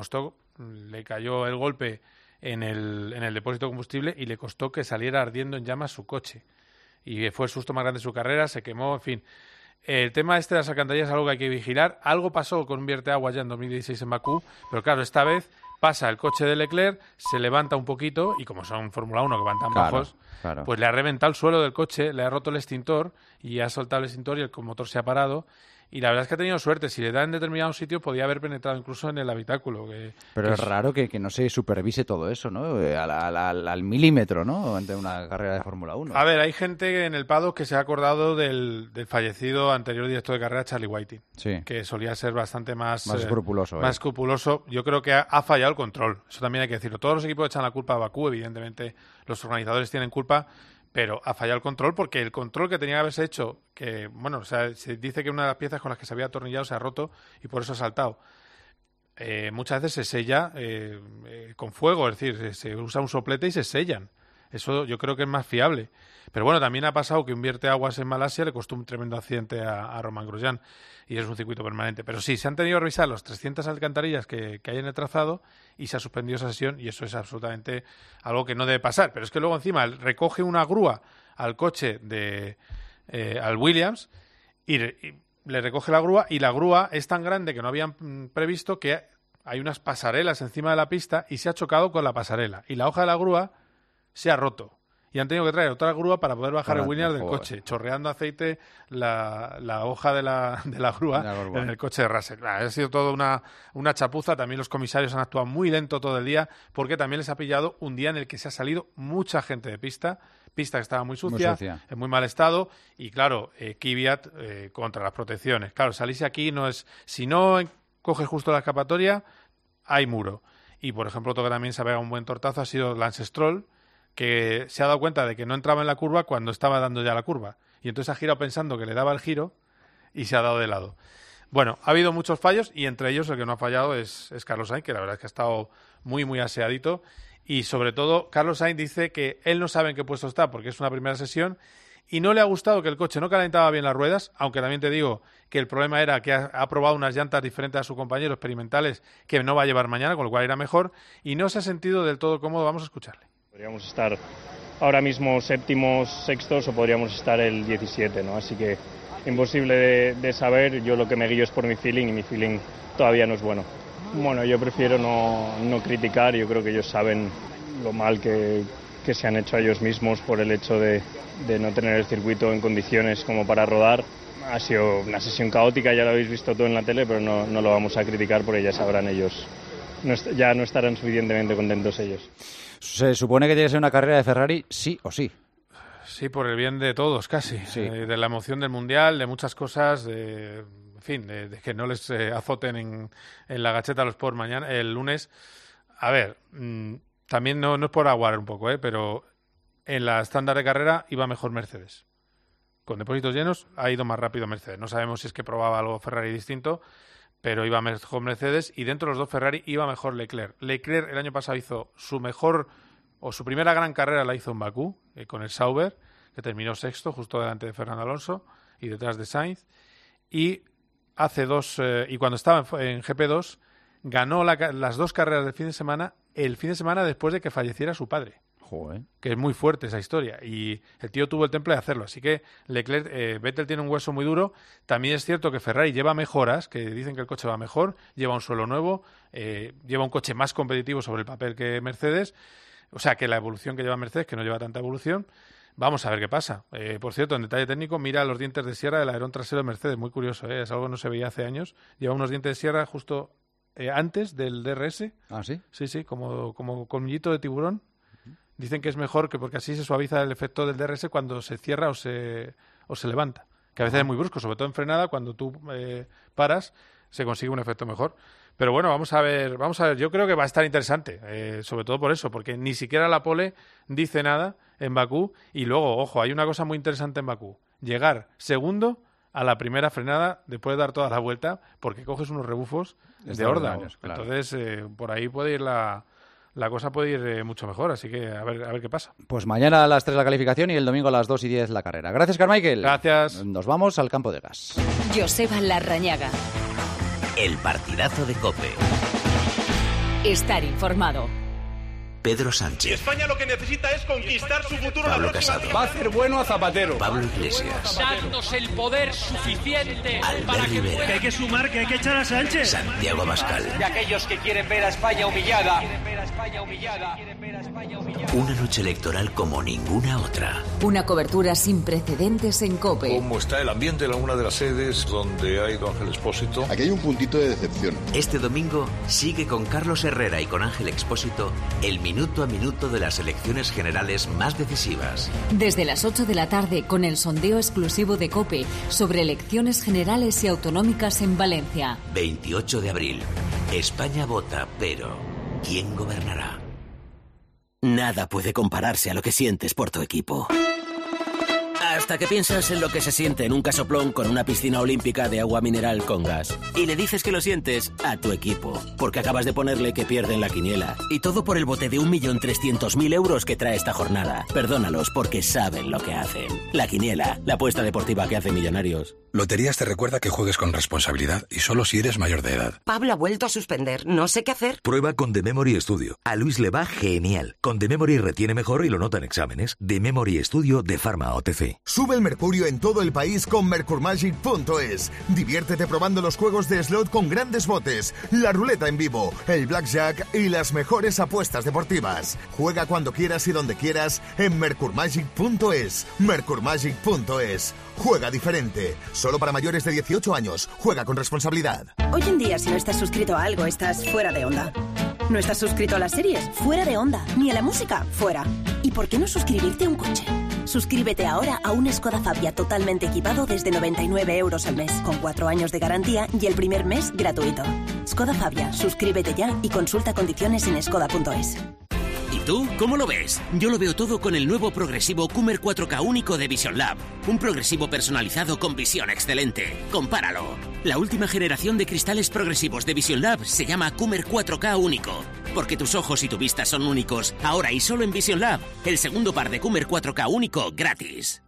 le cayó el golpe en el depósito de combustible y le costó que saliera ardiendo en llamas su coche. Y fue el susto más grande de su carrera, se quemó, en fin... El tema de las alcantarillas es algo que hay que vigilar. Algo pasó con un vierteagua ya en 2016 en Bakú, pero claro, esta vez pasa el coche de Leclerc, se levanta un poquito y como son Fórmula 1 que van tan bajos, pues le ha reventado el suelo del coche, le ha roto el extintor y ha soltado el extintor y el motor se ha parado. Y la verdad es que ha tenido suerte. Si le da en determinado sitio, podía haber penetrado incluso en el habitáculo. Pero es raro que no se supervise todo eso, ¿no? Al milímetro, ¿no? Ante una carrera de Fórmula 1. A ver, hay gente en el paddock que se ha acordado del fallecido anterior director de carrera, Charlie Whiting, que solía ser bastante más escrupuloso. Más escrupuloso. Yo creo que ha fallado el control. Eso también hay que decirlo. Todos los equipos echan la culpa a Bakú, evidentemente los organizadores tienen culpa, pero ha fallado el control porque el control que tenía que haberse hecho, que bueno, o sea, se dice que una de las piezas con las que se había atornillado se ha roto y por eso ha saltado. Muchas veces se sella con fuego, es decir, se usa un soplete y se sellan. Eso yo creo que es más fiable. Pero bueno, también ha pasado que un vierteaguas en Malasia le costó un tremendo accidente a Romain Grosjean y es un circuito permanente. Pero sí, se han tenido que revisar las 300 alcantarillas que hay en el trazado y se ha suspendido esa sesión y eso es absolutamente algo que no debe pasar. Pero es que luego encima recoge una grúa al coche al Williams y le recoge la grúa y la grúa es tan grande que no habían previsto que hay unas pasarelas encima de la pista y se ha chocado con la pasarela y la hoja de la grúa se ha roto. Y han tenido que traer otra grúa para poder bajar el Williams del coche, chorreando aceite la hoja de la grúa en el coche de Russell. Ha sido todo una chapuza. También los comisarios han actuado muy lento todo el día porque también les ha pillado un día en el que se ha salido mucha gente de pista que estaba muy sucia, en muy mal estado. Y claro, Kvyat contra las protecciones. Claro, salirse aquí no es... Si no coges justo la escapatoria, hay muro. Y por ejemplo, otro que también se ha pegado un buen tortazo ha sido Lance Stroll, que se ha dado cuenta de que no entraba en la curva cuando estaba dando ya la curva. Y entonces ha girado pensando que le daba el giro y se ha dado de lado. Bueno, ha habido muchos fallos y entre ellos el que no ha fallado es Carlos Sainz, que la verdad es que ha estado muy, muy aseadito. Y sobre todo, Carlos Sainz dice que él no sabe en qué puesto está porque es una primera sesión y no le ha gustado que el coche no calentaba bien las ruedas, aunque también te digo que el problema era que ha probado unas llantas diferentes a su compañero experimentales que no va a llevar mañana, con lo cual era mejor, y no se ha sentido del todo cómodo. Vamos a escucharle. Podríamos estar ahora mismo séptimos, sextos o podríamos estar el 17, ¿no? Así que imposible de saber. Yo lo que me guío es por mi feeling y mi feeling todavía no es bueno. Bueno, yo prefiero no criticar. Yo creo que ellos saben lo mal que se han hecho a ellos mismos por el hecho de no tener el circuito en condiciones como para rodar. ha sido una sesión caótica, ya lo habéis visto todo en la tele, pero no lo vamos a criticar porque ya sabrán ellos, ya no estarán suficientemente contentos ellos. Se supone que tiene que ser una carrera de Ferrari sí o sí. Sí, por el bien de todos, casi. Sí. De la emoción del Mundial, de muchas cosas, de que no les azoten en la gacheta los por mañana, el lunes. A ver, también no es por aguar un poco, pero en la estándar de carrera iba mejor Mercedes. Con depósitos llenos ha ido más rápido Mercedes. No sabemos si es que probaba algo Ferrari distinto, pero iba mejor Mercedes, y dentro de los dos Ferrari iba mejor Leclerc. Leclerc el año pasado hizo su primera gran carrera la hizo en Bakú, con el Sauber, que terminó sexto, justo delante de Fernando Alonso y detrás de Sainz. Y y cuando estaba en GP2, ganó las dos carreras del fin de semana, el fin de semana después de que falleciera su padre. Joder. Que es muy fuerte esa historia. Y el tío tuvo el temple de hacerlo. Así que Leclerc, Vettel tiene un hueso muy duro. También es cierto que Ferrari lleva mejoras, que dicen que el coche va mejor, lleva un suelo nuevo, lleva un coche más competitivo sobre el papel que Mercedes. O sea, que la evolución que lleva Mercedes, que no lleva tanta evolución. Vamos a ver qué pasa. Por cierto, en detalle técnico, mira los dientes de sierra del alerón trasero de Mercedes. Muy curioso, es algo que no se veía hace años. Lleva unos dientes de sierra justo antes del DRS. ¿Ah, sí? Sí, como colmillito de tiburón. Dicen que es mejor porque así se suaviza el efecto del DRS cuando se cierra o se levanta. Que a veces es muy brusco, sobre todo en frenada, cuando tú paras, se consigue un efecto mejor. Pero bueno, vamos a ver. Yo creo que va a estar interesante, sobre todo por eso, porque ni siquiera la pole dice nada en Bakú. Y luego, ojo, hay una cosa muy interesante en Bakú. Llegar segundo a la primera frenada después de dar toda la vuelta, porque coges unos rebufos de horda. Claro. Entonces, por ahí puede ir la cosa puede ir mucho mejor, así que a ver qué pasa. Pues mañana a las 3 la calificación y el domingo a las 2:10 la carrera. Gracias, Carmichael. Gracias. Nos vamos al campo de gas. Joseba Larrañaga. El partidazo de COPE. Estar informado. Pedro Sánchez. Y España lo que necesita es conquistar su futuro. Pablo Casado. Va a hacer bueno a Zapatero. Pablo Iglesias. Darnos el poder suficiente para que Rivera. Que hay que sumar, que hay que echar a Sánchez. Santiago Abascal. De aquellos que quieren ver a España humillada. Una noche electoral como ninguna otra. Una cobertura sin precedentes en COPE. ¿Cómo está el ambiente en alguna de las sedes donde ha ido Ángel Expósito? Aquí hay un puntito de decepción. Este domingo sigue con Carlos Herrera y con Ángel Expósito el minuto a minuto de las elecciones generales más decisivas. Desde las 8 de la tarde con el sondeo exclusivo de COPE sobre elecciones generales y autonómicas en Valencia. 28 de abril. España vota, pero ¿quién gobernará? Nada puede compararse a lo que sientes por tu equipo. Hasta que piensas en lo que se siente en un casoplón con una piscina olímpica de agua mineral con gas. Y le dices que lo sientes a tu equipo, porque acabas de ponerle que pierden la quiniela. Y todo por el bote de 1.300.000 euros que trae esta jornada. Perdónalos porque saben lo que hacen. La quiniela, la apuesta deportiva que hace millonarios. Loterías te recuerda que juegues con responsabilidad y solo si eres mayor de edad. Pablo ha vuelto a suspender. No sé qué hacer. Prueba con The Memory Studio. A Luis le va genial. Con The Memory retiene mejor y lo nota en exámenes. The Memory Studio de Pharma OTC. Sube el mercurio en todo el país con mercurmagic.es. Diviértete probando los juegos de slot con grandes botes, la ruleta en vivo, el blackjack y las mejores apuestas deportivas. Juega cuando quieras y donde quieras en mercurmagic.es. Mercurmagic.es. Juega diferente. Solo para mayores de 18 años. Juega con responsabilidad. Hoy en día, si no estás suscrito a algo, estás fuera de onda. ¿No estás suscrito a las series? Fuera de onda. ¿Ni a la música? Fuera. ¿Y por qué no suscribirte a un coche? Suscríbete ahora a un Skoda Fabia totalmente equipado desde 99 euros al mes, con 4 años de garantía y el primer mes gratuito. Skoda Fabia, suscríbete ya y consulta condiciones en skoda.es. ¿Y tú cómo lo ves? Yo lo veo todo con el nuevo progresivo Kummer 4K único de Vision Lab. Un progresivo personalizado con visión excelente. Compáralo. La última generación de cristales progresivos de Vision Lab se llama Kummer 4K único. Porque tus ojos y tu vista son únicos. Ahora y solo en Vision Lab. El segundo par de Kummer 4K único gratis.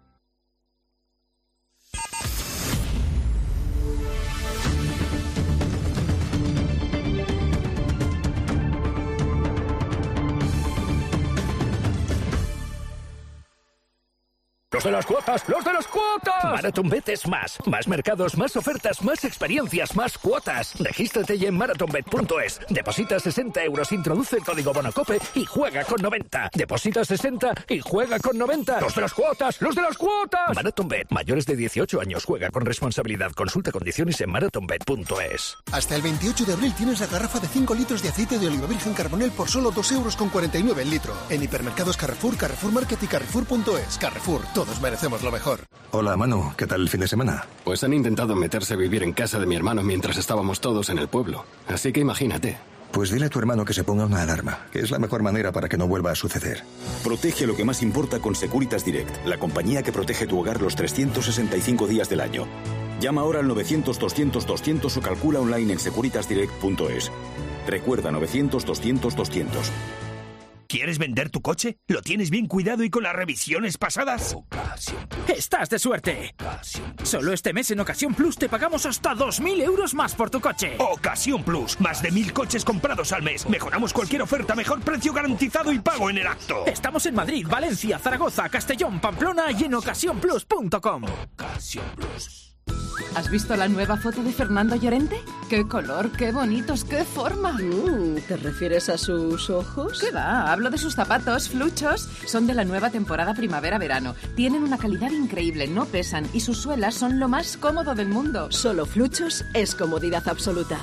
¡Los de las cuotas! ¡Los de las cuotas! MarathonBet es más. Más mercados, más ofertas, más experiencias, más cuotas. Regístrate ya en marathonbet.es. Deposita 60 euros, introduce el código BONOCOPE y juega con 90. Deposita 60 y juega con 90. ¡Los de las cuotas! ¡Los de las cuotas! MarathonBet. Mayores de 18 años. Juega con responsabilidad. Consulta condiciones en marathonbet.es. Hasta el 28 de abril tienes la garrafa de 5 litros de aceite de oliva virgen Carbonell por solo 2,49 € el litro. En hipermercados Carrefour, Carrefour Market y Carrefour.es. Carrefour, todos merecemos lo mejor. Hola, Manu, ¿qué tal el fin de semana? Pues han intentado meterse a vivir en casa de mi hermano mientras estábamos todos en el pueblo. Así que imagínate. Pues dile a tu hermano que se ponga una alarma, que es la mejor manera para que no vuelva a suceder. Protege lo que más importa con Securitas Direct, la compañía que protege tu hogar los 365 días del año. Llama ahora al 900-200-200 o calcula online en securitasdirect.es. Recuerda, 900-200-200. ¿Quieres vender tu coche? ¿Lo tienes bien cuidado y con las revisiones pasadas? ¡Estás de suerte! Solo este mes en Ocasión Plus te pagamos hasta 2.000 euros más por tu coche. Ocasión Plus. Más de 1.000 coches comprados al mes. Mejoramos cualquier oferta, mejor precio garantizado y pago en el acto. Estamos en Madrid, Valencia, Zaragoza, Castellón, Pamplona y en ocasiónplus.com. Ocasión Plus. ¿Has visto la nueva foto de Fernando Llorente? ¡Qué color, qué bonitos, qué forma! ¿Te refieres a sus ojos? ¿Qué va? Hablo de sus zapatos, Fluchos. Son de la nueva temporada primavera-verano. Tienen una calidad increíble, no pesan y sus suelas son lo más cómodo del mundo. Solo Fluchos es comodidad absoluta.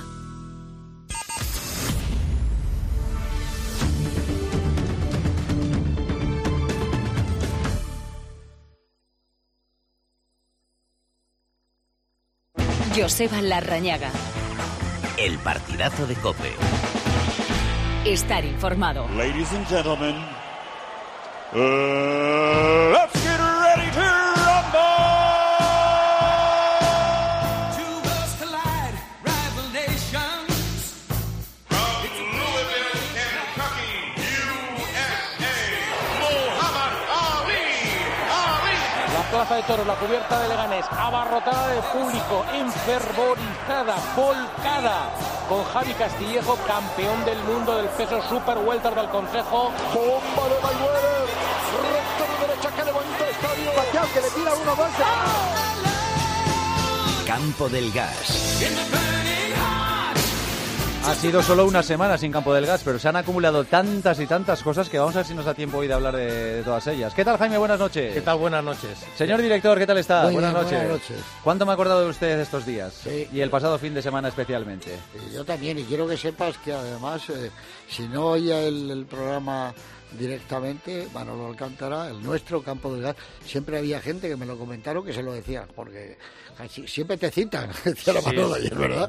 Joseba Larrañaga. El partidazo de COPE. Estar informado. Ladies and gentlemen, let's get ready to rumble. Two worlds collide, rival nations. From Louisville, Kentucky, USA, Muhammad Ali. La plaza de toros, la cubierta de Leganés, abarrotada de público, enfervorizada, volcada, con Javi Castillejo, campeón del mundo del peso super welter del Consejo. Bomba de Mayweather, recta de derecha que levanta el estadio. Pacquiao que le tira uno más. Campo del Gas. Ha sido solo una semana sin Campo del Gas, pero se han acumulado tantas y tantas cosas que vamos a ver si nos da tiempo hoy de hablar de todas ellas. ¿Qué tal, Jaime? Buenas noches. ¿Qué tal? Buenas noches. Señor director, ¿qué tal está? Buenas noches. ¿Cuánto me he acordado de usted estos días? Sí. Y el pasado fin de semana especialmente. Yo también, y quiero que sepas que además, si no oía el programa directamente, Manolo Alcántara, el nuestro Campo del Gas, siempre había gente que me lo comentaron que se lo decían, porque siempre te citan, decía la Manolo, y es verdad.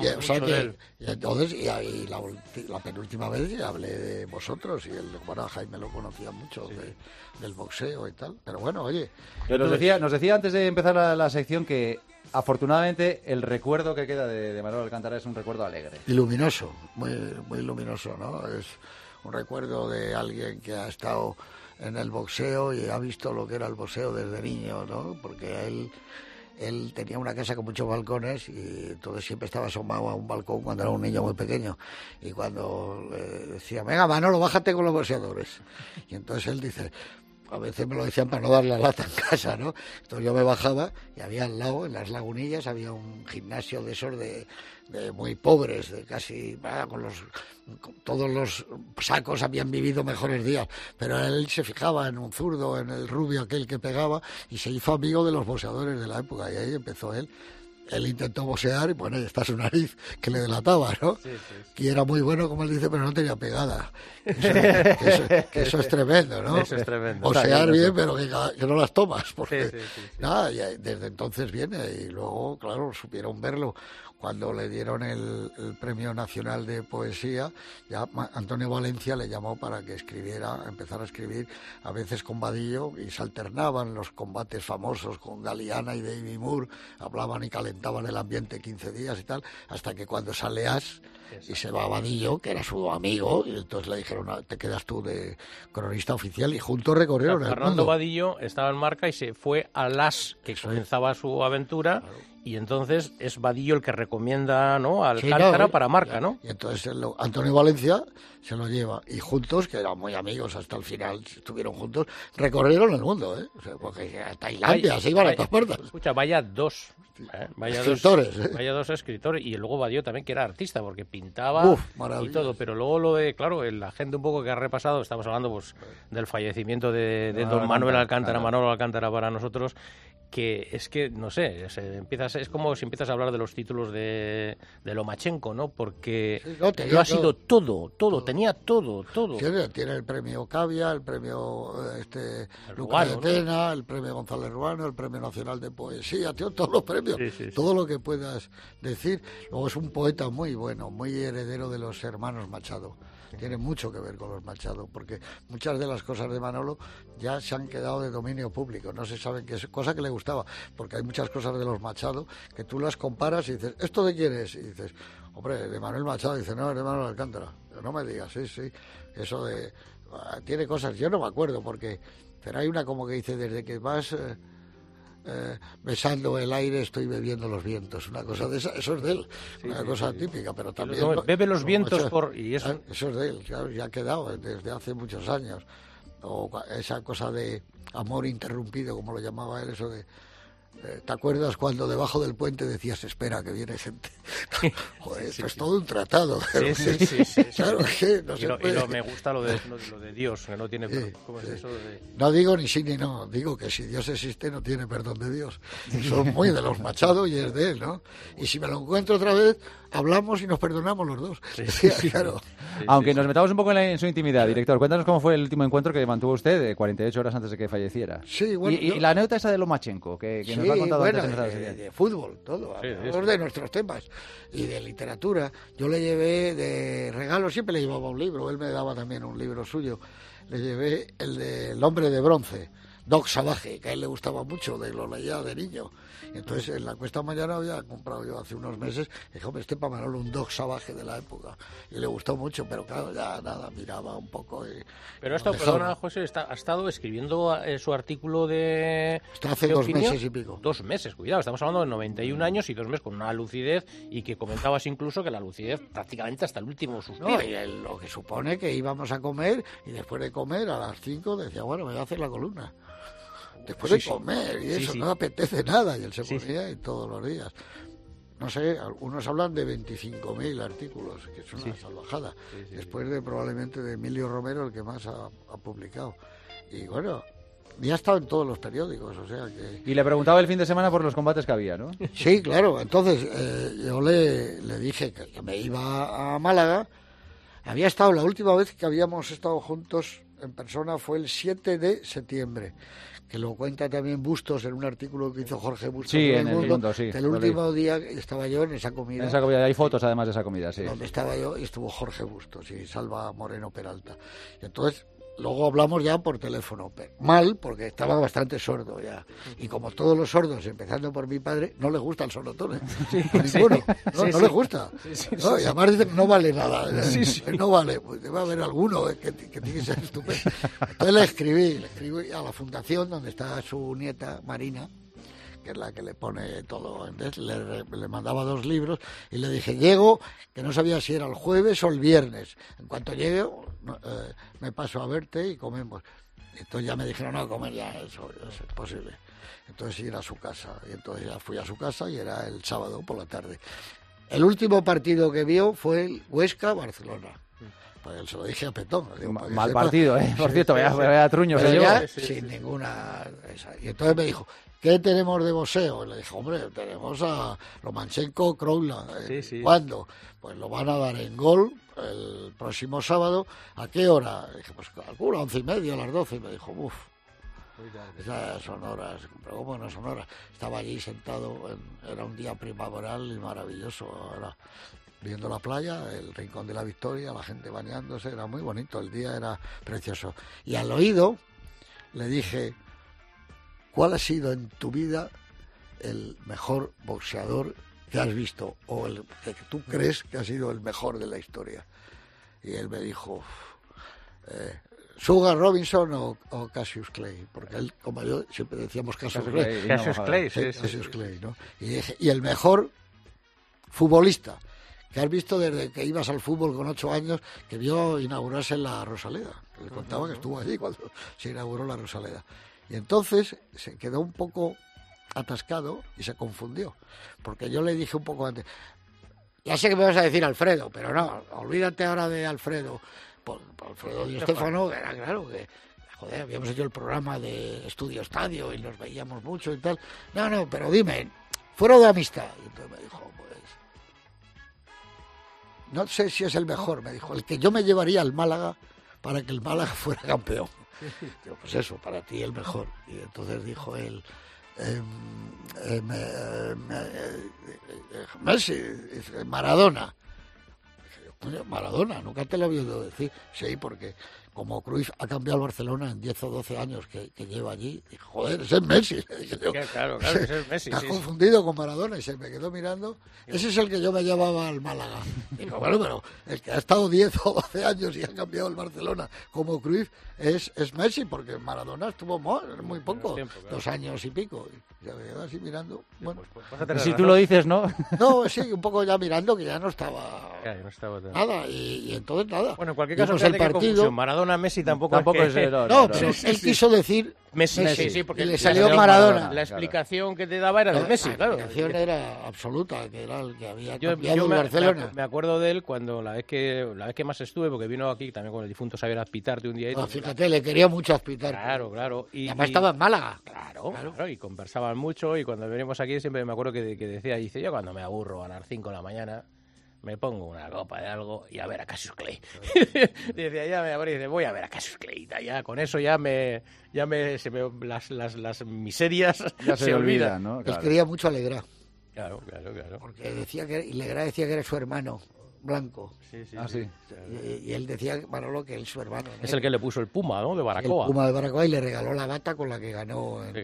Y la penúltima vez ya hablé de vosotros, y Jaime lo conocía mucho del boxeo y tal, pero bueno, oye. Nos decía antes de empezar la sección que afortunadamente el recuerdo que queda de Manolo Alcántara es un recuerdo alegre. Y luminoso, muy, muy luminoso, ¿no? Es un recuerdo de alguien que ha estado en el boxeo y ha visto lo que era el boxeo desde niño, ¿no? Porque él tenía una casa con muchos balcones y entonces siempre estaba asomado a un balcón cuando era un niño muy pequeño. Y cuando decía, venga, Manolo, bájate con los boxeadores. Y entonces él dice, a veces me lo decían para no dar la lata en casa, ¿no? Entonces yo me bajaba y había al lado, en las Lagunillas, había un gimnasio de esos de muy pobres, de casi, con todos los sacos habían vivido mejores días, pero él se fijaba en un zurdo, en el rubio aquel que pegaba, y se hizo amigo de los boxeadores de la época, y ahí empezó él. Él intentó boxear y bueno, ahí está su nariz que le delataba, ¿no? Sí. Y era muy bueno, como él dice, pero no tenía pegada. Eso es tremendo, ¿no? Eso es tremendo. Boxear bien, pero que no las tomas. Porque nada, y desde entonces viene. Y luego, claro, supieron verlo. Cuando le dieron el Premio Nacional de Poesía, ya Antonio Valencia le llamó para que empezara a escribir, a veces con Vadillo, y se alternaban los combates famosos con Galeana y Davy Moore, hablaban y calentaban el ambiente 15 días y tal, hasta que cuando sale As y se va Vadillo, que era su amigo, y entonces le dijeron, te quedas tú de cronista oficial, y juntos recorrieron el mundo. Fernando Vadillo estaba en Marca y se fue a Las, que comenzaba su aventura, y entonces es Vadillo el que recomienda, ¿no?, al Alcántara para marca, ¿no? Y entonces Antonio Valencia se lo lleva, y juntos, que eran muy amigos hasta el final, estuvieron juntos, recorrieron el mundo, ¿eh? O sea, porque a Tailandia se iban a todas partes. Escucha, vaya dos escritores, y luego Vadillo también, que era artista, porque pintaba y todo, pero luego lo de, claro, la gente un poco que ha repasado, estamos hablando pues del fallecimiento de don Manuel Alcántara, Manolo Alcántara para nosotros, que es que, no sé, es como si empiezas a hablar de los títulos de Lomachenko, ¿no? Porque lo ha sido todo, tenía todo. Sí, tiene el premio Cavia, el premio Lucas de Tena, ¿no?, el premio González Ruano, el premio Nacional de Poesía, tío, todos los premios, todo lo que puedas decir. Luego es un poeta muy bueno, muy heredero de los hermanos Machado. Tiene mucho que ver con los Machado, porque muchas de las cosas de Manolo ya se han quedado de dominio público, no se saben qué es, cosa que le gustaba, porque hay muchas cosas de los Machado que tú las comparas y dices, ¿esto de quién es? Y dices, hombre, de Manuel Machado. Y dice, no, es de Manuel Alcántara. No me digas, sí, eso de... tiene cosas, yo no me acuerdo, pero hay una como que dice, desde que vas... besando el aire estoy bebiendo los vientos, una cosa de esa, eso es de él, una cosa típica, pero también bebe los vientos y eso es de él, claro, ya ha quedado desde hace muchos años, o esa cosa de amor interrumpido, como lo llamaba él, eso de ¿te acuerdas cuando debajo del puente decías, espera, que viene gente? Joder, esto es todo un tratado. Sí. Claro, que no se puede. Y me gusta lo de Dios, que no tiene perdón. ¿Cómo es eso de...? No digo ni sí ni no, digo que si Dios existe no tiene perdón de Dios. Son muy de los Machado y es de él, ¿no? Y si me lo encuentro otra vez, hablamos y nos perdonamos los dos. Claro. Aunque nos metamos un poco en su intimidad, director, cuéntanos cómo fue el último encuentro que mantuvo usted 48 horas antes de que falleciera. Sí, bueno. Y la anécdota esa de Lomachenko, que nos ha contado antes de fútbol, todo, hablamos de nuestros temas y de literatura. Yo le llevé de regalo, siempre le llevaba un libro, él me daba también un libro suyo, le llevé el Hombre de Bronce, Doc Salvaje, que a él le gustaba mucho, lo leía de niño. Entonces en la Cuesta Mañana había comprado yo hace unos meses, dije, hombre, para Manolo un Doc Salvaje de la época, y le gustó mucho, pero claro, ya nada, miraba un poco y... Pero esto, perdona, José, ha estado escribiendo su artículo de... Está hace 2 meses y pico. 2 meses, cuidado, estamos hablando de 91 años y 2 meses con una lucidez, y que comentabas incluso que la lucidez prácticamente hasta el último suspiro. No, y lo que supone que íbamos a comer, y después de comer a las 5 decía, bueno, me voy a hacer la columna. Después de comer y eso, no apetece nada, y él se ponía y todos los días. No sé, algunos hablan de 25.000 artículos, que es una salvajada. Después de probablemente de Emilio Romero, el que más ha publicado. Y bueno, ya ha estado en todos los periódicos, o sea que... Y le preguntaba el fin de semana por los combates que había, ¿no? Sí, claro. Entonces yo le dije que me iba a Málaga. Había estado, la última vez que habíamos estado juntos en persona fue el 7 de septiembre. Que lo cuenta también Bustos en un artículo que hizo Jorge Bustos en El Mundo, sí. Que el último día estaba yo en esa comida. En esa comida, hay fotos además de esa comida, sí. Donde estaba yo y estuvo Jorge Bustos y Salva Moreno Peralta. Y entonces, luego hablamos ya por teléfono. Mal, porque estaba bastante sordo ya. Y como todos los sordos, empezando por mi padre, no le gusta el sonotone. Ninguno. No le gusta. Y además dice que no vale nada. No vale. Pues va a haber alguno que tiene que ser estupendo. Entonces le escribí a la fundación donde está su nieta, Marina, que es la que le pone todo. Entonces le mandaba 2 libros y le dije, llego, que no sabía si era el jueves o el viernes. En cuanto llegue, me paso a verte y comemos. Entonces ya me dijeron, no, comer ya, eso es imposible. Entonces ir a su casa. Y entonces ya fui a su casa y era el sábado por la tarde. El último partido que vio fue el Huesca-Barcelona. Pues se lo dije a Petón. Digo, mal partido, ¿eh? Por cierto, vaya truño se llevó. Sin ninguna... Y entonces me dijo, ¿qué tenemos de boxeo? Y le dije, hombre, tenemos a Lomachenko, Crowland. ¿Cuándo? Pues lo van a dar en Gol el próximo sábado. ¿A qué hora? Y dije, pues calculo, 11:30, a las 12. Y me dijo, esas son horas. Pero ¿cómo no son horas? Estaba allí sentado, era un día primaveral y maravilloso. Ahora, viendo la playa, el Rincón de la Victoria, la gente bañándose, era muy bonito, el día era precioso. Y al oído le dije, ¿cuál ha sido en tu vida el mejor boxeador que has visto o el que tú crees que ha sido el mejor de la historia? Y él me dijo, Sugar Robinson o Cassius Clay, porque él, como yo, siempre decíamos Cassius Clay. Cassius Clay, sí. Cassius Clay, ¿no? Y el mejor futbolista que has visto desde que ibas al fútbol con 8 años, que vio inaugurarse la Rosaleda. Que le contaba que estuvo allí cuando se inauguró la Rosaleda. Y entonces se quedó un poco atascado y se confundió. Porque yo le dije un poco antes, ya sé que me vas a decir Alfredo, pero no, olvídate ahora de Alfredo. Por Alfredo Di Stéfano, era claro que, joder, habíamos hecho el programa de Estudio Estadio y nos veíamos mucho y tal. No, pero dime, fuera de amistad. Y entonces me dijo, pues, no sé si es el mejor, me dijo, el que yo me llevaría al Málaga para que el Málaga fuera campeón. Digo, pues eso, para ti el mejor. Y entonces dijo él, Messi, Maradona. Dije, Maradona, nunca te lo he oído decir. Sí, porque como Cruyff ha cambiado el Barcelona en 10 o 12 años que lleva allí, dije, joder, ese es Messi. Dije yo, claro, ese es Messi. Te has confundido con Maradona y se me quedó mirando. Ese es el que yo me llevaba al Málaga. Digo, bueno, pero el que ha estado 10 o 12 años y ha cambiado el Barcelona como Cruyff es Messi, porque Maradona estuvo muy poco, tiempo, claro. 2 años y pico. Y se me quedó así mirando. Bueno, pues si tú lo dices, ¿no? No, sí, un poco ya mirando que ya no estaba, nada. Y entonces nada. Bueno, en cualquier caso, el partido. Maradona Messi tampoco es que... No, pero él quiso decir Messi, sí, porque le salió Maradona. La explicación que te daba era de Messi, claro. La explicación era absoluta, que era el que había cambiado el Barcelona. Me acuerdo de él cuando la vez que más estuve, porque vino aquí también con el difunto Xavier Azpitarte un día. Fíjate, le quería mucho Azpitarte. Claro. Y además estaba en Málaga. Claro, y conversaban mucho, y cuando venimos aquí siempre me acuerdo que decía, yo cuando me aburro a las 5 de la mañana me pongo una copa de algo y a ver a Cassius Clay. Decía, voy a ver a Cassius Clay. Ya con eso las miserias ya se olvidan, ¿no? Claro. Él quería mucho a Legrá. Claro. Porque Legrá decía que era su hermano blanco. Sí. Y él decía, Manolo, que él su hermano. Es el que le puso el Puma, ¿no? De Baracoa. El Puma de Baracoa, y le regaló la bata con la que ganó en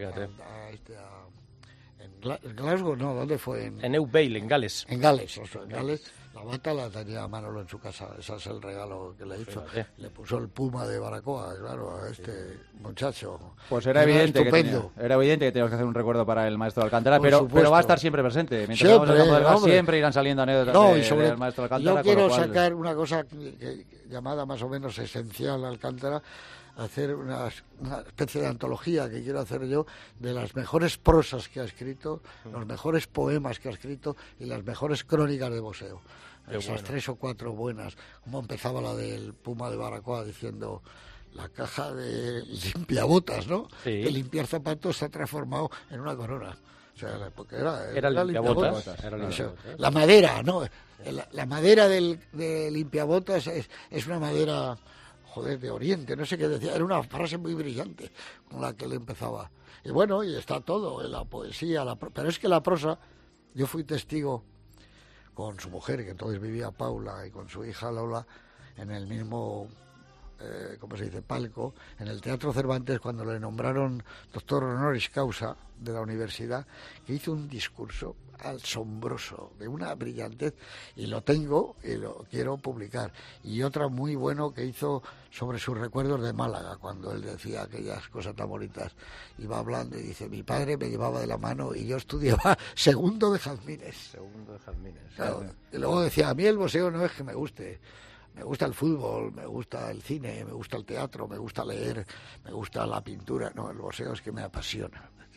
Glasgow, no, ¿dónde fue? En New Vale, en Gales. En Gales. La bata la tenía Manolo en su casa, ese es el regalo que le hizo. Fíjate. Le puso el Puma de Baracoa, claro, a este muchacho. Pues era evidente que teníamos que hacer un recuerdo para el maestro Alcántara, pero va a estar siempre presente. Mientras vamos al campo del Gas, siempre irán saliendo anécdotas del maestro Alcántara. Yo quiero sacar una cosa llamada más o menos esencial Alcántara, hacer una especie de antología que quiero hacer yo de las mejores prosas que ha escrito, los mejores poemas que ha escrito y las mejores crónicas de boxeo. Esas 3 o 4 buenas, como empezaba la del Puma de Baracoa diciendo la caja de limpiabotas, ¿no? Sí. Que limpiar zapatos se ha transformado en una corona. O sea, porque era limpiabotas. La madera, ¿no? La madera de limpiabotas es una madera, joder, de Oriente, no sé qué decía, era una frase muy brillante con la que él empezaba. Y bueno, y está todo, en la poesía, pero es que la prosa, yo fui testigo con su mujer, que entonces vivía Paula, y con su hija Lola, en el mismo, ¿cómo se dice?, palco, en el Teatro Cervantes, cuando le nombraron doctor honoris causa de la universidad, que hizo un discurso asombroso, de una brillantez, y lo tengo y lo quiero publicar. Y otra muy bueno que hizo sobre sus recuerdos de Málaga, cuando él decía aquellas cosas tan bonitas, iba hablando y dice, mi padre me llevaba de la mano y yo estudiaba segundo de jazmines. Claro. Y luego decía, a mí el boxeo no es que me guste el fútbol, me gusta el cine, me gusta el teatro, me gusta leer, me gusta la pintura, no, el boxeo es que me apasiona. Sí.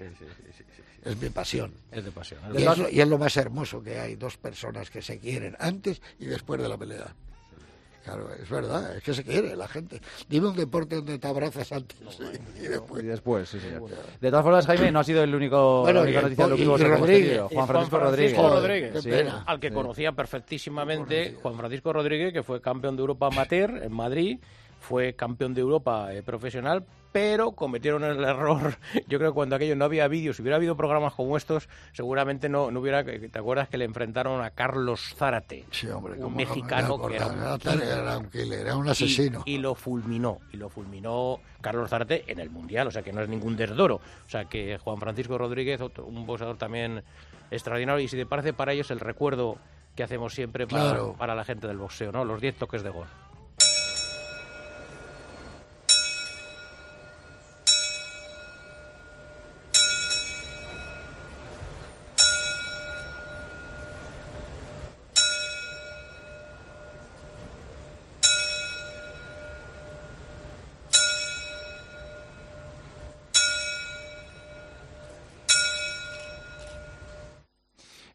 Es mi pasión. Es de pasión. Y es lo más hermoso que hay, 2 personas que se quieren antes y después de la pelea. Claro, es verdad, es que se quiere la gente. Dime un deporte donde te abrazas antes y después. Sí, señor. De todas formas, Jaime no ha sido el único noticia del último Juan Francisco Rodríguez, sí, al que conocía perfectísimamente, Juan Francisco Rodríguez, que fue campeón de Europa amateur en Madrid, fue campeón de Europa profesional, pero cometieron el error. Yo creo que cuando aquello no había vídeos, si hubiera habido programas como estos, seguramente no hubiera. ¿Te acuerdas que le enfrentaron a Carlos Zárate? Sí, hombre, un mexicano que era un killer, era un asesino. Y lo fulminó Carlos Zárate en el Mundial, o sea que no es ningún desdoro. O sea que Juan Francisco Rodríguez, un boxeador también extraordinario, y si te parece, para ellos el recuerdo que hacemos siempre para la gente del boxeo, ¿no? Los 10 toques de gol.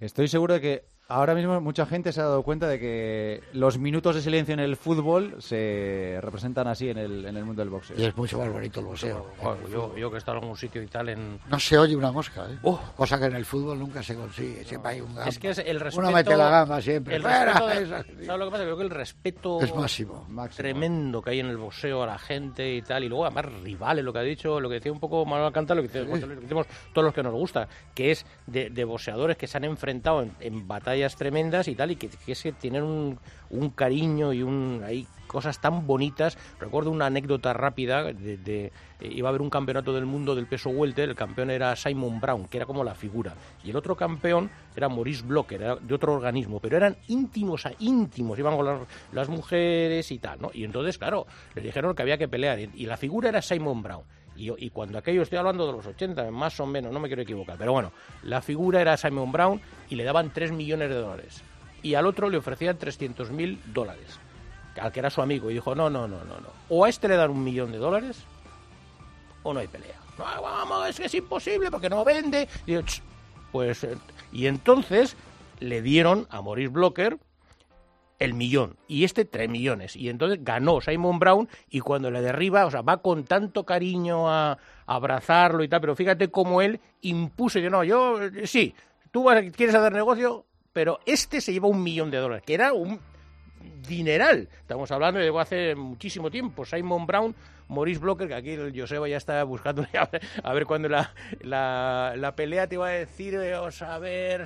Estoy seguro de que ahora mismo mucha gente se ha dado cuenta de que los minutos de silencio en el fútbol se representan así en el mundo del boxeo. Y es mucho más bonito el boxeo. Yo que he estado en algún sitio y tal No se oye una mosca, ¿eh? Cosa que en el fútbol nunca se consigue. Siempre hay un gamba. Es que es el respeto... Uno mete la gamba siempre. ¿Sabes lo que pasa? Creo que el respeto es máximo. Tremendo que hay en el boxeo a la gente y tal. Y luego, además, rivales, lo que ha dicho, lo que decía un poco Manuel Alcántara, lo que decimos todos los que nos gusta, que es de boxeadores que se han enfrentado en batallas tremendas y tal, y que tienen un cariño y hay cosas tan bonitas. Recuerdo una anécdota rápida iba a haber un campeonato del mundo del peso welter. El campeón era Simon Brown, que era como la figura, y el otro campeón era Maurice Blocker, era de otro organismo, pero eran íntimos, iban con las mujeres y tal, ¿no? Y entonces, claro, le dijeron que había que pelear, y la figura era Simon Brown. Y cuando aquello, estoy hablando de los 80, más o menos, no me quiero equivocar, pero bueno, la figura era Simon Brown y le daban $3 millones. Y al otro le ofrecían $300,000, al que era su amigo, y dijo, no. O a este le dan $1 millón o no hay pelea. No, vamos, es que es imposible porque no vende. Y entonces le dieron a Maurice Blocker el millón, y este 3 millones. Y entonces ganó Simon Brown, y cuando le derriba, o sea, va con tanto cariño a abrazarlo y tal, pero fíjate cómo él impuso, yo sí, tú quieres hacer negocio, pero este se lleva $1 millón, que era un dineral. Estamos hablando de hace muchísimo tiempo. Simon Brown, Maurice Blocker, que aquí el Joseba ya está buscando a ver cuándo la pelea, te iba a decir, a ver,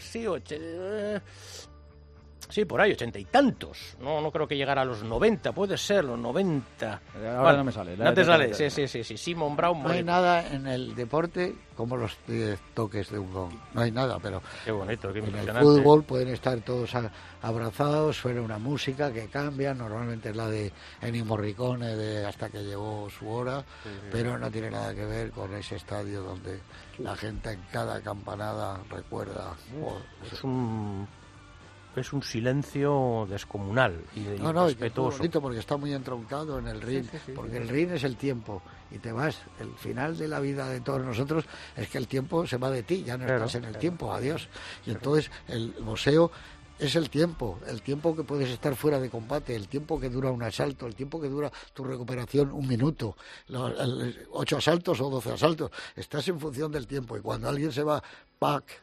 sí, por ahí, 80 y tantos. No creo que llegara a los 90, puede ser, los 90. Ahora no me sale. No te sale, sí. Simon Brown. No hay nada en el deporte como los toques de un gong. No hay nada, pero qué bonito, qué impresionante. En el fútbol pueden estar todos abrazados, suena una música que cambia, normalmente es la de Ennio Morricone hasta que llegó su hora, pero no tiene nada que ver con ese estadio donde la gente en cada campanada recuerda. Es un silencio descomunal y respetuoso. Es bonito porque está muy entroncado en el ring, porque el ring es el tiempo y te vas. El final de la vida de todos nosotros es que el tiempo se va de ti, ya no estás en el tiempo, adiós. Y entonces el boxeo es el tiempo que puedes estar fuera de combate, el tiempo que dura un asalto, el tiempo que dura tu recuperación, 1 minuto, 8 asaltos o 12 asaltos. Estás en función del tiempo, y cuando alguien se va, pac,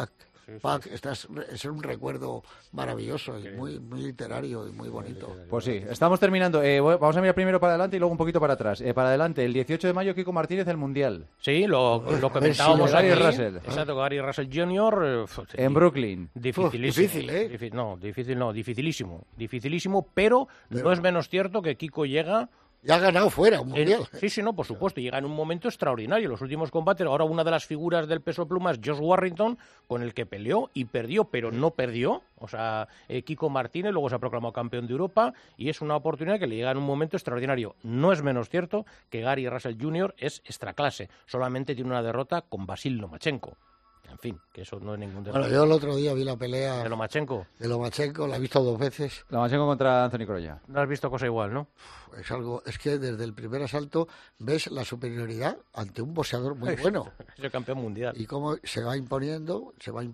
es un recuerdo maravilloso y muy literario y muy bonito. Pues sí, estamos terminando. Vamos a mirar primero para adelante y luego un poquito para atrás. Para adelante, el 18 de mayo, Kiko Martínez, el Mundial. Sí, lo comentábamos Gary aquí. Russell. Exacto, Gary Russell Jr. En Brooklyn. Dificilísimo. Dificilísimo, pero no es menos cierto que Kiko llega... Ya ha ganado fuera un mundial. Sí, por supuesto. Llega en un momento extraordinario. Los últimos combates, ahora una de las figuras del peso pluma es Josh Warrington, con el que peleó y perdió, pero no perdió. O sea, Kiko Martínez luego se ha proclamado campeón de Europa y es una oportunidad que le llega en un momento extraordinario. No es menos cierto que Gary Russell Jr. es extraclase. Solamente tiene una derrota con Vasil Lomachenko. En fin, que eso no es ningún debate. Bueno, yo el otro día vi la pelea... ¿De Lomachenko? De Lomachenko, la he visto 2 veces. Lomachenko contra Anthony Crolla. No has visto cosa igual, ¿no? Es que desde el primer asalto ves la superioridad ante un boxeador muy bueno. Es el campeón mundial. Y cómo se va imponiendo,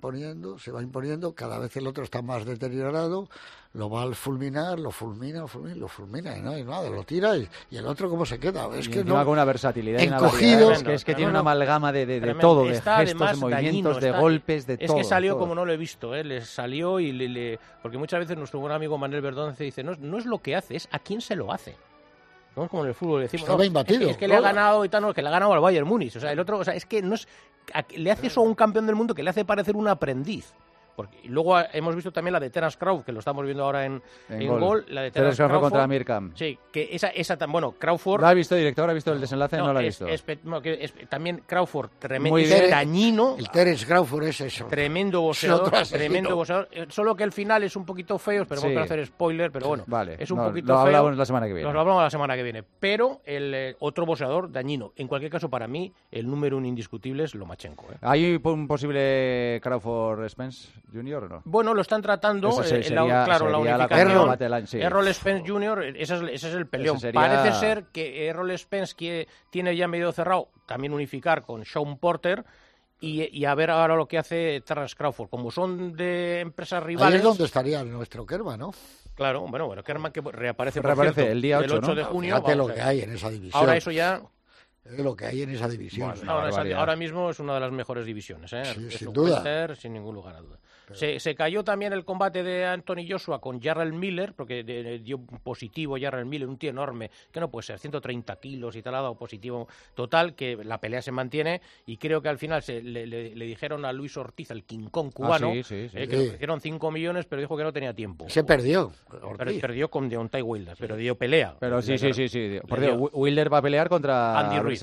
cada vez el otro está más deteriorado, lo va a fulminar, lo fulmina, y no hay nada, lo tira y el otro cómo se queda. Es que no, con una versatilidad encogido, es que tiene una amalgama de todo, de gestos, de movimientos, de golpes, de todo. Es que salió todo. Como no lo he visto, le salió y porque muchas veces nuestro buen amigo Manuel Verdón dice, no es lo que hace, es a quién se lo hace. ¿No? Como en el fútbol decimos, estaba imbatido. Es que le ha ganado y tal, que le ha ganado al Bayern Múnich. O sea, el otro, es que no es, le hace eso a un campeón del mundo que le hace parecer un aprendiz. Porque luego hemos visto también la de Terence Crawford, que lo estamos viendo ahora en Gol. La de Terence Crawford contra Amir Khan. Sí, que esa tan bueno, Crawford... ¿La ha visto, director? ¿Ha visto el desenlace? No la ha visto. También Crawford, tremendo, dañino. El Terence Crawford es eso. Tremendo boxeador. Solo que el final es un poquito feo, pero vamos a hacer spoiler, pero bueno, vale, es un poquito lo feo. Hablamos la semana que viene. Lo hablamos la semana que viene. Pero el otro boxeador, dañino. En cualquier caso, para mí, el número 1 indiscutible es Lomachenko. ¿Hay un posible Crawford-Spence Jr. o no? Bueno, lo están tratando, la unificación. Errol Spence Jr., ese es el peleón. Parece ser que Errol Spence, que tiene ya medio cerrado, también unificar con Sean Porter, y a ver ahora lo que hace Terrence Crawford. Como son de empresas rivales... Ahí es donde estaría nuestro Kerman, ¿no? Claro, bueno, Kerman que reaparece, Reaparece cierto, el día 8, el 8 ¿no? de junio. Fíjate lo que hay en esa división. Ahora eso ya... Es lo que hay en esa división. Bueno, ahora mismo es una de las mejores divisiones, ¿eh? Sí, es sin un duda. welter, sin ningún lugar a duda. Se cayó también el combate de Anthony Joshua con Jarrell Miller, porque dio positivo Jarrell Miller, un tío enorme, que no puede ser, 130 kilos y tal, ha dado positivo total, que la pelea se mantiene, y creo que al final le dijeron a Luis Ortiz, el King Kong cubano, que le ofrecieron 5 millones, pero dijo que no tenía tiempo. Se perdió. Perdió con Deontay Wilder, pero dio pelea. Pero sí. Por Dios, Wilder va a pelear contra Andy Ruiz.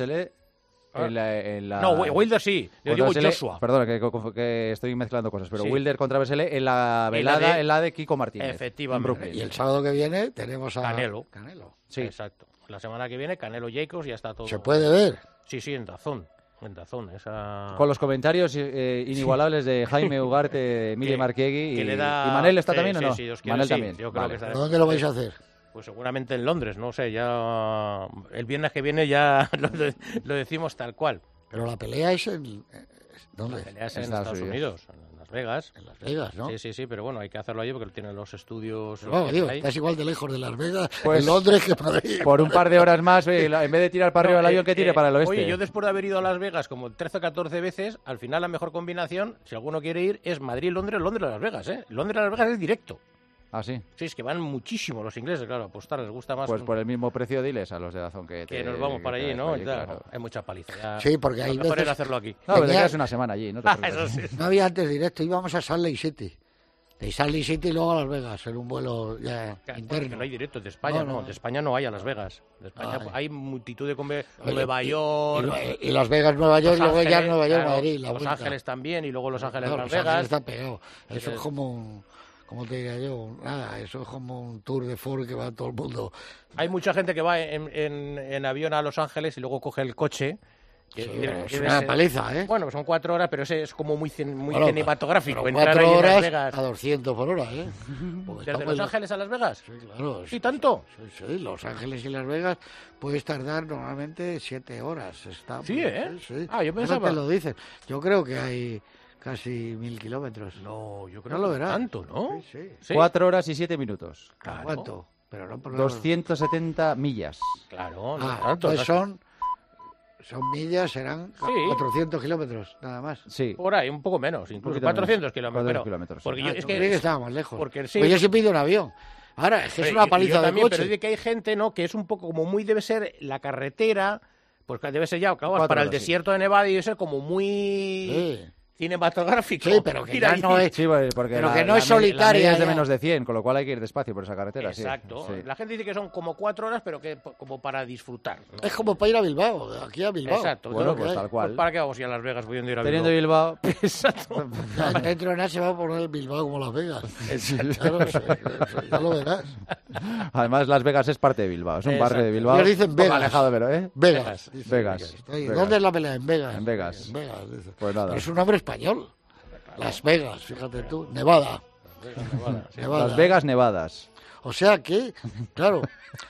No, Wilder sí, yo digo Joshua. Perdona, que estoy mezclando cosas, pero Sí. Wilder contra Vesele en la velada, en la de Kiko Martínez. Efectivamente. Y el sábado que viene tenemos a Canelo. Sí. Exacto. La semana que viene Canelo Jacobs ya está todo. ¿Se puede ver? Sí, en Dazón. Esa... Con los comentarios inigualables de Jaime Ugarte, Miguel Marquiegui y Manel está también o no? Sí, Manel también. Yo creo que estaré. ¿Dónde lo vais a hacer? Pues seguramente en Londres, no sé, ya el viernes que viene ya lo decimos tal cual. Pero la pelea es en... ¿Dónde? La pelea es en Estados Unidos, en Las Vegas. En Las Vegas, ¿no? Sí, pero bueno, hay que hacerlo allí porque tienen los estudios... Pero vamos, digo, estás igual de lejos de Las Vegas, pues, en Londres que Madrid. Por un par de horas más, en vez de tirar para arriba el avión, que tire para el oeste. Oye, yo después de haber ido a Las Vegas como 13 o 14 veces, al final la mejor combinación, si alguno quiere ir, es Madrid-Londres, Londres-Las Vegas, ¿eh? Londres-Las Vegas es directo. ¿Ah, sí? Sí, es que van muchísimo los ingleses, claro, a apostar, les gusta más. Pues por el mismo precio diles a los de Dazón que nos vamos para allí, ¿no? Claro. Hay mucha paliza. Ya, sí, porque hay lo mejor veces... es hacerlo aquí. No, pero te quedas una semana allí, ¿no? Eso sí. No había antes directo, íbamos a Salt Lake City. De Salt Lake City y luego a Las Vegas, en un vuelo ya interno. No hay directo de España, no. De España no hay a Las Vegas. De España hay multitud de Nueva York. Y Las Vegas, Nueva York, luego ya Nueva York, Madrid. Los Ángeles también, y luego Los Ángeles, Las Los Vegas. Ángeles está pegado. Eso es como... ¿Cómo te diría yo? Nada, eso es como un tour de Ford que va todo el mundo. Hay mucha gente que va en avión a Los Ángeles y luego coge el coche. Es una paliza, ¿eh? Bueno, son 4 horas, pero ese es como muy bueno, cinematográfico. 4 horas a 200 por hora, ¿eh? ¿Desde Los Ángeles a Las Vegas? Sí, claro. ¿Y tanto? Sí, Los Ángeles y Las Vegas puedes tardar normalmente 7 horas. Sí, ¿eh? Sí. Yo pensaba... te lo dicen. Yo creo que hay... Casi 1000 kilómetros. No, yo creo no lo que verás. Tanto, ¿no? Sí. 4 horas y 7 minutos. Claro. ¿Cuánto? Pero no por 270 millas. Claro, no tanto. Pues son millas, serán 400 kilómetros, nada más. Sí. Por ahí, un poco menos, incluso 400 kilómetros. Porque es que estaba más lejos. Porque pues yo siempre he ido en avión. Ahora, es que es una paliza yo también, de coche. Pero es que hay gente, ¿no?, que es un poco como muy, debe ser la carretera, pues debe ser ya, claro, para el desierto de Nevada y debe ser como muy... cinematográfico. Sí, pero que ya no es, porque pero que no es solitaria. La es de menos de 100, con lo cual hay que ir despacio por esa carretera. Exacto. Sí. La gente dice que son como 4 horas, pero que como para disfrutar, ¿no? Es como para ir a Bilbao, de aquí a Bilbao. Exacto. Bueno, pues tal cual. Pues ¿para qué vamos a ir a Las Vegas pudiendo ir a Bilbao? Teniendo Bilbao. Exacto. Dentro de nada se va a poner Bilbao como Las Vegas. Claro, ya lo verás. Además, Las Vegas es parte de Bilbao. Es un barrio de Bilbao. Ellos dicen Vegas. Alejado, pero, ¿eh? Vegas. Vegas. ¿Dónde es la pelea? En Vegas. En Vegas. En Vegas. Pues nada. Pero es un nombre español. Las Vegas, fíjate tú. Nevada. Las Vegas Nevadas. O sea que, claro,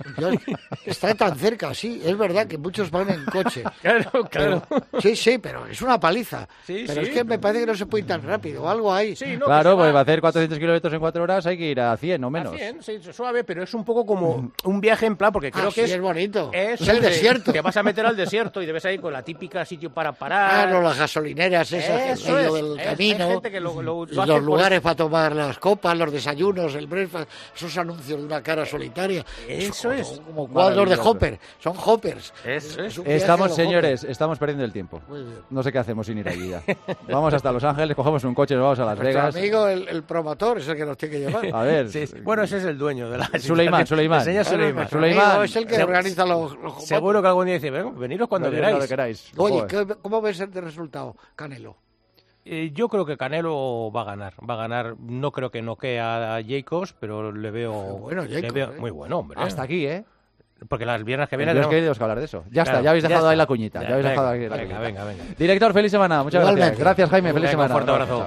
está tan cerca, sí, es verdad que muchos van en coche. Claro. Sí, pero es una paliza. Pero es que me parece que no se puede ir tan rápido, algo hay. Sí, no, claro, pues va a hacer 400 kilómetros en 4 horas, hay que ir a 100 o menos. A 100, sí, suave, pero es un poco como un viaje en plan, porque creo que es bonito. Es el desierto. Te vas a meter al desierto y debes ir con la típica sitio para parar. Claro, las gasolineras esas en medio del camino. Hay gente que lo los lugares para tomar las copas, los desayunos, el breakfast, esos anuncios de una cara solitaria. Eso es. Son como cuadros de hopper, son hoppers. Eso es. Estamos, señores, estamos perdiendo el tiempo. Muy bien. No sé qué hacemos sin ir allí ya. Vamos hasta Los Ángeles, cogemos un coche, nos vamos a Las Vegas. Nuestro amigo, el promotor, es el que nos tiene que llevar. A ver. Sí. Bueno, ese es el dueño de la... Suleimán. Enseña Suleimán. Suleimán es el que organiza los seguro que algún día dice, veniros cuando queráis. Oye, ¿cómo ves el resultado, Canelo? Yo creo que Canelo va a ganar. No creo que noquee a Jacobs, Muy pero bueno, Jacobs, muy bueno, hombre. Hasta aquí, ¿eh? Porque las viernes que viene... Tenemos que hablar de eso. Ya está, ya habéis dejado ahí la cuñita. Ya habéis dejado aquí la cuñita. Venga. Director, feliz semana. Muchas gracias. Gracias, Jaime. Feliz semana. Un fuerte abrazo.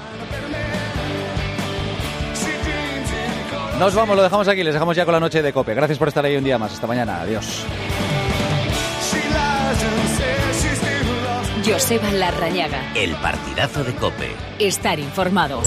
Nos vamos, lo dejamos aquí. Les dejamos ya con la noche de COPE. Gracias por estar ahí un día más. Hasta mañana. Adiós. Joseba Larrañaga. El partidazo de COPE. Estar informado.